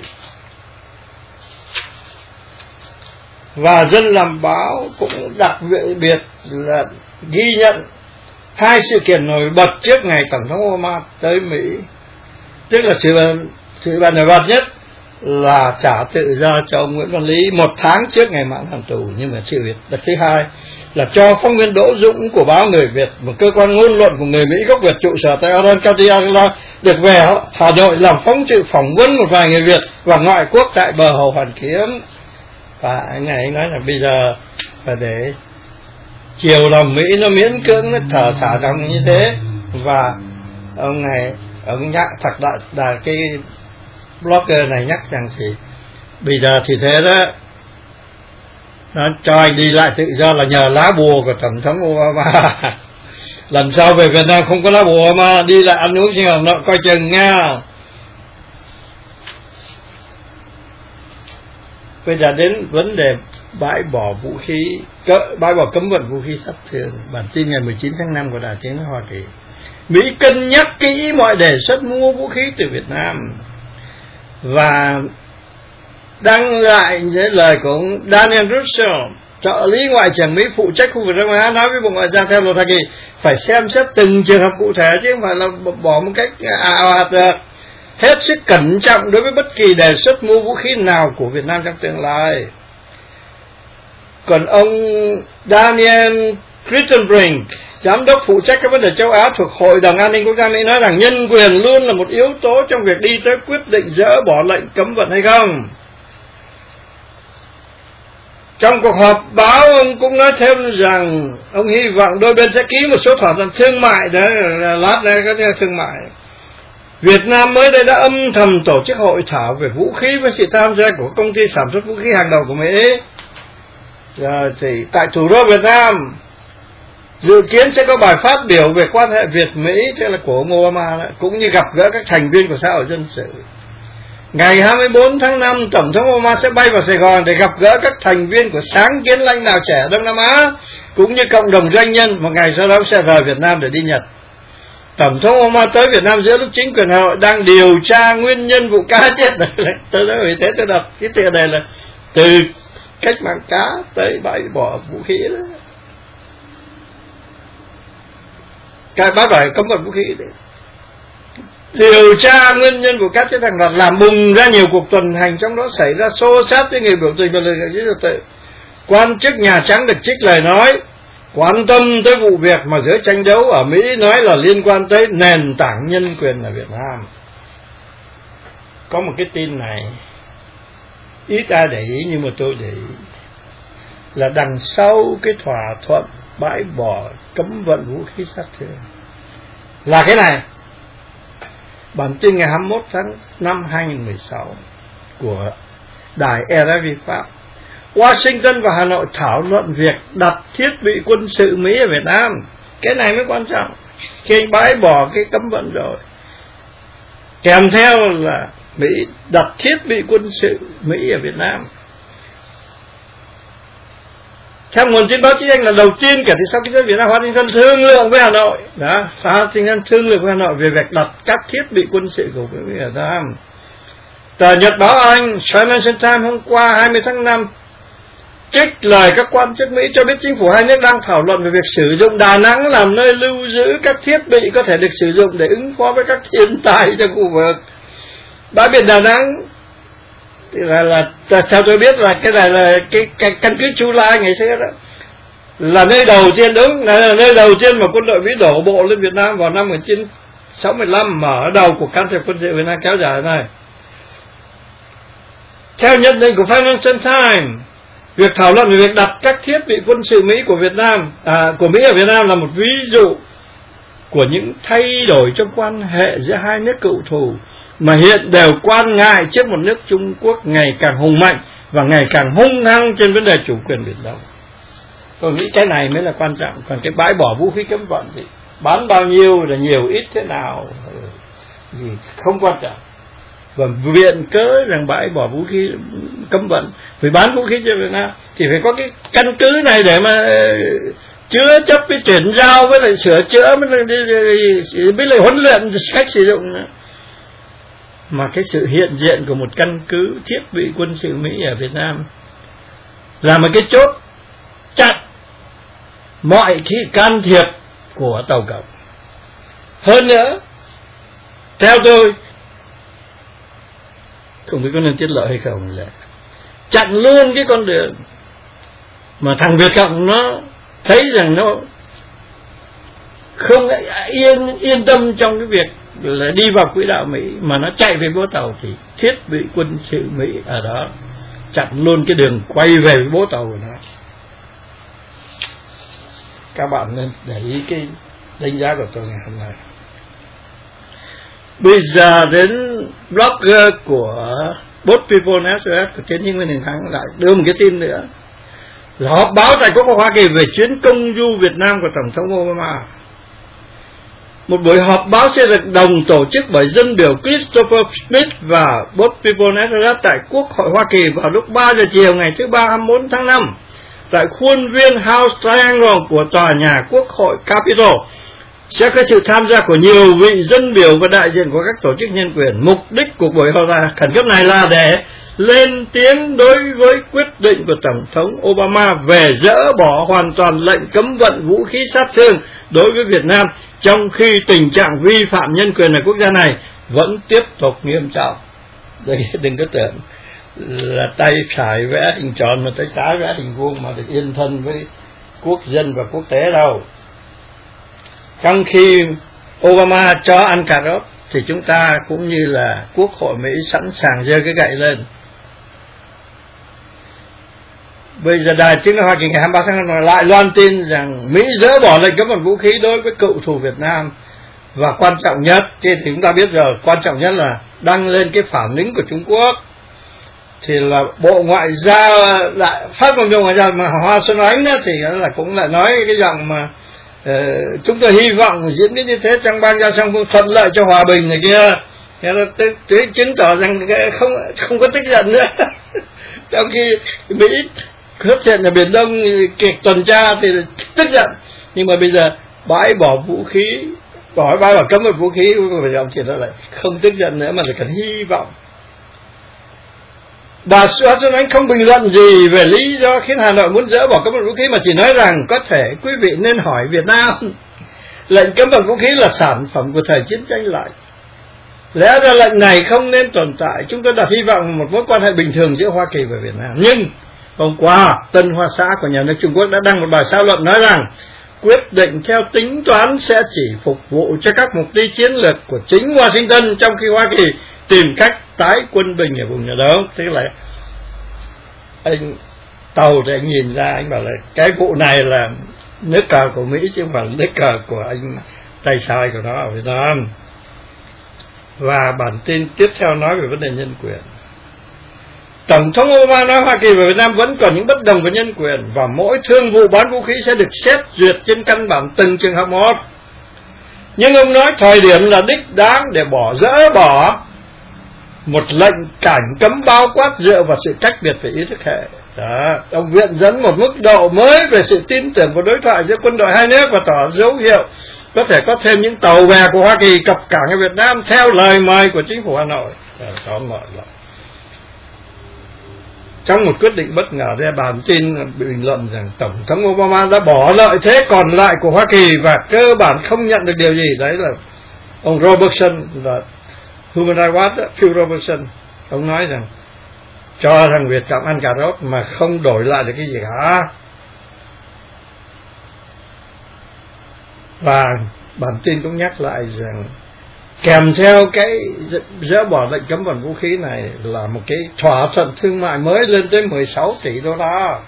Và Dân làm báo cũng đặc biệt là ghi nhận hai sự kiện nổi bật trước ngày Tổng thống Obama tới Mỹ. Tức là sự nổi bật nhất là trả tự do cho ông Nguyễn Văn Lý 1 tháng trước ngày mãn hạn tù. Nhưng mà sự việc thứ hai là cho phóng viên Đỗ Dũng của báo Người Việt, một cơ quan ngôn luận của người Mỹ gốc Việt trụ sở tại Orange County, Arkansas, được về Hà Nội làm phỏng vấn một vài người Việt và ngoại quốc tại bờ hồ Hoàn Kiếm. Và anh này nói là bây giờ là để chiều lòng Mỹ nó miễn cưỡng nó thả rằng như thế. Và ông nhắc thật là cái blogger này nhắc rằng thì bây giờ thì thế đó, nó cho anh đi lại tự do là nhờ lá bùa của Tổng thống Obama. Lần sau về Việt Nam không có lá bùa mà đi lại ăn uống nhưng mà coi chừng nha. Bây giờ đến vấn đề bãi bỏ vũ khí, bãi bỏ cấm vận vũ khí sát thương. Bản tin ngày 19 tháng 5 của Đài Tiếng nói Hoa Kỳ. Mỹ cân nhắc kỹ mọi đề xuất mua vũ khí từ Việt Nam. Và đăng lại những lời của ông Daniel Russell, trợ lý ngoại trưởng Mỹ phụ trách khu vực Đông Á, nói với Bộ Ngoại giao theo luật Hoa Kỳ phải xem xét từng trường hợp cụ thể chứ không phải là bỏ một cách ào ạt được. Hết sức cẩn trọng đối với bất kỳ đề xuất mua vũ khí nào của Việt Nam trong tương lai. Còn ông Daniel Crittenbrink, giám đốc phụ trách các vấn đề châu Á thuộc Hội đồng An ninh Quốc gia Mỹ, nói rằng nhân quyền luôn là một yếu tố trong việc đi tới quyết định dỡ bỏ lệnh cấm vận hay không. Trong cuộc họp báo, ông cũng nói thêm rằng ông hy vọng đôi bên sẽ ký một số thỏa thuận thương mại, đó là lát đây có thương mại. Việt Nam mới đây đã âm thầm tổ chức hội thảo về vũ khí với sự tham gia của công ty sản xuất vũ khí hàng đầu của Mỹ. Rồi thì tại thủ đô Việt Nam dự kiến sẽ có bài phát biểu về quan hệ Việt-Mỹ, tức là của ông Obama đó, cũng như gặp gỡ các thành viên của xã hội dân sự. Ngày 24 tháng 5, Tổng thống Obama sẽ bay vào Sài Gòn để gặp gỡ các thành viên của sáng kiến lãnh đạo trẻ Đông Nam Á, cũng như cộng đồng doanh nhân. Một ngày sau đó sẽ rời Việt Nam để đi Nhật. Tổng thống Obama tới Việt Nam giữa lúc chính quyền Hà Nội đang điều tra nguyên nhân vụ cá chết. Tôi nói vì thế tôi đọc cái tiền này là từ cách mạng cá tới bãi bỏ vũ khí đó. Cái bãi bỏ cấm vận vũ khí đấy. Điều tra nguyên nhân của các chết hàng loạt, làm bùng ra nhiều cuộc tuần hành, trong đó xảy ra xô xát với người biểu tình và lời giải trật tự. Quan chức Nhà Trắng được trích lời nói quan tâm tới vụ việc mà giới tranh đấu ở Mỹ nói là liên quan tới nền tảng nhân quyền ở Việt Nam. Có một cái tin này ít ai để ý nhưng mà tôi để ý. là đằng sau cái thỏa thuận bãi bỏ cấm vận vũ khí sát thương là cái này. Bản tin ngày 21 tháng 5 2016 của đài RFI Pháp: Washington và Hà Nội thảo luận việc đặt thiết bị quân sự Mỹ ở Việt Nam. Cái này mới quan trọng. Khi anh bãi bỏ cái cấm vận rồi, kèm theo là Mỹ đặt thiết bị quân sự Mỹ ở Việt Nam. Theo nguồn tin báo chí Anh là đầu tiên kể từ sau khi tới Việt Nam, Washington thương lượng với Hà Nội. Đó, Washington thương lượng với Hà Nội về việc đặt các thiết bị quân sự của Mỹ ở Việt Nam. Tờ Nhật báo Anh Financial Times hôm qua 20 tháng 5 trích lời các quan chức Mỹ cho biết chính phủ hai nước đang thảo luận về việc sử dụng Đà Nẵng làm nơi lưu giữ các thiết bị có thể được sử dụng để ứng phó với các thiên tai trong khu vực. Bãi biển Đà Nẵng thì là theo tôi biết là cái này là cái căn cứ Chu Lai ngày xưa đó, là nơi đầu tiên, đúng là nơi đầu tiên mà quân đội Mỹ đổ bộ lên Việt Nam vào năm 1965, mở đầu của can thiệp quân sự Việt Nam kéo dài này. Theo nhận định của Financial Times, việc thảo luận về việc đặt các thiết bị quân sự Mỹ của Mỹ ở Việt Nam là một ví dụ của những thay đổi trong quan hệ giữa hai nước cựu thù mà hiện đều quan ngại trước một nước Trung Quốc ngày càng hùng mạnh và ngày càng hung hăng trên vấn đề chủ quyền Biển Đông. Tôi nghĩ cái này mới là quan trọng. Còn cái bãi bỏ vũ khí cấm vận thì bán bao nhiêu là nhiều ít thế nào thì không quan trọng. Và viện cớ rằng bãi bỏ vũ khí cấm vận vì bán vũ khí cho Việt Nam thì phải có cái căn cứ này để mà chứa chấp với chuyển giao với lại sửa chữa với lại huấn luyện cách sử dụng nữa. Mà cái sự hiện diện của một căn cứ thiết bị quân sự Mỹ ở Việt Nam là một cái chốt chặn mọi cái can thiệp của Tàu Cộng. Hơn nữa, theo tôi, không biết có nên tiết lộ hay không, là chặn luôn cái con đường mà thằng Việt Cộng nó thấy rằng nó không yên tâm trong cái việc là đi vào quỹ đạo Mỹ mà nó chạy về bố Tàu, thì thiết bị quân sự Mỹ ở đó chặn luôn cái đường quay về với bố Tàu của nó. Các bạn nên để ý cái đánh giá của tôi ngày hôm nay. Bây giờ đến blogger của Both People SOS của Tiến Sĩ Nguyễn Đình Thắng lại đưa một cái tin nữa là họp báo tại Quốc hội Hoa Kỳ về chuyến công du Việt Nam của Tổng thống Obama. Một buổi họp báo sẽ được đồng tổ chức bởi dân biểu Christopher Smith và Both People SOS tại Quốc hội Hoa Kỳ vào lúc 3 giờ chiều ngày thứ Ba 24 tháng 5 tại khuôn viên House Triangle của tòa nhà Quốc hội Capitol. Sẽ có sự tham gia của nhiều vị dân biểu và đại diện của các tổ chức nhân quyền. Mục đích của buổi họp khẩn cấp này là để lên tiếng đối với quyết định của Tổng thống Obama về dỡ bỏ hoàn toàn lệnh cấm vận vũ khí sát thương đối với Việt Nam, trong khi tình trạng vi phạm nhân quyền ở quốc gia này vẫn tiếp tục nghiêm trọng. Đừng có tưởng là tay phải vẽ hình tròn mà tay trái vẽ hình vuông mà được yên thân với quốc dân và quốc tế đâu. Trong khi Obama cho ăn cà rốt thì chúng ta cũng như là Quốc hội Mỹ sẵn sàng giơ cái gậy lên. Bây giờ Đài Tiếng nói Hoa Kỳ ngày 23 tháng 5 lại loan tin rằng Mỹ dỡ bỏ lệnh cấm vận vũ khí đối với cựu thù Việt Nam. Và quan trọng nhất, thì chúng ta biết rồi, quan trọng nhất là đăng lên cái phản ứng của Trung Quốc. Thì là Bộ Ngoại giao lại phát ngôn Bộ Ngoại giao mà Hoa Xuân Oánh đó, thì là cũng lại nói cái giọng mà chúng tôi hy vọng diễn biến như thế trong bang giao song phương thuận lợi cho hòa bình này kia. Thế chứng tỏ rằng không có tức giận nữa. Trong khi Mỹ xuất hiện ở Biển Đông kịch tuần tra thì tức giận, nhưng mà bây giờ bãi bỏ vũ khí, bãi bỏ cấm vận vũ khí của Việt Nam thì nó lại không tức giận nữa mà lại cần hy vọng. Bà Xuân Anh không bình luận gì về lý do khiến Hà Nội muốn dỡ bỏ cấm vận vũ khí, mà chỉ nói rằng có thể quý vị nên hỏi Việt Nam, lệnh cấm vận vũ khí là sản phẩm của thời chiến tranh lạnh. Lẽ ra lệnh này không nên tồn tại. Chúng tôi đặt hy vọng một mối quan hệ bình thường giữa Hoa Kỳ và Việt Nam. Nhưng hôm qua, Tân Hoa Xã của nhà nước Trung Quốc đã đăng một bài xã luận nói rằng quyết định theo tính toán sẽ chỉ phục vụ cho các mục tiêu chiến lược của chính Washington, trong khi Hoa Kỳ tìm cách tái quân bình ở vùng Nhà Đông. Tức là anh tàu thì anh nhìn ra anh bảo là cái vụ này là nước cờ của Mỹ chứ không phải nước cờ của anh tay sai của nó ở Việt Nam. Và bản tin tiếp theo nói về vấn đề nhân quyền. Tổng thống Obama nói Hoa Kỳ và Việt Nam vẫn còn những bất đồng về nhân quyền và mỗi thương vụ bán vũ khí sẽ được xét duyệt trên căn bản từng trường hợp một. Nhưng ông nói thời điểm là đích đáng để dỡ bỏ một lệnh cảnh cấm bao quát dựa vào sự cách biệt về ý thức hệ. Đó. Ông viện dẫn một mức độ mới về sự tin tưởng của đối thoại giữa quân đội hai nước và tỏ dấu hiệu có thể có thêm những tàu bè của Hoa Kỳ cập cảng ở Việt Nam theo lời mời của chính phủ Hà Nội. Trong một quyết định bất ngờ ra, bản tin bình luận rằng Tổng thống Obama đã bỏ lợi thế còn lại của Hoa Kỳ và cơ bản không nhận được điều gì. Đấy là ông Robertson, là Human Rights Watch, Phil Robertson, ông nói rằng cho thằng Việt Cộng ăn cà rốt mà không đổi lại được cái gì cả. Và bản tin cũng nhắc lại rằng kèm theo cái dỡ bỏ lệnh cấm vận vũ khí này là một cái thỏa thuận thương mại mới lên tới 16 tỷ đô la.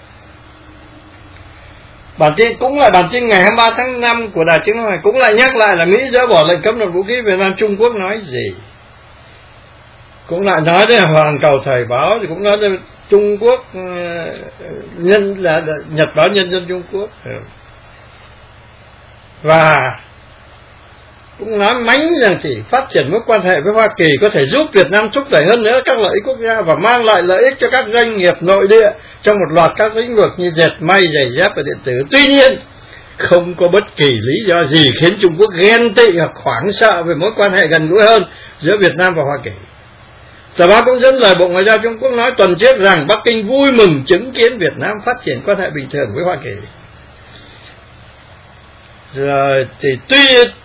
Bản tin cũng là bản tin ngày 23 tháng 5 của Đài Tiếng Nói cũng lại nhắc lại là Mỹ dỡ bỏ lệnh cấm vận vũ khí Việt Nam. Trung Quốc nói gì? Cũng lại nói đến Hoàn Cầu Thời Báo, thì cũng nói đến Trung Quốc, Nhật báo Nhân dân Trung Quốc, và cũng nói mánh rằng chỉ phát triển mối quan hệ với Hoa Kỳ có thể giúp Việt Nam thúc đẩy hơn nữa các lợi ích quốc gia và mang lại lợi ích cho các doanh nghiệp nội địa trong một loạt các lĩnh vực như dệt may, giày dép và điện tử. Tuy nhiên, không có bất kỳ lý do gì khiến Trung Quốc ghen tị hoặc hoảng sợ về mối quan hệ gần gũi hơn giữa Việt Nam và Hoa Kỳ. Tờ báo cũng dẫn lời Bộ Ngoại giao Trung Quốc nói tuần trước rằng Bắc Kinh vui mừng chứng kiến Việt Nam phát triển quan hệ bình thường với Hoa Kỳ. Rồi thì tuy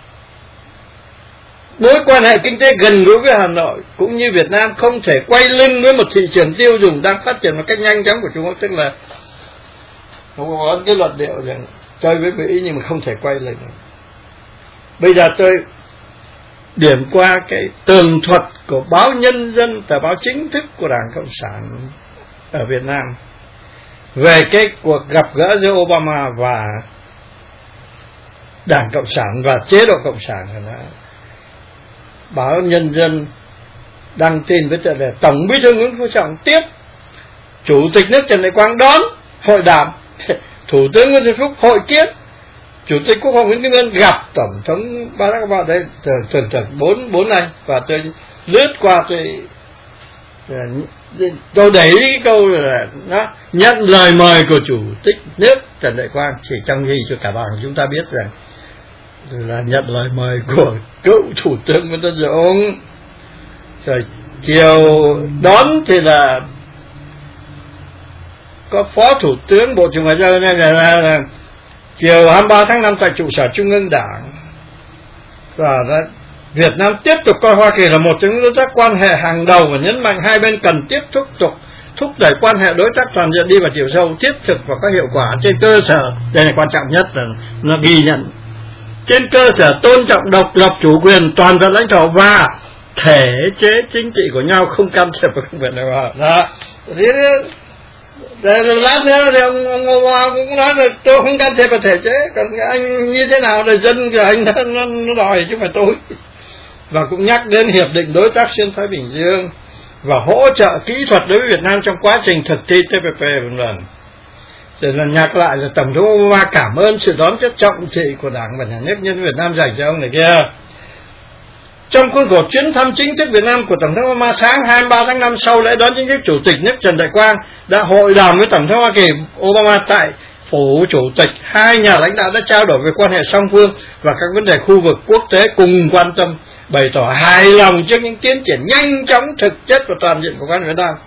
mối quan hệ kinh tế gần gũi với Hà Nội cũng như Việt Nam không thể quay lưng với một thị trường tiêu dùng đang phát triển một cách nhanh chóng của Trung Quốc, tức là không có cái luận điệu rằng chơi với Mỹ nhưng mà không thể quay lưng. Bây giờ tôi điểm qua cái tường thuật của báo Nhân dân, tờ báo chính thức của Đảng Cộng sản ở Việt Nam, về cái cuộc gặp gỡ giữa Obama và Đảng Cộng sản và chế độ Cộng sản. Báo Nhân dân đăng tin với tựa đề Tổng Bí thư Nguyễn Phú Trọng tiếp Chủ tịch nước Trần Đại Quang đón hội đàm, Thủ tướng Nguyễn Xuân Phúc hội kiến, Chủ tịch Quốc hội Nguyễn Thị Kim Ngân gặp Tổng thống Barack Obama. Đây thường bốn anh, và tôi lướt qua, tôi đẩy cái câu là nó nhận lời mời của Chủ tịch nước Trần Đại Quang, chỉ trong gì cho cả bằng chúng ta biết rằng là nhận lời mời của cựu Thủ tướng Nguyễn Tân Dũng. Rồi chiều đón thì là có Phó Thủ tướng Bộ trưởng Ngoại giao là chiều 23 tháng 5 tại trụ sở Trung ương Đảng. Và Việt Nam tiếp tục coi Hoa Kỳ là một trong những đối tác quan hệ hàng đầu và nhấn mạnh hai bên cần tiếp thúc đẩy quan hệ đối tác toàn diện đi vào chiều sâu, thiết thực và có hiệu quả trên cơ sở, đây là quan trọng nhất, là nó ghi nhận trên cơ sở tôn trọng độc lập, chủ quyền, toàn vẹn lãnh thổ và thể chế chính trị của nhau, không can thiệp vào công việc nào. Đó. Lát nữa thì ông Obama cũng nói là tôi không can thiệp vào thể chế, còn anh như thế nào là dân của anh nó đòi chứ phải tôi. Và cũng nhắc đến hiệp định đối tác xuyên Thái Bình Dương và hỗ trợ kỹ thuật đối với Việt Nam trong quá trình thực thi TPP v.v. Rồi là nhắc lại là Tổng thống Obama cảm ơn sự đón tiếp trọng thị của Đảng và Nhà nước nhân Việt Nam dành cho ông này kia. Trong khuôn khổ chuyến thăm chính thức Việt Nam của Tổng thống Obama, sáng 23 tháng 5 sau lễ đón chính thức Chủ tịch nước Trần Đại Quang đã hội đàm với Tổng thống Hoa Kỳ Obama tại phủ Chủ tịch. Hai nhà lãnh đạo đã trao đổi về quan hệ song phương và các vấn đề khu vực quốc tế, cùng quan tâm bày tỏ hài lòng trước những tiến triển nhanh chóng, thực chất và toàn diện của quan hệ Việt Nam.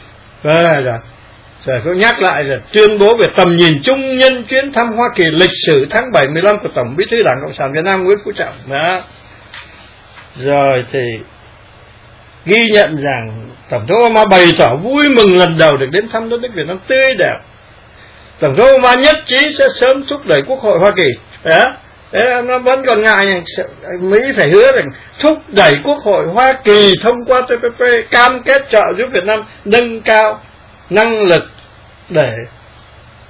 Rồi cũng nhắc lại là tuyên bố về tầm nhìn chung nhân chuyến thăm Hoa Kỳ lịch sử tháng 7-15 của Tổng Bí thư Đảng Cộng sản Việt Nam Nguyễn Phú Trọng. Đó. Rồi thì ghi nhận rằng Tổng thống Obama bày tỏ vui mừng lần đầu được đến thăm đất nước Việt Nam tươi đẹp. Tổng thống Obama nhất trí sẽ sớm thúc đẩy Quốc hội Hoa Kỳ. Đó. Nó vẫn còn ngại, Mỹ phải hứa rằng thúc đẩy Quốc hội Hoa Kỳ thông qua TPP, cam kết trợ giúp Việt Nam nâng cao năng lực để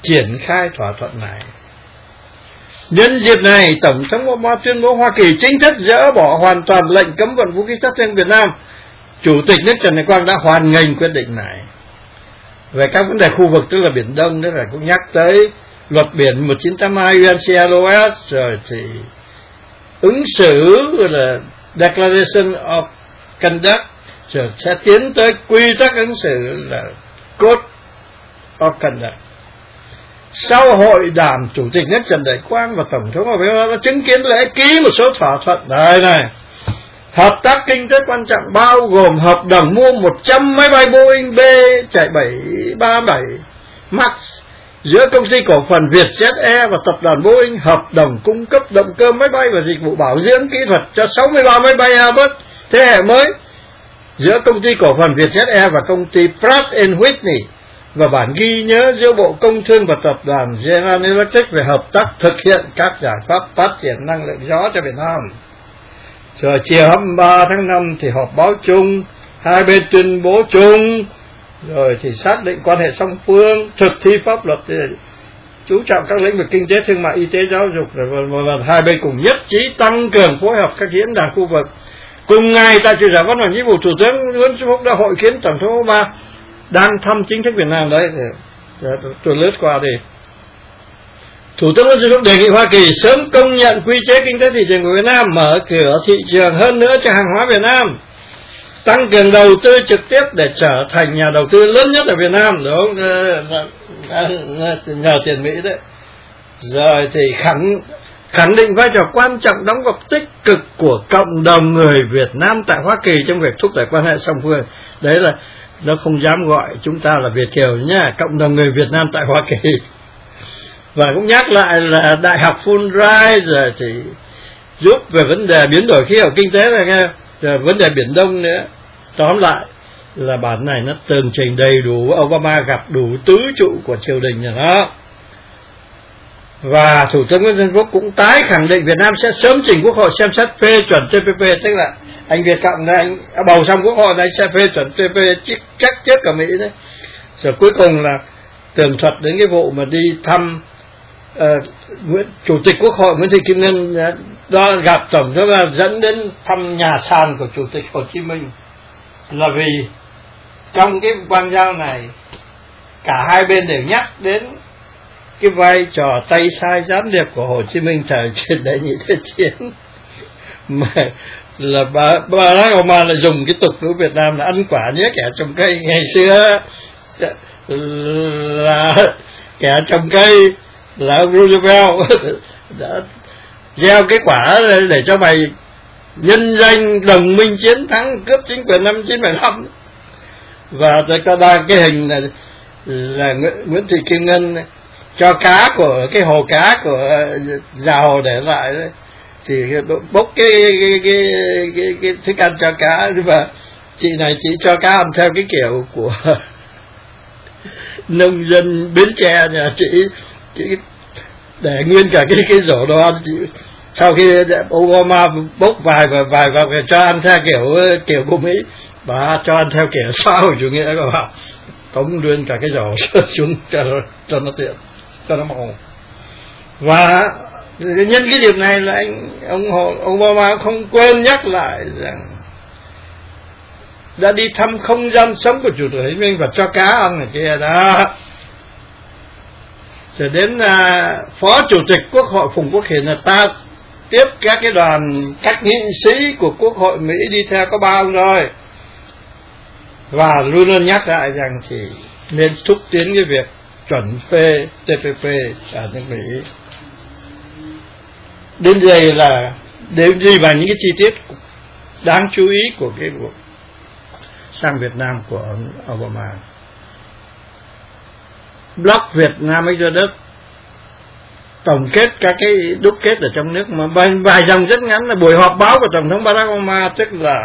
triển khai thỏa thuận này. Nhân dịp này, Tổng thống Obama tuyên bố Hoa Kỳ chính thức dỡ bỏ hoàn toàn lệnh cấm vận vũ khí sát thương Việt Nam. Chủ tịch nước Trần Đại Quang đã hoan nghênh quyết định này. Về các vấn đề khu vực tức là Biển Đông, tức là cũng nhắc tới luật biển 1982 UNCLOS, rồi thì ứng xử là Declaration of Conduct, rồi sẽ tiến tới quy tắc ứng xử là Code of Conduct. Sau hội đàm, Chủ tịch nước Trần Đại Quang và Tổng thống Obama đã chứng kiến lễ ký một số thỏa thuận đây này. Hợp tác kinh tế quan trọng bao gồm hợp đồng mua 100 máy bay Boeing B chạy 737 Max giữa công ty cổ phần Vietjet Air và tập đoàn Boeing, hợp đồng cung cấp động cơ máy bay và dịch vụ bảo dưỡng kỹ thuật cho 63 máy bay Airbus thế hệ mới giữa công ty cổ phần Vietjet Air và công ty Pratt & Whitney, và bản ghi nhớ giữa Bộ Công Thương và tập đoàn General Electric về hợp tác thực hiện các giải pháp phát triển năng lượng gió cho Việt Nam. Rồi chiều 23 tháng 5 thì họp báo chung, hai bên tuyên bố chung, rồi thì xác định quan hệ song phương, thực thi pháp luật, chú trọng các lĩnh vực kinh tế, thương mại, y tế, giáo dục, và hai bên cùng nhất trí tăng cường phối hợp các diễn đàn khu vực. Cùng ngày tại trụ sở Văn phòng Chính phủ, Thủ tướng Nguyễn Xuân Phúc đã hội kiến Tổng thống Obama đang thăm chính thức Việt Nam đấy. Tôi lướt qua đi. Thủ tướng Nguyễn Xuân Phúc đề nghị Hoa Kỳ sớm công nhận quy chế kinh tế thị trường của Việt Nam, mở cửa thị trường hơn nữa cho hàng hóa Việt Nam, tăng cường đầu tư trực tiếp để trở thành nhà đầu tư lớn nhất ở Việt Nam, đúng không? Nhờ tiền Mỹ đấy. Rồi thì khẳng định vai trò quan trọng đóng góp tích cực của cộng đồng người Việt Nam tại Hoa Kỳ trong việc thúc đẩy quan hệ song phương. Đấy là nó không dám gọi chúng ta là Việt kiều nhá, cộng đồng người Việt Nam tại Hoa Kỳ. Và cũng nhắc lại là Đại học Fulbright rồi thì giúp về vấn đề biến đổi khí hậu kinh tế này nghe, rồi vấn đề Biển Đông nữa. Tóm lại là bản này nó tường trình đầy đủ, Obama gặp đủ tứ trụ của triều đình rồi đó. Và Thủ tướng Nguyễn Xuân Phúc cũng tái khẳng định Việt Nam sẽ sớm trình Quốc hội xem xét phê chuẩn TPP, tức là anh Việt Cộng này anh bầu xong Quốc hội này sẽ phê chuẩn TPP chắc chết cả Mỹ đấy. Rồi cuối cùng là tường thuật đến cái vụ mà đi thăm Chủ tịch Quốc hội Nguyễn Thị Kim Ngân đó, gặp Tổng thống là dẫn đến thăm nhà sàn của Chủ tịch Hồ Chí Minh, là vì trong cái quan giao này cả hai bên đều nhắc đến cái vai trò tay sai gián điệp của Hồ Chí Minh thời Đệ Nhị Thế Chiến, mà là Barack Obama là dùng cái tục ngữ Việt Nam là ăn quả nhớ kẻ trồng cây. Ngày xưa là kẻ trồng cây là ông Roosevelt đã gieo cái quả để cho mày nhân danh đồng minh chiến thắng cướp chính quyền năm 1975. Và ta đa cái hình là Nguyễn Thị Kim Ngân cho cá của cái hồ cá của già hồ để lại đấy, thì bốc cái thức ăn cho cá, nhưng mà chị này chỉ cho cá ăn theo cái kiểu của nông dân Bến Tre nhà chị để nguyên cả cái rổ đồ ăn. Chị sau khi Obama bốc vài và cho ăn theo kiểu của Mỹ, bà cho ăn theo kiểu xã hội chủ nghĩa các bạn, tống nguyên cả cái rổ xuống cho nó tiện, cho nó màu. Và nhân cái dịp này là ông Obama không quên nhắc lại rằng đã đi thăm không gian sống của Chủ tịch Hồ Chí Minh và cho cá ăn này kia đó. Rồi đến Phó Chủ tịch Quốc hội Phùng Quốc Hiển là ta tiếp các cái đoàn các nghị sĩ của Quốc hội Mỹ đi theo có 3 ông rồi, và luôn luôn nhắc lại rằng thì nên thúc tiến cái việc chuẩn phê TPP ở nước Mỹ. Đến đây là để đi vào những cái chi tiết đáng chú ý của cái cuộc sang Việt Nam của ông Obama. Blog Việt Nam Exodus tổng kết các cái đúc kết ở trong nước, mà vài dòng rất ngắn là buổi họp báo của Tổng thống Barack Obama, tức là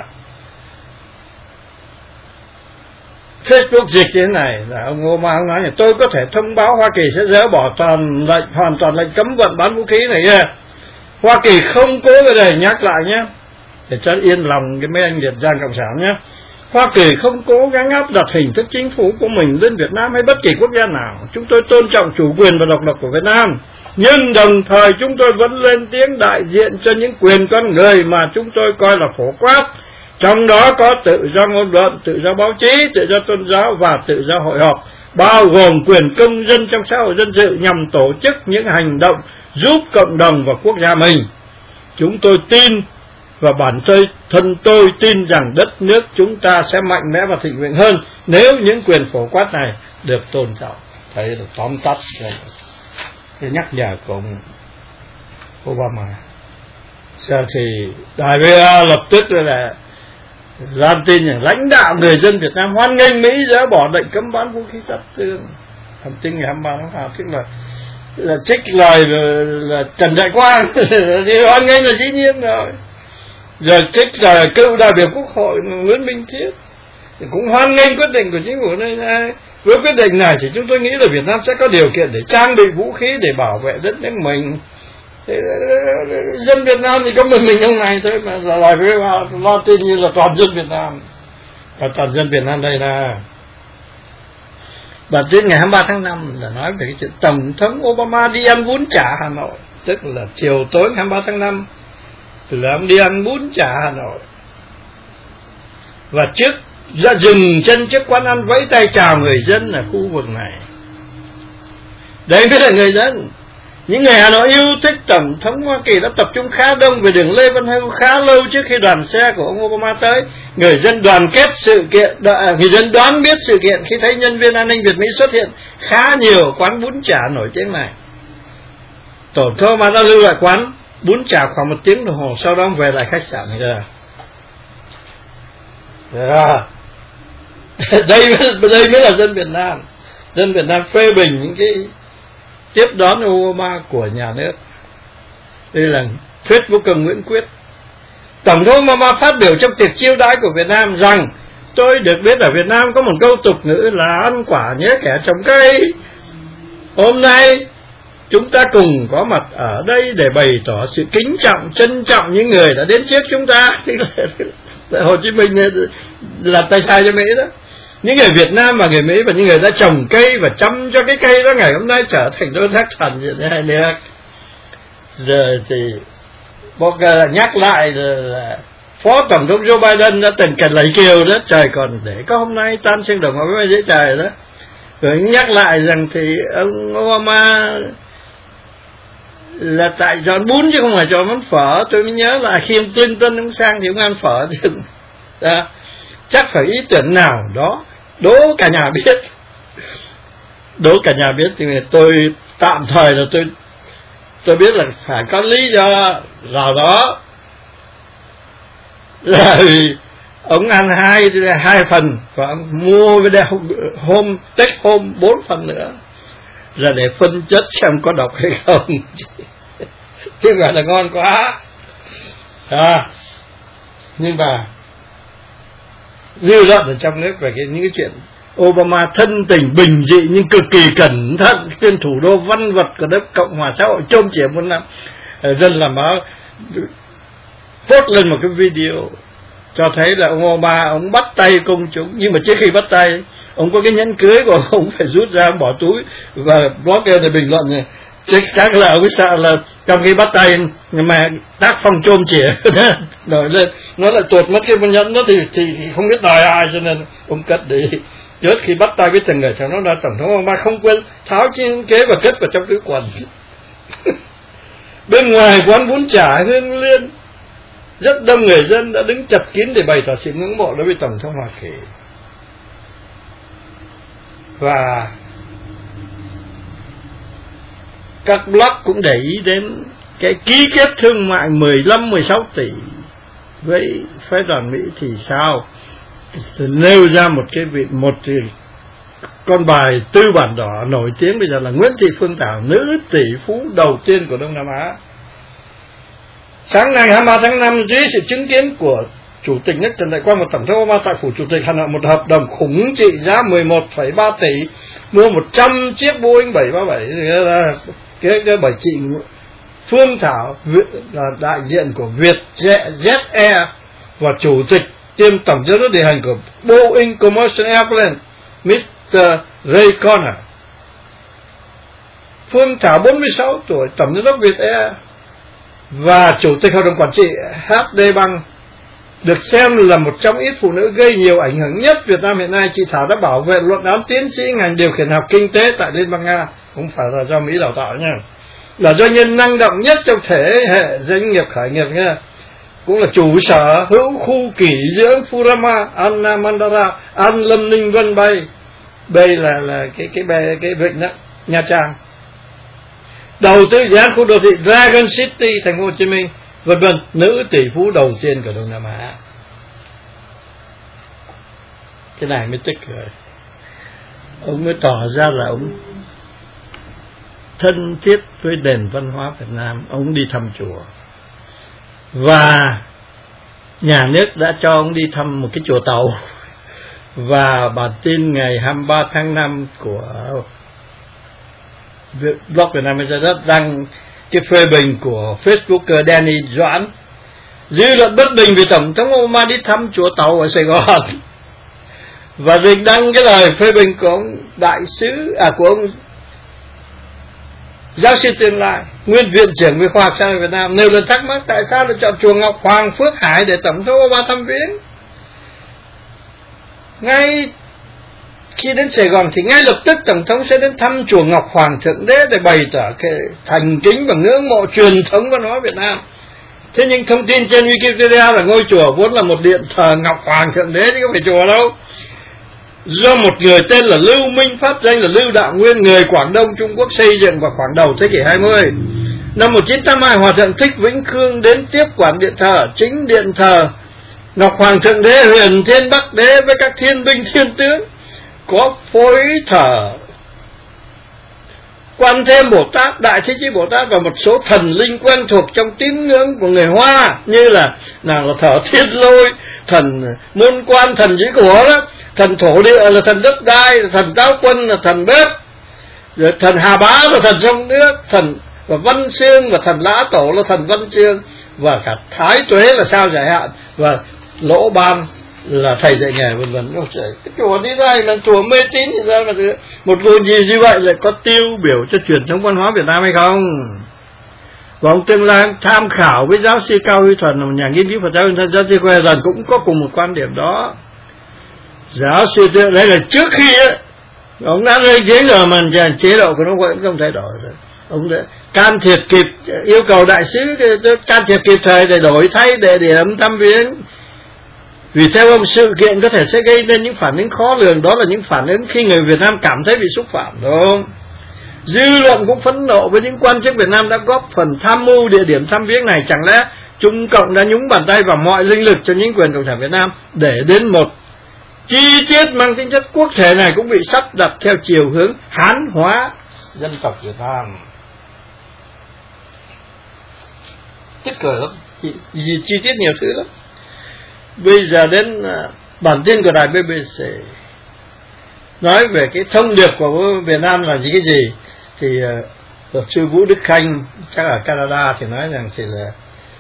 Facebook dịch như thế này, là ông Obama nói là tôi có thể thông báo Hoa Kỳ sẽ dỡ bỏ hoàn toàn lệnh cấm vận bán vũ khí này nha. Hoa Kỳ không cố để nhắc lại nhé, để cho yên lòng cái mấy anh Việt Giang Cộng sản nhé. Hoa Kỳ không cố gắng áp đặt hình thức chính phủ của mình lên Việt Nam hay bất kỳ quốc gia nào. Chúng tôi tôn trọng chủ quyền và độc lập của Việt Nam, nhưng đồng thời chúng tôi vẫn lên tiếng đại diện cho những quyền con người mà chúng tôi coi là phổ quát, trong đó có tự do ngôn luận, tự do báo chí, tự do tôn giáo và tự do hội họp, bao gồm quyền công dân trong xã hội dân sự nhằm tổ chức những hành động giúp cộng đồng và quốc gia mình. Chúng tôi tin và bản thân tôi tin rằng đất nước chúng ta sẽ mạnh mẽ và thịnh vượng hơn nếu những quyền phổ quát này được tôn trọng. Thấy được tóm tắt cái nhắc nhở của ông Obama. Giờ thì Đài VOA lập tức là loan tin rằng lãnh đạo người dân Việt Nam hoan nghênh Mỹ dỡ bỏ lệnh cấm bán vũ khí sát thương. Thông tin ngày 23 tháng 2, tức là trích lời là Trần Đại Quang thì hoan nghênh là dĩ nhiên rồi. Giờ trích lời cựu đại biểu Quốc hội Nguyễn Minh Thiết thì cũng hoan nghênh quyết định của chính phủ này. Với quyết định này thì chúng tôi nghĩ là Việt Nam sẽ có điều kiện để trang bị vũ khí để bảo vệ đất nước mình. Dân Việt Nam thì có mình ông này thôi mà lại với lo tin như là toàn dân Việt Nam. Và toàn dân Việt Nam đây là bản tin ngày 23 tháng 5 là nói về cái chuyện Tổng thống Obama đi ăn bún chả Hà Nội, tức là chiều tối ngày 23 tháng 5 là ông đi ăn bún chả Hà Nội, và trước ra dừng chân trước quán ăn vẫy tay chào người dân ở khu vực này. Đấy mới là người dân. Những người Hà Nội yêu thích Tổng thống Hoa Kỳ đã tập trung khá đông về đường Lê Văn Hưu khá lâu trước khi đoàn xe của ông Obama tới. Người dân đoàn kết sự kiện, người dân đoán biết sự kiện khi thấy nhân viên an ninh Việt Mỹ xuất hiện khá nhiều quán bún chả nổi tiếng này. Tổng thống Obama đã lưu lại quán bún chả khoảng 1 tiếng đồng hồ, sau đó về lại khách sạn này ra. Đây mới là dân Việt Nam. Dân Việt Nam phê bình những cái tiếp đón Obama của nhà nước. Đây là thuyết của Cường Nguyễn Quyết. Tổng thống Obama phát biểu trong tiệc chiêu đãi của Việt Nam rằng: tôi được biết ở Việt Nam có một câu tục ngữ là ăn quả nhớ kẻ trồng cây. Hôm nay chúng ta cùng có mặt ở đây để bày tỏ sự kính trọng, trân trọng những người đã đến trước chúng ta. Hồ Chí Minh là tay sai cho Mỹ đó. Những người Việt Nam và người Mỹ và những người đã trồng cây và chăm cho cái cây đó ngày hôm nay trở thành đối tác toàn diện hai nước. Giờ thì Boker nhắc lại là Phó Tổng thống Joe Biden đã từng cần lấy kiều đó, trời còn để có hôm nay tan xương đồng với dễ trời đó. Rồi nhắc lại rằng thì ông Obama là tại cho bún chứ không phải cho món phở. Tôi mới nhớ là khi ông Clinton ông sang thì ông ăn phở chứ. Đó. Chắc phải ý tưởng nào đó đố cả nhà biết. Đố cả nhà biết thì tôi tạm thời là tôi biết là phải có lý do nào đó. Rồi ông ăn hai phần và ông mua với hôm take home 4 phần nữa, là để phân chất xem có độc hay không. Chứ gọi là ngon quá. Nhưng mà dư luận ở trong nước về những cái chuyện Obama thân tình bình dị nhưng cực kỳ cẩn thận trên thủ đô văn vật của nước Cộng hòa xã hội trông chỉ một năm. Dân làm báo post lên một cái video cho thấy là ông Obama ông bắt tay công chúng, nhưng mà trước khi bắt tay ông có cái nhẫn cưới của ông phải rút ra bỏ túi, và blogger thì bình luận này chắc là ông sợ là trong khi bắt tay nhưng mà tác phong trôm chỉa nổi lên, nó lại tuột mất cái nhẫn đó thì không biết đòi ai, cho nên ông cất đi. Trước khi bắt tay với từng người trong đó là Tổng thống Obama không quên tháo chiếc kế và cất vào trong túi quần. Bên ngoài quán bún chả Hương Liên, rất đông người dân đã đứng chật kín để bày tỏ sự ngưỡng mộ đối với Tổng thống Hoa Kỳ. Và các blog cũng để ý đến cái ký kết thương mại 15-16 tỷ với phái đoàn Mỹ thì sao? Nêu ra một con bài tư bản đỏ nổi tiếng bây giờ là Nguyễn Thị Phương Thảo, nữ tỷ phú đầu tiên của Đông Nam Á. Sáng nay 23 tháng 5, dưới sự chứng kiến của Chủ tịch nước Trần Đại Quang và Tổng thống Obama tại Phủ Chủ tịch Hà Nội, một hợp đồng khủng trị giá 11,3 tỷ mua 100 chiếc Boeing 737. Cái bởi chị Phương Thảo là đại diện của Vietjet Air và Chủ tịch kiêm tổng giám đốc điều hành của Boeing Commercial Airlines, Mr. Ray Conner. Phương Thảo 46 tuổi, tổng giám đốc Viettel và chủ tịch hội đồng quản trị HD Bank, được xem là một trong ít phụ nữ gây nhiều ảnh hưởng nhất Việt Nam hiện nay. Chị Thảo đã bảo vệ luận án tiến sĩ ngành điều khiển học kinh tế tại Liên bang Nga, cũng phải là do Mỹ đào tạo nha, là doanh nhân năng động nhất trong thể hệ doanh nghiệp khởi nghiệp nha, cũng là chủ sở hữu khu nghỉ dưỡng Furama, Anna Mandara, An Lâm Ninh Vân Bay. Đây là cái vịnh đó, Nha Trang. Đầu tư dự án khu đô thị Dragon City, thành phố Hồ Chí Minh, vân vân. Nữ tỷ phú đầu tiên của Đông Nam Á. Cái này mới tức rồi. Ông mới tỏ ra là ông thân thiết với nền văn hóa Việt Nam. Ông đi thăm chùa, và nhà nước đã cho ông đi thăm một cái chùa Tàu. Và bản tin ngày 23 tháng 5 của blog Việt Nam Internet đăng cái phê bình của Facebooker Danny Doãn. Dư luận bất bình vì Tổng thống Obama đi thăm chùa Tàu ở Sài Gòn. Và Rình đăng cái lời phê bình của ông đại sứ, của ông giáo sư tương lai, nguyên viện trưởng về khoa học xã hội Việt Nam, nêu lên thắc mắc tại sao lại chọn chùa Ngọc Hoàng Phước Hải để Tổng thống Obama thăm viếng. Ngay khi đến Sài Gòn thì ngay lập tức Tổng thống sẽ đến thăm chùa Ngọc Hoàng Thượng Đế để bày tỏ cái thành kính và ngưỡng mộ truyền thống văn hóa Việt Nam. Thế nhưng thông tin trên Wikipedia là ngôi chùa vốn là một điện thờ Ngọc Hoàng Thượng Đế chứ không phải chùa đâu, do một người tên là Lưu Minh, pháp danh là Lưu Đạo Nguyên, người Quảng Đông Trung Quốc xây dựng vào khoảng đầu thế kỷ 20. Năm 1982, Hòa thượng Thích Vĩnh Khương đến tiếp quản điện thờ. Chính điện thờ Ngọc Hoàng Thượng Đế Huyền Thiên Bắc Đế với các thiên binh thiên tướng, có phối thờ Quan Thêm Bồ Tát, Đại Thế Chí Bồ Tát và một số thần linh quen thuộc trong tín ngưỡng của người Hoa, như là thờ Thiên Lôi, thần Môn Quan, thần Dĩ Của đó, thần Thổ Địa là thần đất đai, thần Táo Quân là thần bếp, rồi thần Hà Bá là thần sông nước, thần và Văn Xương và thần Lã Tổ là thần Văn Chương, và cả Thái Tuế là sao giải hạn, và Lỗ Ban là thầy dạy nghề, vân vân. Cái chùa đi đây là chùa mê tín thì ra mà một ngôi gì như vậy lại có tiêu biểu cho truyền thống văn hóa Việt Nam hay không? Và ông tương lai tham khảo với giáo sư Cao Huy Thuần, một nhà nghiên cứu Phật giáo, giáo sư Quê Dần cũng có cùng một quan điểm đó. Giáo sư đấy là trước khi ấy, ông đã lên chế rồi mà chế độ của nó vẫn không thay đổi rồi. Ông đã can thiệp kịp, yêu cầu đại sứ can thiệp kịp thời để đổi thay địa điểm thăm viếng. Vì theo ông, sự kiện có thể sẽ gây nên những phản ứng khó lường, đó là những phản ứng khi người Việt Nam cảm thấy bị xúc phạm, đúng không? Dư luận cũng phẫn nộ với những quan chức Việt Nam đã góp phần tham mưu địa điểm thăm viếng này. Chẳng lẽ Trung Cộng đã nhúng bàn tay vào mọi linh lực cho chính quyền Cộng sản Việt Nam để đến một chi tiết mang tính chất quốc thể này cũng bị sắp đặt theo chiều hướng hán hóa dân tộc Việt Nam? Tức cười lắm, chi tiết nhiều thứ lắm. Bây giờ đến bản tin của đài BBC nói về cái thông điệp của Việt Nam là cái gì, thì luật sư Vũ Đức Khanh chắc ở Canada thì nói rằng thì là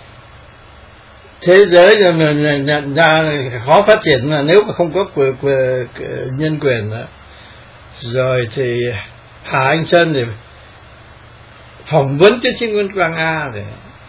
thế giới nhận ra khó phát triển là nếu mà không có nhân quyền đó. Rồi thì Hà Anh Sơn thì phỏng vấn tiến sĩ Nguyễn Quang A thì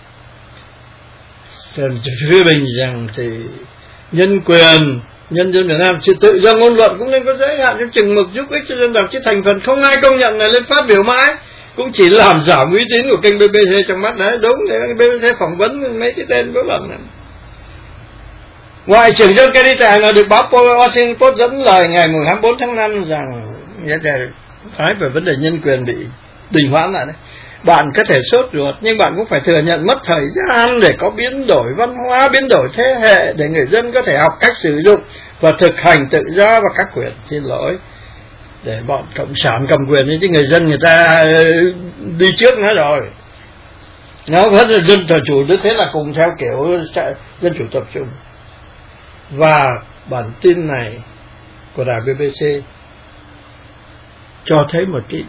phê bình rằng thì nhân quyền, nhân dân Việt Nam, sự tự do ngôn luận cũng nên có giới hạn trong chừng mực, giúp ích cho dân tộc, chứ thành phần không ai công nhận này lên phát biểu mãi cũng chỉ làm giảm uy tín của kênh BBC trong mắt đấy. Đúng, để BBC phỏng vấn mấy cái tên có lần này. Ngoại trưởng John Kerry tại Hà Nội được báo Washington Post dẫn lời ngày 24 tháng 5 rằng nói về vấn đề nhân quyền bị đình hoãn lại đấy. Bạn có thể sốt ruột, nhưng bạn cũng phải thừa nhận mất thời gian để có biến đổi văn hóa, biến đổi thế hệ, để người dân có thể học cách sử dụng và thực hành tự do và các quyền. Xin lỗi, để bọn cộng sản cầm quyền chứ người dân người ta đi trước nó rồi. Nó vẫn là dân chủ, thế là cùng theo kiểu dân chủ tập trung. Và bản tin này của đài BBC cho thấy một cái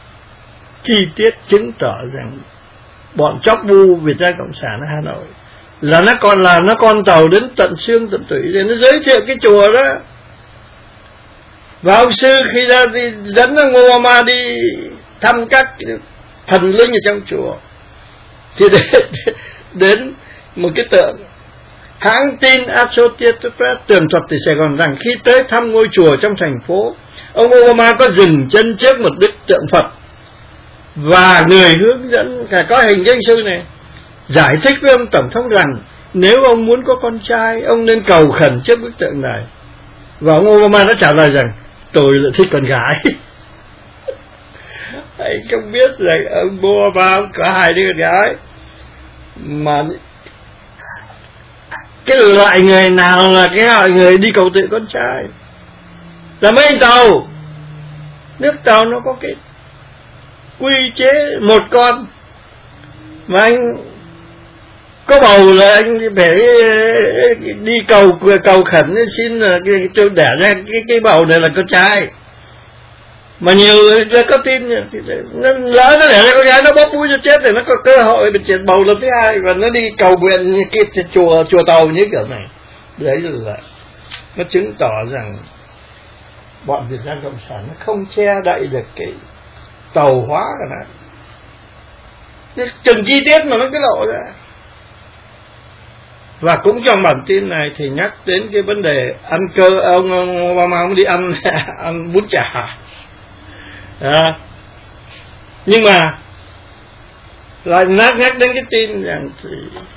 chi tiết chứng tỏ rằng bọn chóc bu Việt Nam Cộng sản ở Hà Nội là nó con tàu đến tận xương tận tủy để nó giới thiệu cái chùa đó. Và ông sư khi ra đi dẫn ông Obama đi thăm các thần linh ở trong chùa thì đến một cái tượng. Hãng tin Associated Press tường thuật từ Sài Gòn rằng khi tới thăm ngôi chùa trong thành phố, ông Obama có dừng chân trước một bức tượng Phật và người hướng dẫn có hình danh sư này giải thích với ông tổng thống rằng nếu ông muốn có con trai, ông nên cầu khẩn trước bức tượng này. Và ông Obama đã trả lời rằng tôi lại thích con gái. Anh không biết rằng ông Obama có 2 đứa con gái, mà cái loại người nào là cái loại người đi cầu tự con trai? Là mấy anh tàu, nước tàu nó có cái quy chế một con, mà anh có bầu là anh phải đi cầu khẩn xin cho đẻ ra cái bầu này là con trai. Mà nhiều người có tin nó lỡ nó đẻ ra con gái nó bóp mũi cho chết thì nó có cơ hội bị chết bầu lần thứ 2 và nó đi cầu nguyện như cái chùa tàu như kiểu này. Đấy là nó chứng tỏ rằng bọn Việt Nam Cộng sản nó không che đậy được cái tàu hóa cả nó. Từng chi tiết mà nó cái lộ ra. Và cũng trong bản tin này thì nhắc đến cái vấn đề ăn cơ, ông Obama ông đi ăn bún chả. Nhưng mà lại nhắc đến cái tin rằng thì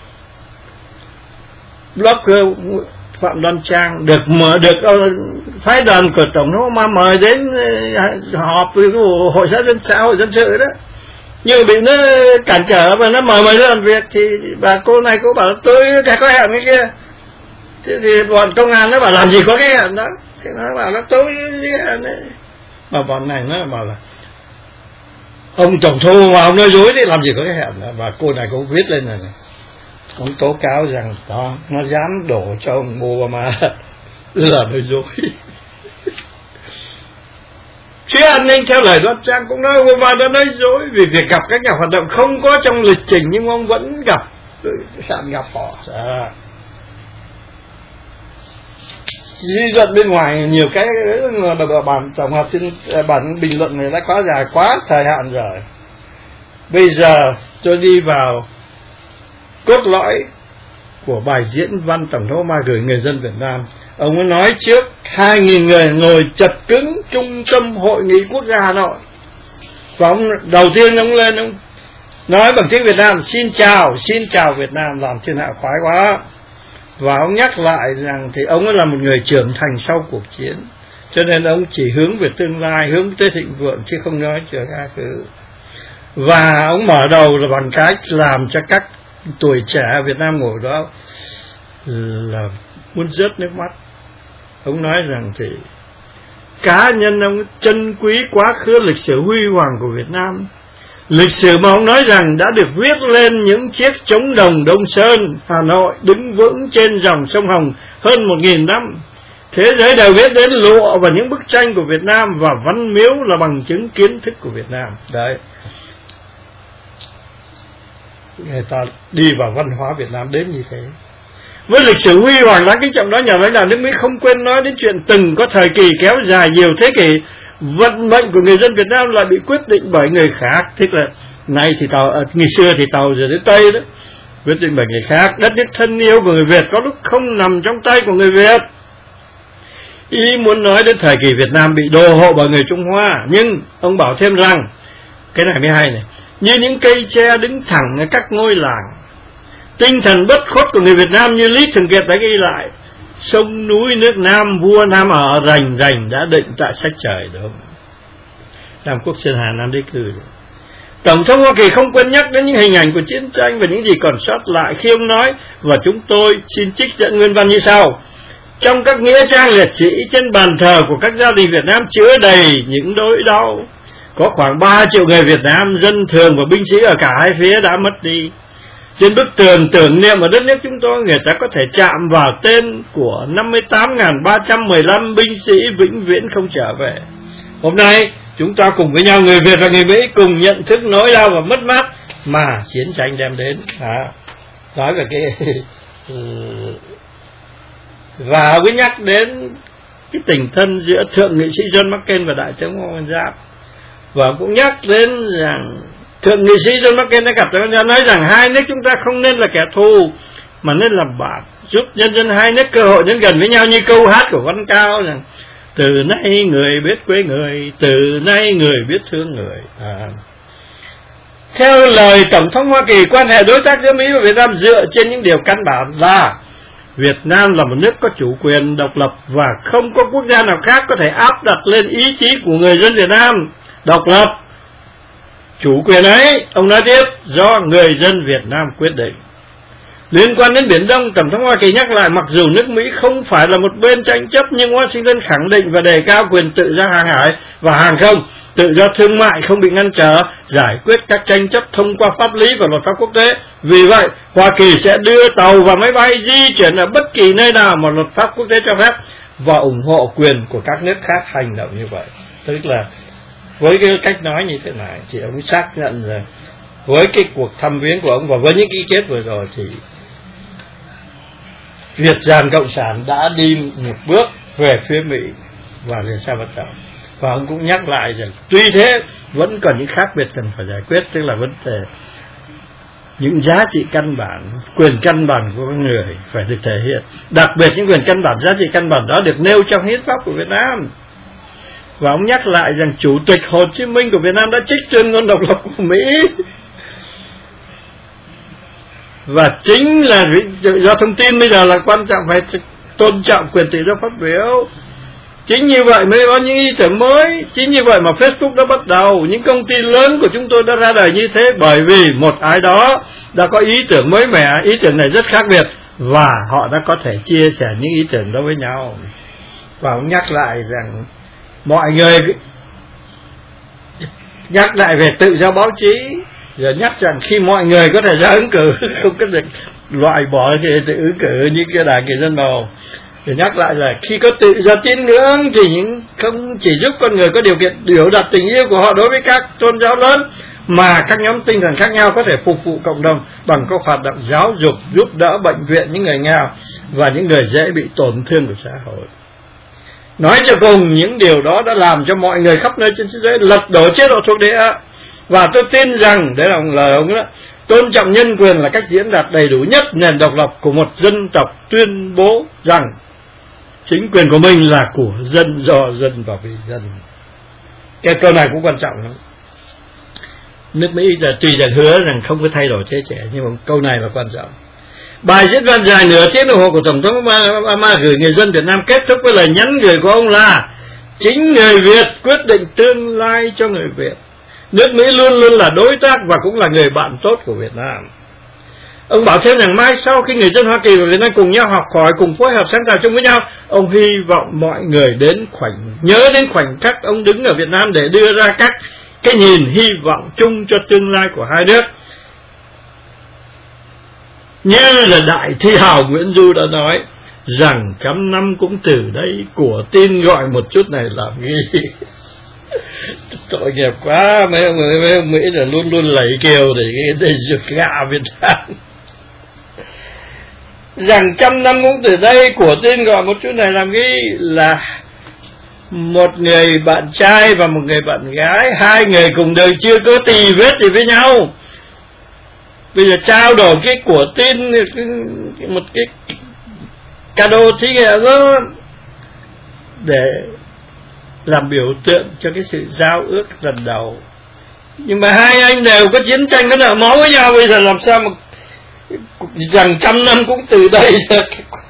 blogger Phạm Đoan Trang được phái đoàn của tổng thống Obama mời đến họp với hội xã hội dân sự đó, nhưng bị nó cản trở và nó mời nó làm việc thì bà cô này cô bảo tôi có hẹn cái kia. Thế thì bọn công an nó bảo làm gì có cái hẹn đó, thì nó bảo là tôi hẹn đấy. Mà bọn này nó bảo là ông tổng thống mà ông nói dối đấy, làm gì có cái hẹn đó. Và cô này cũng viết lên này, cũng tố cáo rằng đó nó dám đổ cho ông Obama là nói dối. Phía an ninh theo lời Đoan Trang cũng nói Obama đã nói dối vì việc gặp các nhà hoạt động không có trong lịch trình, nhưng ông vẫn gặp họ. Dư luận bên ngoài nhiều cái bản tổng hợp trên bản bình luận này đã quá dài, quá thời hạn rồi. Bây giờ tôi đi vào cốt lõi của bài diễn văn tổng thống Obama gửi người dân Việt Nam. Ông ấy nói trước 2.000 người ngồi chật cứng trung tâm hội nghị quốc gia Hà Nội. Và ông đầu tiên ông lên ông nói bằng tiếng Việt Nam: xin chào Việt Nam, làm thiên hạ khoái quá. Và ông nhắc lại rằng thì ông ấy là một người trưởng thành sau cuộc chiến, cho nên ông chỉ hướng về tương lai, hướng tới thịnh vượng chứ không nói chuyện quá khứ. Và ông mở đầu là bằng cách làm cho các tuổi trẻ Việt Nam ngồi đó là muốn rớt nước mắt. Ông nói rằng thì cá nhân ông trân quý quá khứ lịch sử huy hoàng của Việt Nam, lịch sử mà ông nói rằng đã được viết lên những chiếc trống đồng Đông Sơn, Hà Nội đứng vững trên dòng sông Hồng hơn 1.000 năm. Thế giới đều biết đến lụa và những bức tranh của Việt Nam, và Văn Miếu là bằng chứng kiến thức của Việt Nam. Đấy, người ta đi vào văn hóa Việt Nam đến như thế. Với lịch sử huy hoàng đáng kính trọng đó, nhà lãnh đạo nước Mỹ không quên nói đến chuyện từng có thời kỳ kéo dài nhiều thế kỷ, vận mệnh của người dân Việt Nam lại bị quyết định bởi người khác. Tức là nay thì ngày xưa thì tàu giờ đến Tây đó, quyết định bởi người khác. Đất nước thân yêu của người Việt có lúc không nằm trong tay của người Việt. Ý muốn nói đến thời kỳ Việt Nam bị đô hộ bởi người Trung Hoa. Nhưng ông bảo thêm rằng, cái này mới hay này, như những cây tre đứng thẳng ở các ngôi làng, tinh thần bất khuất của người Việt Nam như Lý Thường Kiệt đã ghi lại: sông núi nước Nam, vua Nam ở rành rành đã định tại sách trời đó. Nam Quốc Sơn Hà Nam Đế Cử. Tổng thống Hoa Kỳ không quên nhắc đến những hình ảnh của chiến tranh và những gì còn sót lại khi ông nói, và chúng tôi xin trích dẫn nguyên văn như sau: trong các nghĩa trang liệt sĩ trên bàn thờ của các gia đình Việt Nam chứa đầy những nỗi đau. Có khoảng 3 triệu người Việt Nam, dân thường và binh sĩ ở cả hai phía đã mất đi. Trên bức tường tưởng niệm ở đất nước chúng tôi, người ta có thể chạm vào tên của 58.315 binh sĩ vĩnh viễn không trở về. Hôm nay chúng ta cùng với nhau, người Việt và người Mỹ, cùng nhận thức nỗi đau và mất mát mà chiến tranh đem đến. nói về cái và ông ấy nhắc đến cái tình thân giữa thượng nghị sĩ John McCain và đại tướng Ngô Văn Giáp, và cũng nhắc đến rằng thượng nghị sĩ John McCain đã gặp Ngô Văn Giáp nói rằng hai nước chúng ta không nên là kẻ thù mà nên làm bạn, giúp nhân dân hai nước cơ hội đến gần với nhau, như câu hát của Văn Cao rằng từ nay người biết quê người, từ nay người biết thương người. Theo lời Tổng thống Hoa Kỳ, quan hệ đối tác giữa Mỹ và Việt Nam dựa trên những điều căn bản là Việt Nam là một nước có chủ quyền độc lập và không có quốc gia nào khác có thể áp đặt lên ý chí của người dân Việt Nam độc lập. Chủ quyền ấy, ông nói tiếp, do người dân Việt Nam quyết định. Liên quan đến Biển Đông, Tổng thống Hoa Kỳ nhắc lại mặc dù nước Mỹ không phải là một bên tranh chấp, nhưng Washington khẳng định và đề cao quyền tự do hàng hải và hàng không, tự do thương mại không bị ngăn trở, giải quyết các tranh chấp thông qua pháp lý và luật pháp quốc tế. Vì vậy, Hoa Kỳ sẽ đưa tàu và máy bay di chuyển ở bất kỳ nơi nào mà luật pháp quốc tế cho phép và ủng hộ quyền của các nước khác hành động như vậy. Tức là với cái cách nói như thế này thì ông xác nhận rằng với cái cuộc thăm viếng của ông và với những ký kết vừa rồi thì Việt Giàn Cộng sản đã đi một bước về phía Mỹ và về Sa Văn Tàu. Và ông cũng nhắc lại rằng tuy thế vẫn còn những khác biệt cần phải giải quyết, tức là vấn đề những giá trị căn bản, quyền căn bản của con người phải được thể hiện. Đặc biệt những quyền căn bản, giá trị căn bản đó được nêu trong hiến pháp của Việt Nam. Và ông nhắc lại rằng Chủ tịch Hồ Chí Minh của Việt Nam đã trích tuyên ngôn độc lập của Mỹ. Và chính là tự do thông tin bây giờ là quan trọng, phải tôn trọng quyền tự do phát biểu. Chính như vậy mới có những ý tưởng mới. Chính như vậy mà Facebook đã bắt đầu, những công ty lớn của chúng tôi đã ra đời như thế, bởi vì một ai đó đã có ý tưởng mới mẻ, ý tưởng này rất khác biệt, và họ đã có thể chia sẻ những ý tưởng đó với nhau. Và ông nhắc lại rằng mọi người nhắc lại về tự do báo chí, rồi nhắc rằng khi mọi người có thể ra ứng cử, không có được loại bỏ cái tự ứng cử như cái đảng Kỳ Dân Bầu. Rồi nhắc lại là khi có tự do tín ngưỡng thì không chỉ giúp con người có điều kiện biểu đạt tình yêu của họ đối với các tôn giáo lớn, mà các nhóm tinh thần khác nhau có thể phục vụ cộng đồng bằng các hoạt động giáo dục, giúp đỡ bệnh viện những người nghèo và những người dễ bị tổn thương của xã hội. Nói cho cùng, những điều đó đã làm cho mọi người khắp nơi trên thế giới lật đổ chế độ thuộc địa. Và tôi tin rằng, đấy là lời ông đó, tôn trọng nhân quyền là cách diễn đạt đầy đủ nhất nền độc lập của một dân tộc tuyên bố rằng chính quyền của mình là của dân, do dân và vì dân. Cái câu này cũng quan trọng lắm. Nước Mỹ là tuy rằng hứa rằng không có thay đổi thế trẻ, nhưng mà câu này là quan trọng. Bài diễn văn dài nửa tiếng đồng hồ của Tổng thống Obama gửi người dân Việt Nam kết thúc với lời nhắn gửi của ông là chính người Việt quyết định tương lai cho người Việt. Nước Mỹ luôn luôn là đối tác và cũng là người bạn tốt của Việt Nam. Ông bảo thêm rằng mai sau khi người dân Hoa Kỳ và Việt Nam cùng nhau học hỏi, cùng phối hợp sáng tạo chung với nhau, ông hy vọng mọi người nhớ đến khoảnh khắc ông đứng ở Việt Nam để đưa ra các cái nhìn hy vọng chung cho tương lai của hai nước. Như là đại thi hào Nguyễn Du đã nói rằng trăm năm cũng từ đây, của tin gọi một chút này làm ghi. Tội nghiệp quá, mấy ông Mỹ là luôn luôn lẩy kêu để giật gạ Việt Nam. Rằng trăm năm cũng từ đây, của tin gọi một chút này làm ghi, là một người bạn trai và một người bạn gái, hai người cùng đời chưa có tì vết gì với nhau, bây giờ trao đổi cái của tin, một cái cado thí nghiệm đó để làm biểu tượng cho cái sự giao ước lần đầu. Nhưng mà hai anh đều có chiến tranh, có nợ máu với nhau, bây giờ làm sao mà rằng trăm năm cũng từ đây được.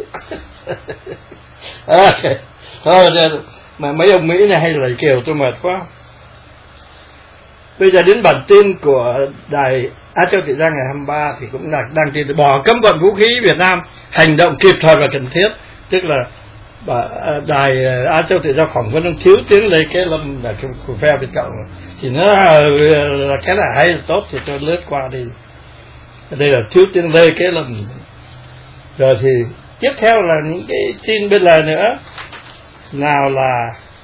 Thôi mà mấy ông Mỹ này hay lời kiều tôi mệt quá. Bây giờ đến bản tin của đài Á Châu Tự Do ngày 23 thì cũng đang tin bỏ cấm vận vũ khí Việt Nam hành động kịp thời và cần thiết. Tức là đài Á Châu Tự Do phỏng vấn ông Thiếu tướng Lê Kế Lâm là của phe Việt Cộng, thì nó là cái là hay là tốt thì tôi lướt qua đi. Đây là Thiếu tướng Lê Kế Lâm. Rồi thì tiếp theo là những cái tin bên lề nữa. Nào là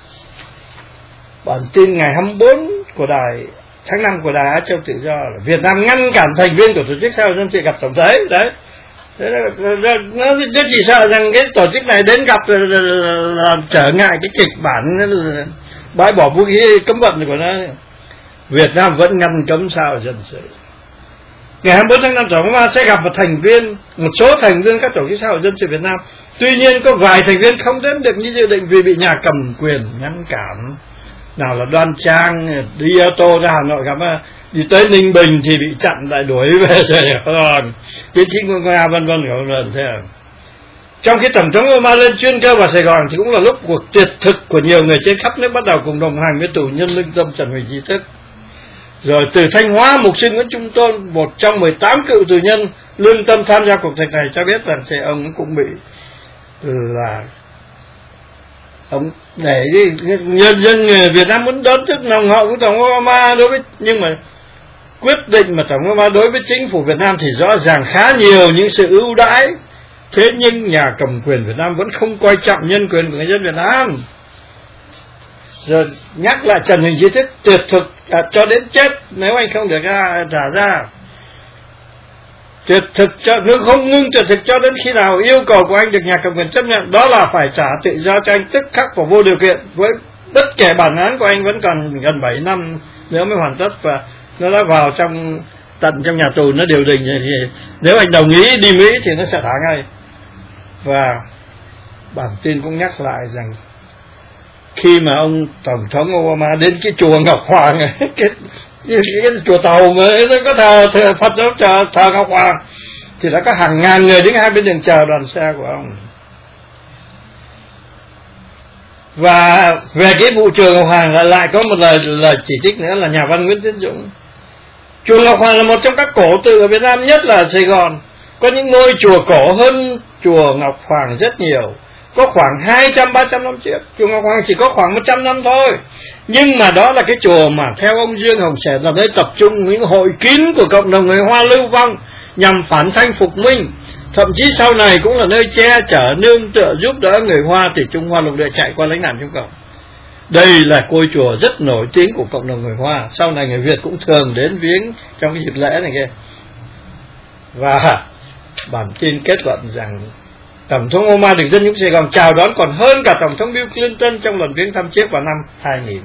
bản tin ngày 24 của đài tháng 5 của đài Á Châu Tự Do là Việt Nam ngăn cản thành viên của tổ chức xã hội dân sự gặp tổng thống. Đấy, Nó chỉ sợ rằng cái tổ chức này đến gặp là trở ngại cái kịch bản bãi bỏ vũ khí cấm vận của nó. Việt Nam vẫn ngăn cấm xã hội dân sự. Ngày 24 tháng 5 Tổng thống Obama sẽ gặp một số thành viên các tổ chức xã hội dân sự Việt Nam. Tuy nhiên có vài thành viên không đến được như dự định vì bị nhà cầm quyền ngăn cản. Nào là Đoan Trang đi ô tô ra Hà Nội gặp, đi tới Ninh Bình thì bị chặn lại đuổi về rồi. Tiến sĩ Nguyễn Quang A vân vân của lần thế. Trong khi Tổng thống Obama lên chuyên cơ vào Sài Gòn thì cũng là lúc cuộc tuyệt thực của nhiều người trên khắp nước bắt đầu cùng đồng hành với tù nhân lương tâm Trần Huỳnh Trí Thức. Rồi từ Thanh Hóa, mục sư Nguyễn Trung Tôn, một trong 18 cựu tù nhân lương tâm tham gia cuộc thạch này cho biết rằng thì ông cũng bị là ông để nhân dân Việt Nam muốn đón thức nồng hậu của Tổng Obama nhưng mà quyết định mà Tổng Obama đối với chính phủ Việt Nam thì rõ ràng khá nhiều những sự ưu đãi. Thế nhưng nhà cầm quyền Việt Nam vẫn không coi trọng nhân quyền của người dân Việt Nam. Rồi nhắc lại Trần Huỳnh Trí Thức tuyệt thực cho đến chết nếu anh không được trả ra. Tuyệt thực nếu không ngưng tuyệt thực cho đến khi nào yêu cầu của anh được nhà cầm quyền chấp nhận, đó là phải trả tự do cho anh tức khắc và vô điều kiện, với bất kể bản án của anh vẫn còn gần 7 năm nữa mới hoàn tất, và nó đã vào trong nhà tù, nó điều đình thì nếu anh đồng ý đi Mỹ thì nó sẽ thả ngay. Và bản tin cũng nhắc lại rằng khi mà ông Tổng thống Obama đến cái chùa Ngọc Hoàng ấy, cái chùa Tàu mà nó có thờ Phật đó, thờ Ngọc Hoàng, thì đã có hàng ngàn người đứng hai bên đường chờ đoàn xe của ông. Và về cái vụ chùa Ngọc Hoàng lại có một lời chỉ trích nữa là nhà văn Nguyễn Tiến Dũng. Chùa Ngọc Hoàng là một trong các cổ tự ở Việt Nam, nhất là ở Sài Gòn. Có những ngôi chùa cổ hơn chùa Ngọc Hoàng rất nhiều, có khoảng 200-300 năm trước. Chùa Ngọc Hoàng chỉ có khoảng 100 năm thôi. Nhưng mà đó là cái chùa mà theo ông Dương Hồng Sẻ là nơi tập trung những hội kín của cộng đồng người Hoa lưu vong nhằm phản thanh phục minh. Thậm chí sau này cũng là nơi che chở, nương tựa, giúp đỡ người Hoa từ Trung Hoa lục địa chạy qua lãnh nạn Trung Cộng. Đây là ngôi chùa rất nổi tiếng của cộng đồng người Hoa. Sau này người Việt cũng thường đến viếng trong cái dịp lễ này kia. Và bản tin kết luận rằng Tổng thống Obama được dân chúng Sài Gòn chào đón còn hơn cả Tổng thống Bill Clinton trong lần viếng thăm trước vào năm 2000.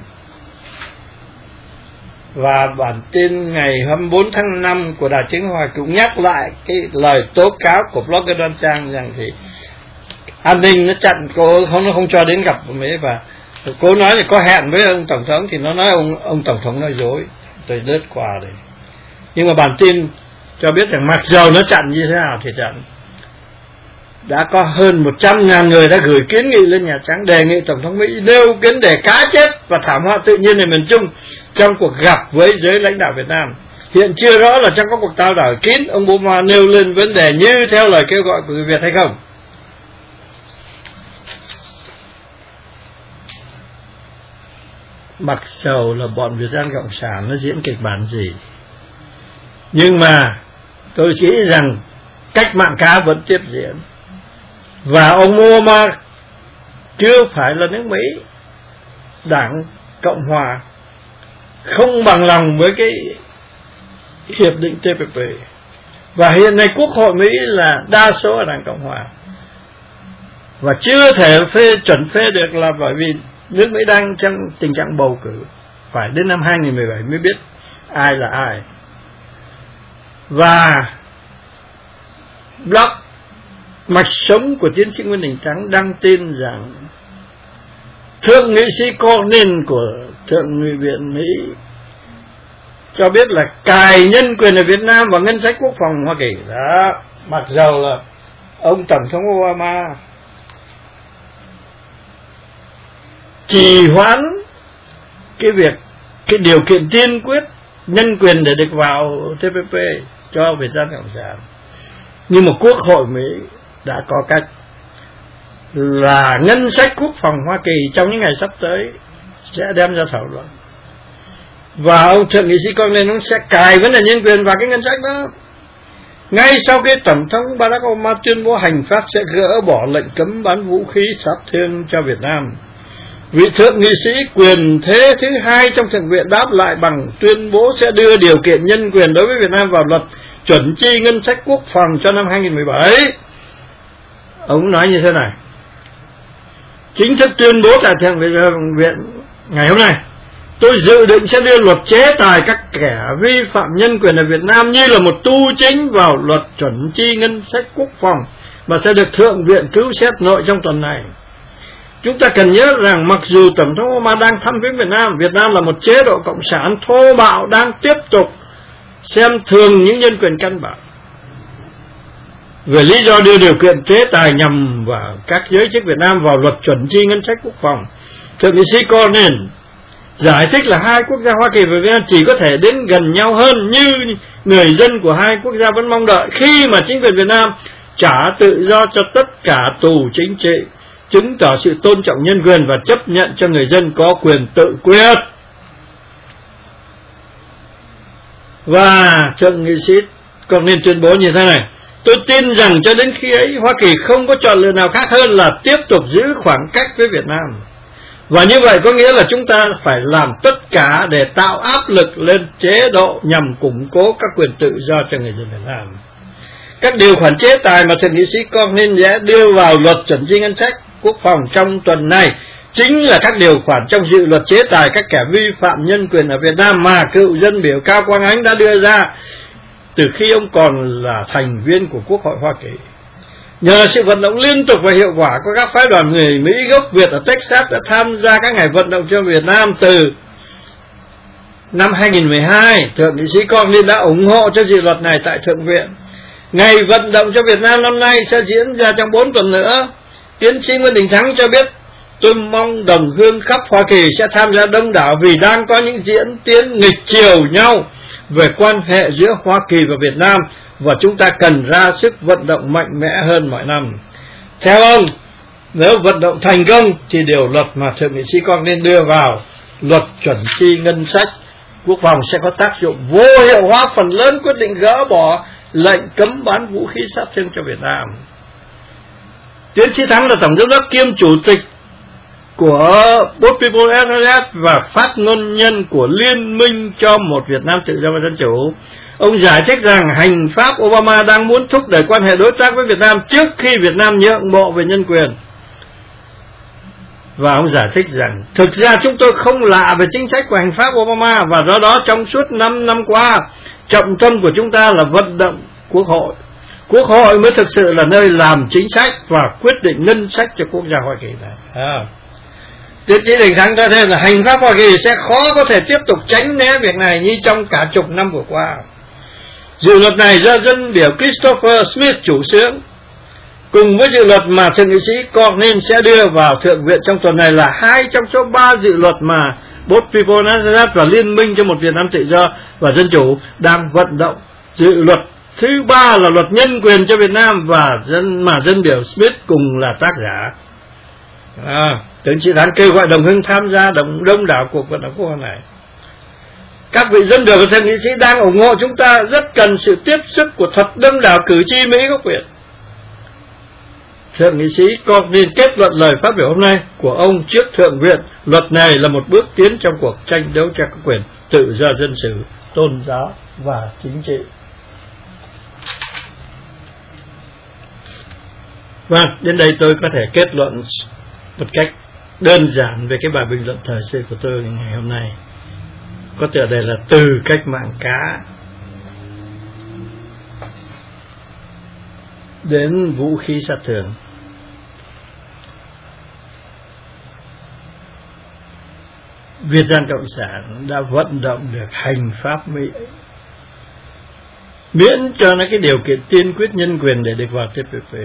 Và bản tin ngày 24 tháng 5 của Đài Tiếng Hòa cũng nhắc lại cái lời tố cáo của blogger Đoan Trang rằng thì an ninh nó chặn cô, nó không cho đến gặp Mỹ, và cô nói là có hẹn với ông Tổng thống thì nó nói ông Tổng thống nói dối, tôi lướt qua đây. Nhưng mà bản tin cho biết rằng mặc dầu nó chặn như thế nào thì chặn, đã có hơn 100.000 người đã gửi kiến nghị lên Nhà Trắng đề nghị Tổng thống Mỹ nêu vấn đề cá chết và thảm họa tự nhiên ở miền Trung trong cuộc gặp với giới lãnh đạo Việt Nam. Hiện chưa rõ là trong các cuộc trao đổi kín ông Obama nêu lên vấn đề như theo lời kêu gọi của người Việt hay không. Mặc dầu là bọn Việt Nam Cộng sản nó diễn kịch bản gì, nhưng mà tôi nghĩ rằng cách mạng cá vẫn tiếp diễn. Và ông Obama chưa phải là nước Mỹ, đảng Cộng Hòa không bằng lòng với cái hiệp định TPP, và hiện nay Quốc hội Mỹ là đa số ở đảng Cộng Hòa, và chưa thể chuẩn phê được là bởi vì nước Mỹ đang trong tình trạng bầu cử, phải đến năm 2017 mới biết ai là ai. Và blog Mạch Sống của tiến sĩ Nguyễn Đình Thắng đăng tin rằng thượng nghị sĩ Cornyn của Thượng nghị viện Mỹ cho biết là cài nhân quyền ở Việt Nam vào ngân sách quốc phòng Hoa Kỳ. Đó, mặc dầu là ông Tổng thống Obama trì hoãn cái điều kiện tiên quyết nhân quyền để được vào TPP cho Việt Nam Cộng sản, nhưng mà Quốc hội Mỹ đã có cách là ngân sách quốc phòng Hoa Kỳ trong những ngày sắp tới sẽ đem ra thảo luận, và ông thượng nghị sĩ Cornyn ông sẽ cài vấn đề nhân quyền vào cái ngân sách đó. Ngay sau khi Tổng thống Barack Obama tuyên bố hành pháp sẽ gỡ bỏ lệnh cấm bán vũ khí sát thương cho Việt Nam, vị thượng nghị sĩ quyền thế thứ hai trong Thượng viện đáp lại bằng tuyên bố sẽ đưa điều kiện nhân quyền đối với Việt Nam vào luật chuẩn chi ngân sách quốc phòng cho năm 2017. Ông nói như thế này: chính thức tuyên bố tại Thượng viện ngày hôm nay, tôi dự định sẽ đưa luật chế tài các kẻ vi phạm nhân quyền ở Việt Nam như là một tu chính vào luật chuẩn chi ngân sách quốc phòng và sẽ được Thượng viện cứu xét nội trong tuần này. Chúng ta cần nhớ rằng mặc dù Tổng thống Obama đang thăm viếng Việt Nam là một chế độ cộng sản thô bạo đang tiếp tục xem thường những nhân quyền căn bản. Về lý do đưa điều kiện chế tài nhằm vào các giới chức Việt Nam vào luật chuẩn chi ngân sách quốc phòng, Thượng nghị sĩ Cornyn giải thích là hai quốc gia Hoa Kỳ và Việt Nam chỉ có thể đến gần nhau hơn như người dân của hai quốc gia vẫn mong đợi khi mà chính quyền Việt Nam trả tự do cho tất cả tù chính trị, chứng tỏ sự tôn trọng nhân quyền và chấp nhận cho người dân có quyền tự quyết. Và Thượng nghị sĩ Cornyn tuyên bố như thế này: tôi tin rằng cho đến khi ấy, Hoa Kỳ không có chọn lựa nào khác hơn là tiếp tục giữ khoảng cách với Việt Nam. Và như vậy có nghĩa là chúng ta phải làm tất cả để tạo áp lực lên chế độ nhằm củng cố các quyền tự do cho người dân Việt Nam. Các điều khoản chế tài mà Thượng nghị sĩ Cornyn sẽ đưa vào luật chuẩn chi ngân sách quốc phòng trong tuần này chính là các điều khoản trong dự luật chế tài các kẻ vi phạm nhân quyền ở Việt Nam mà cựu dân biểu Cao Quang Ánh đã đưa ra từ khi ông còn là thành viên của Quốc hội Hoa Kỳ. Nhờ sự vận động liên tục và hiệu quả của các phái đoàn người Mỹ gốc Việt ở Texas đã tham gia các ngày vận động cho Việt Nam từ năm 2012, Thượng nghị sĩ Cornyn đã ủng hộ cho dự luật này tại Thượng viện. Ngày vận động cho Việt Nam năm nay sẽ diễn ra trong 4 tuần nữa. Tiến sĩ Nguyễn Đình Thắng cho biết: tôi mong đồng hương khắp Hoa Kỳ sẽ tham gia đông đảo vì đang có những diễn tiến nghịch chiều nhau về quan hệ giữa Hoa Kỳ và Việt Nam và chúng ta cần ra sức vận động mạnh mẽ hơn mọi năm. Theo ông, nếu vận động thành công thì điều luật mà Thượng nghị sĩ Cornyn đưa vào luật chuẩn chi ngân sách quốc phòng sẽ có tác dụng vô hiệu hóa phần lớn quyết định gỡ bỏ lệnh cấm bán vũ khí sát thương cho Việt Nam. Tiến sĩ Thắng là tổng giám đốc kiêm chủ tịch của Both People SOS và phát ngôn nhân của Liên minh cho một Việt Nam tự do và dân chủ. Ông giải thích rằng hành pháp Obama đang muốn thúc đẩy quan hệ đối tác với Việt Nam trước khi Việt Nam nhượng bộ về nhân quyền. Và ông giải thích rằng thực ra chúng tôi không lạ về chính sách của hành pháp Obama và do đó trong suốt 5 năm qua, trọng tâm của chúng ta là vận động Quốc hội. Quốc hội mới thực sự là nơi làm chính sách và quyết định ngân sách cho quốc gia Hoa Kỳ này. Tiến sĩ Đình Thắng cho thêm là hành pháp Hoa Kỳ sẽ khó có thể tiếp tục tránh né việc này như trong cả chục năm vừa qua. Dự luật này do dân biểu Christopher Smith chủ xướng, cùng với dự luật mà Thượng nghị sĩ Cornyn sẽ đưa vào Thượng viện trong tuần này là 2 trong số 3 dự luật mà Both People và Liên minh cho một Việt Nam tự do và dân chủ đang vận động. Dự luật thứ 3 là luật nhân quyền cho Việt Nam và dân biểu Smith cùng là tác giả. Tiến sĩ Thắng kêu gọi đồng hương tham gia đông đảo cuộc vận động quốc hội này. Các vị dân biểu và thượng nghị sĩ đang ủng hộ chúng ta rất cần sự tiếp sức của thật đông đảo cử tri Mỹ gốc Việt. Thượng nghị sĩ Cornyn kết luận lời phát biểu hôm nay của ông trước Thượng viện: luật này là một bước tiến trong cuộc tranh đấu cho các quyền tự do dân sự, tôn giáo và chính trị. Vâng, đến đây tôi có thể kết luận một cách đơn giản về cái bài bình luận thời sự của tôi ngày hôm nay. Có tựa đề là từ cách mạng cá đến vũ khí sát thương. Việt Nam Cộng sản đã vận động được hành pháp Mỹ miễn cho nó cái điều kiện tiên quyết nhân quyền để được vào TPP,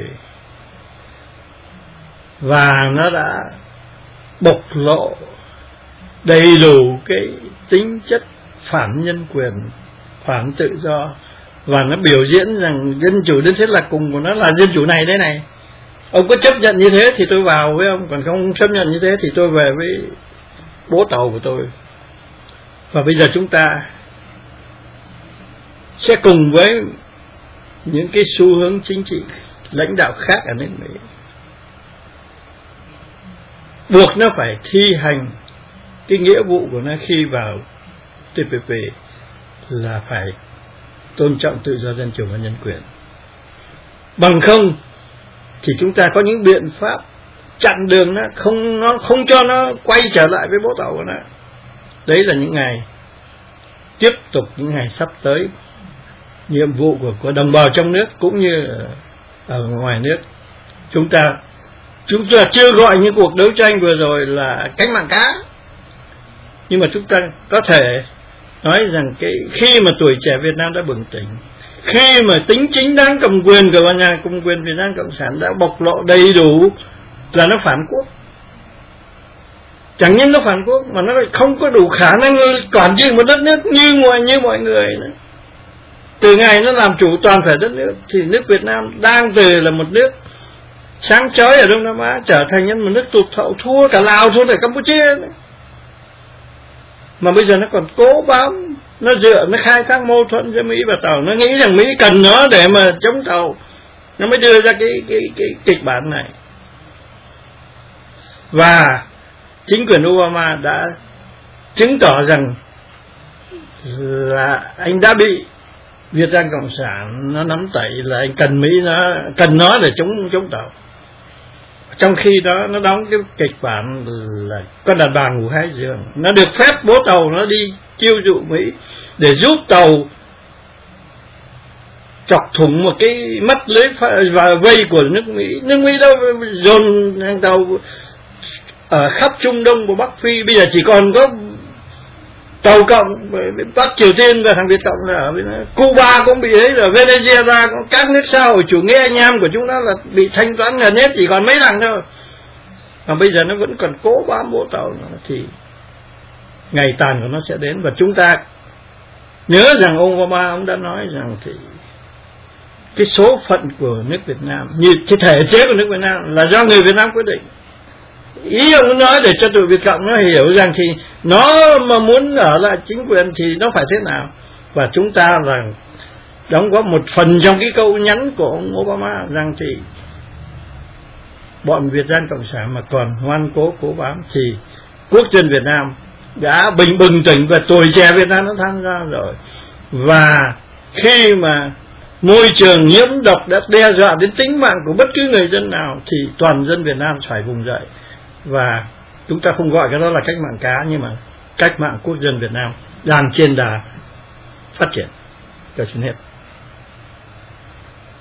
và nó đã bộc lộ đầy đủ cái tính chất phản nhân quyền, phản tự do, và nó biểu diễn rằng dân chủ đến thế là cùng của nó là dân chủ này đấy này. Ông có chấp nhận như thế thì tôi vào với ông, còn không chấp nhận như thế thì tôi về với bố tàu của tôi. Và bây giờ chúng ta sẽ cùng với những cái xu hướng chính trị lãnh đạo khác ở nước Mỹ buộc nó phải thi hành cái nghĩa vụ của nó khi vào TPP là phải tôn trọng tự do dân chủ và nhân quyền. Bằng không thì chúng ta có những biện pháp chặn đường nó không cho nó quay trở lại với bố tàu của nó. Đấy là những ngày tiếp tục, những ngày sắp tới, nhiệm vụ của đồng bào trong nước cũng như ở ngoài nước. Chúng ta chưa gọi những cuộc đấu tranh vừa rồi là cách mạng cá, nhưng mà chúng ta có thể nói rằng khi mà tuổi trẻ Việt Nam đã bừng tỉnh, khi mà tính chính đáng cầm quyền của nhà cầm quyền Việt Nam Cộng sản đã bộc lộ đầy đủ, là nó phản quốc. Chẳng những nó phản quốc mà nó lại không có đủ khả năng quản trị một đất nước như mọi người nữa. Từ ngày nó làm chủ toàn thể đất nước thì nước Việt Nam đang từ là một nước sáng chói ở Đông Nam Á trở thành một nước tụt hậu, thua cả Lào, thua cả Campuchia nữa. Mà bây giờ nó còn cố bám, nó khai thác mâu thuẫn giữa Mỹ và Tàu, nó nghĩ rằng Mỹ cần nó để mà chống Tàu, nó mới đưa ra cái kịch bản này. Và chính quyền Obama đã chứng tỏ rằng là anh đã bị Việt Nam Cộng sản nó nắm tay, là anh cần Mỹ, cần nó để chống Tàu. Trong khi đó nó đóng cái kịch bản là con đàn bà ngủ hai giường, nó được phép bố Tàu nó đi chiêu dụ Mỹ để giúp Tàu chọc thủng một cái mắt lưới và vây của nước Mỹ. Nước Mỹ đâu dồn hàng Tàu ở khắp Trung Đông và Bắc Phi, bây giờ chỉ còn có Tàu Cộng, Bắc Triều Tiên và thằng Việt Cộng là ở bên Cuba cũng bị đấy rồi, Venezuela, các nước xã hội chủ nghĩa anh em của chúng ta là bị thanh toán gần hết, chỉ còn mấy thằng thôi. Mà bây giờ nó vẫn còn cố bám bộ Tàu nữa, thì ngày tàn của nó sẽ đến. Và chúng ta nhớ rằng ông Obama ông đã nói rằng thì cái số phận của nước Việt Nam, như cái thể chế của nước Việt Nam là do người Việt Nam quyết định. Ý ông nói để cho tụi Việt Cộng nó hiểu rằng thì nó mà muốn ở lại chính quyền thì nó phải thế nào. Và chúng ta là đóng góp một phần trong cái câu nhắn của ông Obama rằng thì bọn Việt Nam Cộng sản mà còn ngoan cố bám thì quốc dân Việt Nam đã bừng tỉnh và tuổi trẻ Việt Nam nó tham gia rồi. Và khi mà môi trường nhiễm độc đã đe dọa đến tính mạng của bất cứ người dân nào thì toàn dân Việt Nam phải vùng dậy. Và chúng ta không gọi cái đó là cách mạng cá, nhưng mà cách mạng quốc dân Việt Nam đang trên đà phát triển. Cho xin hết.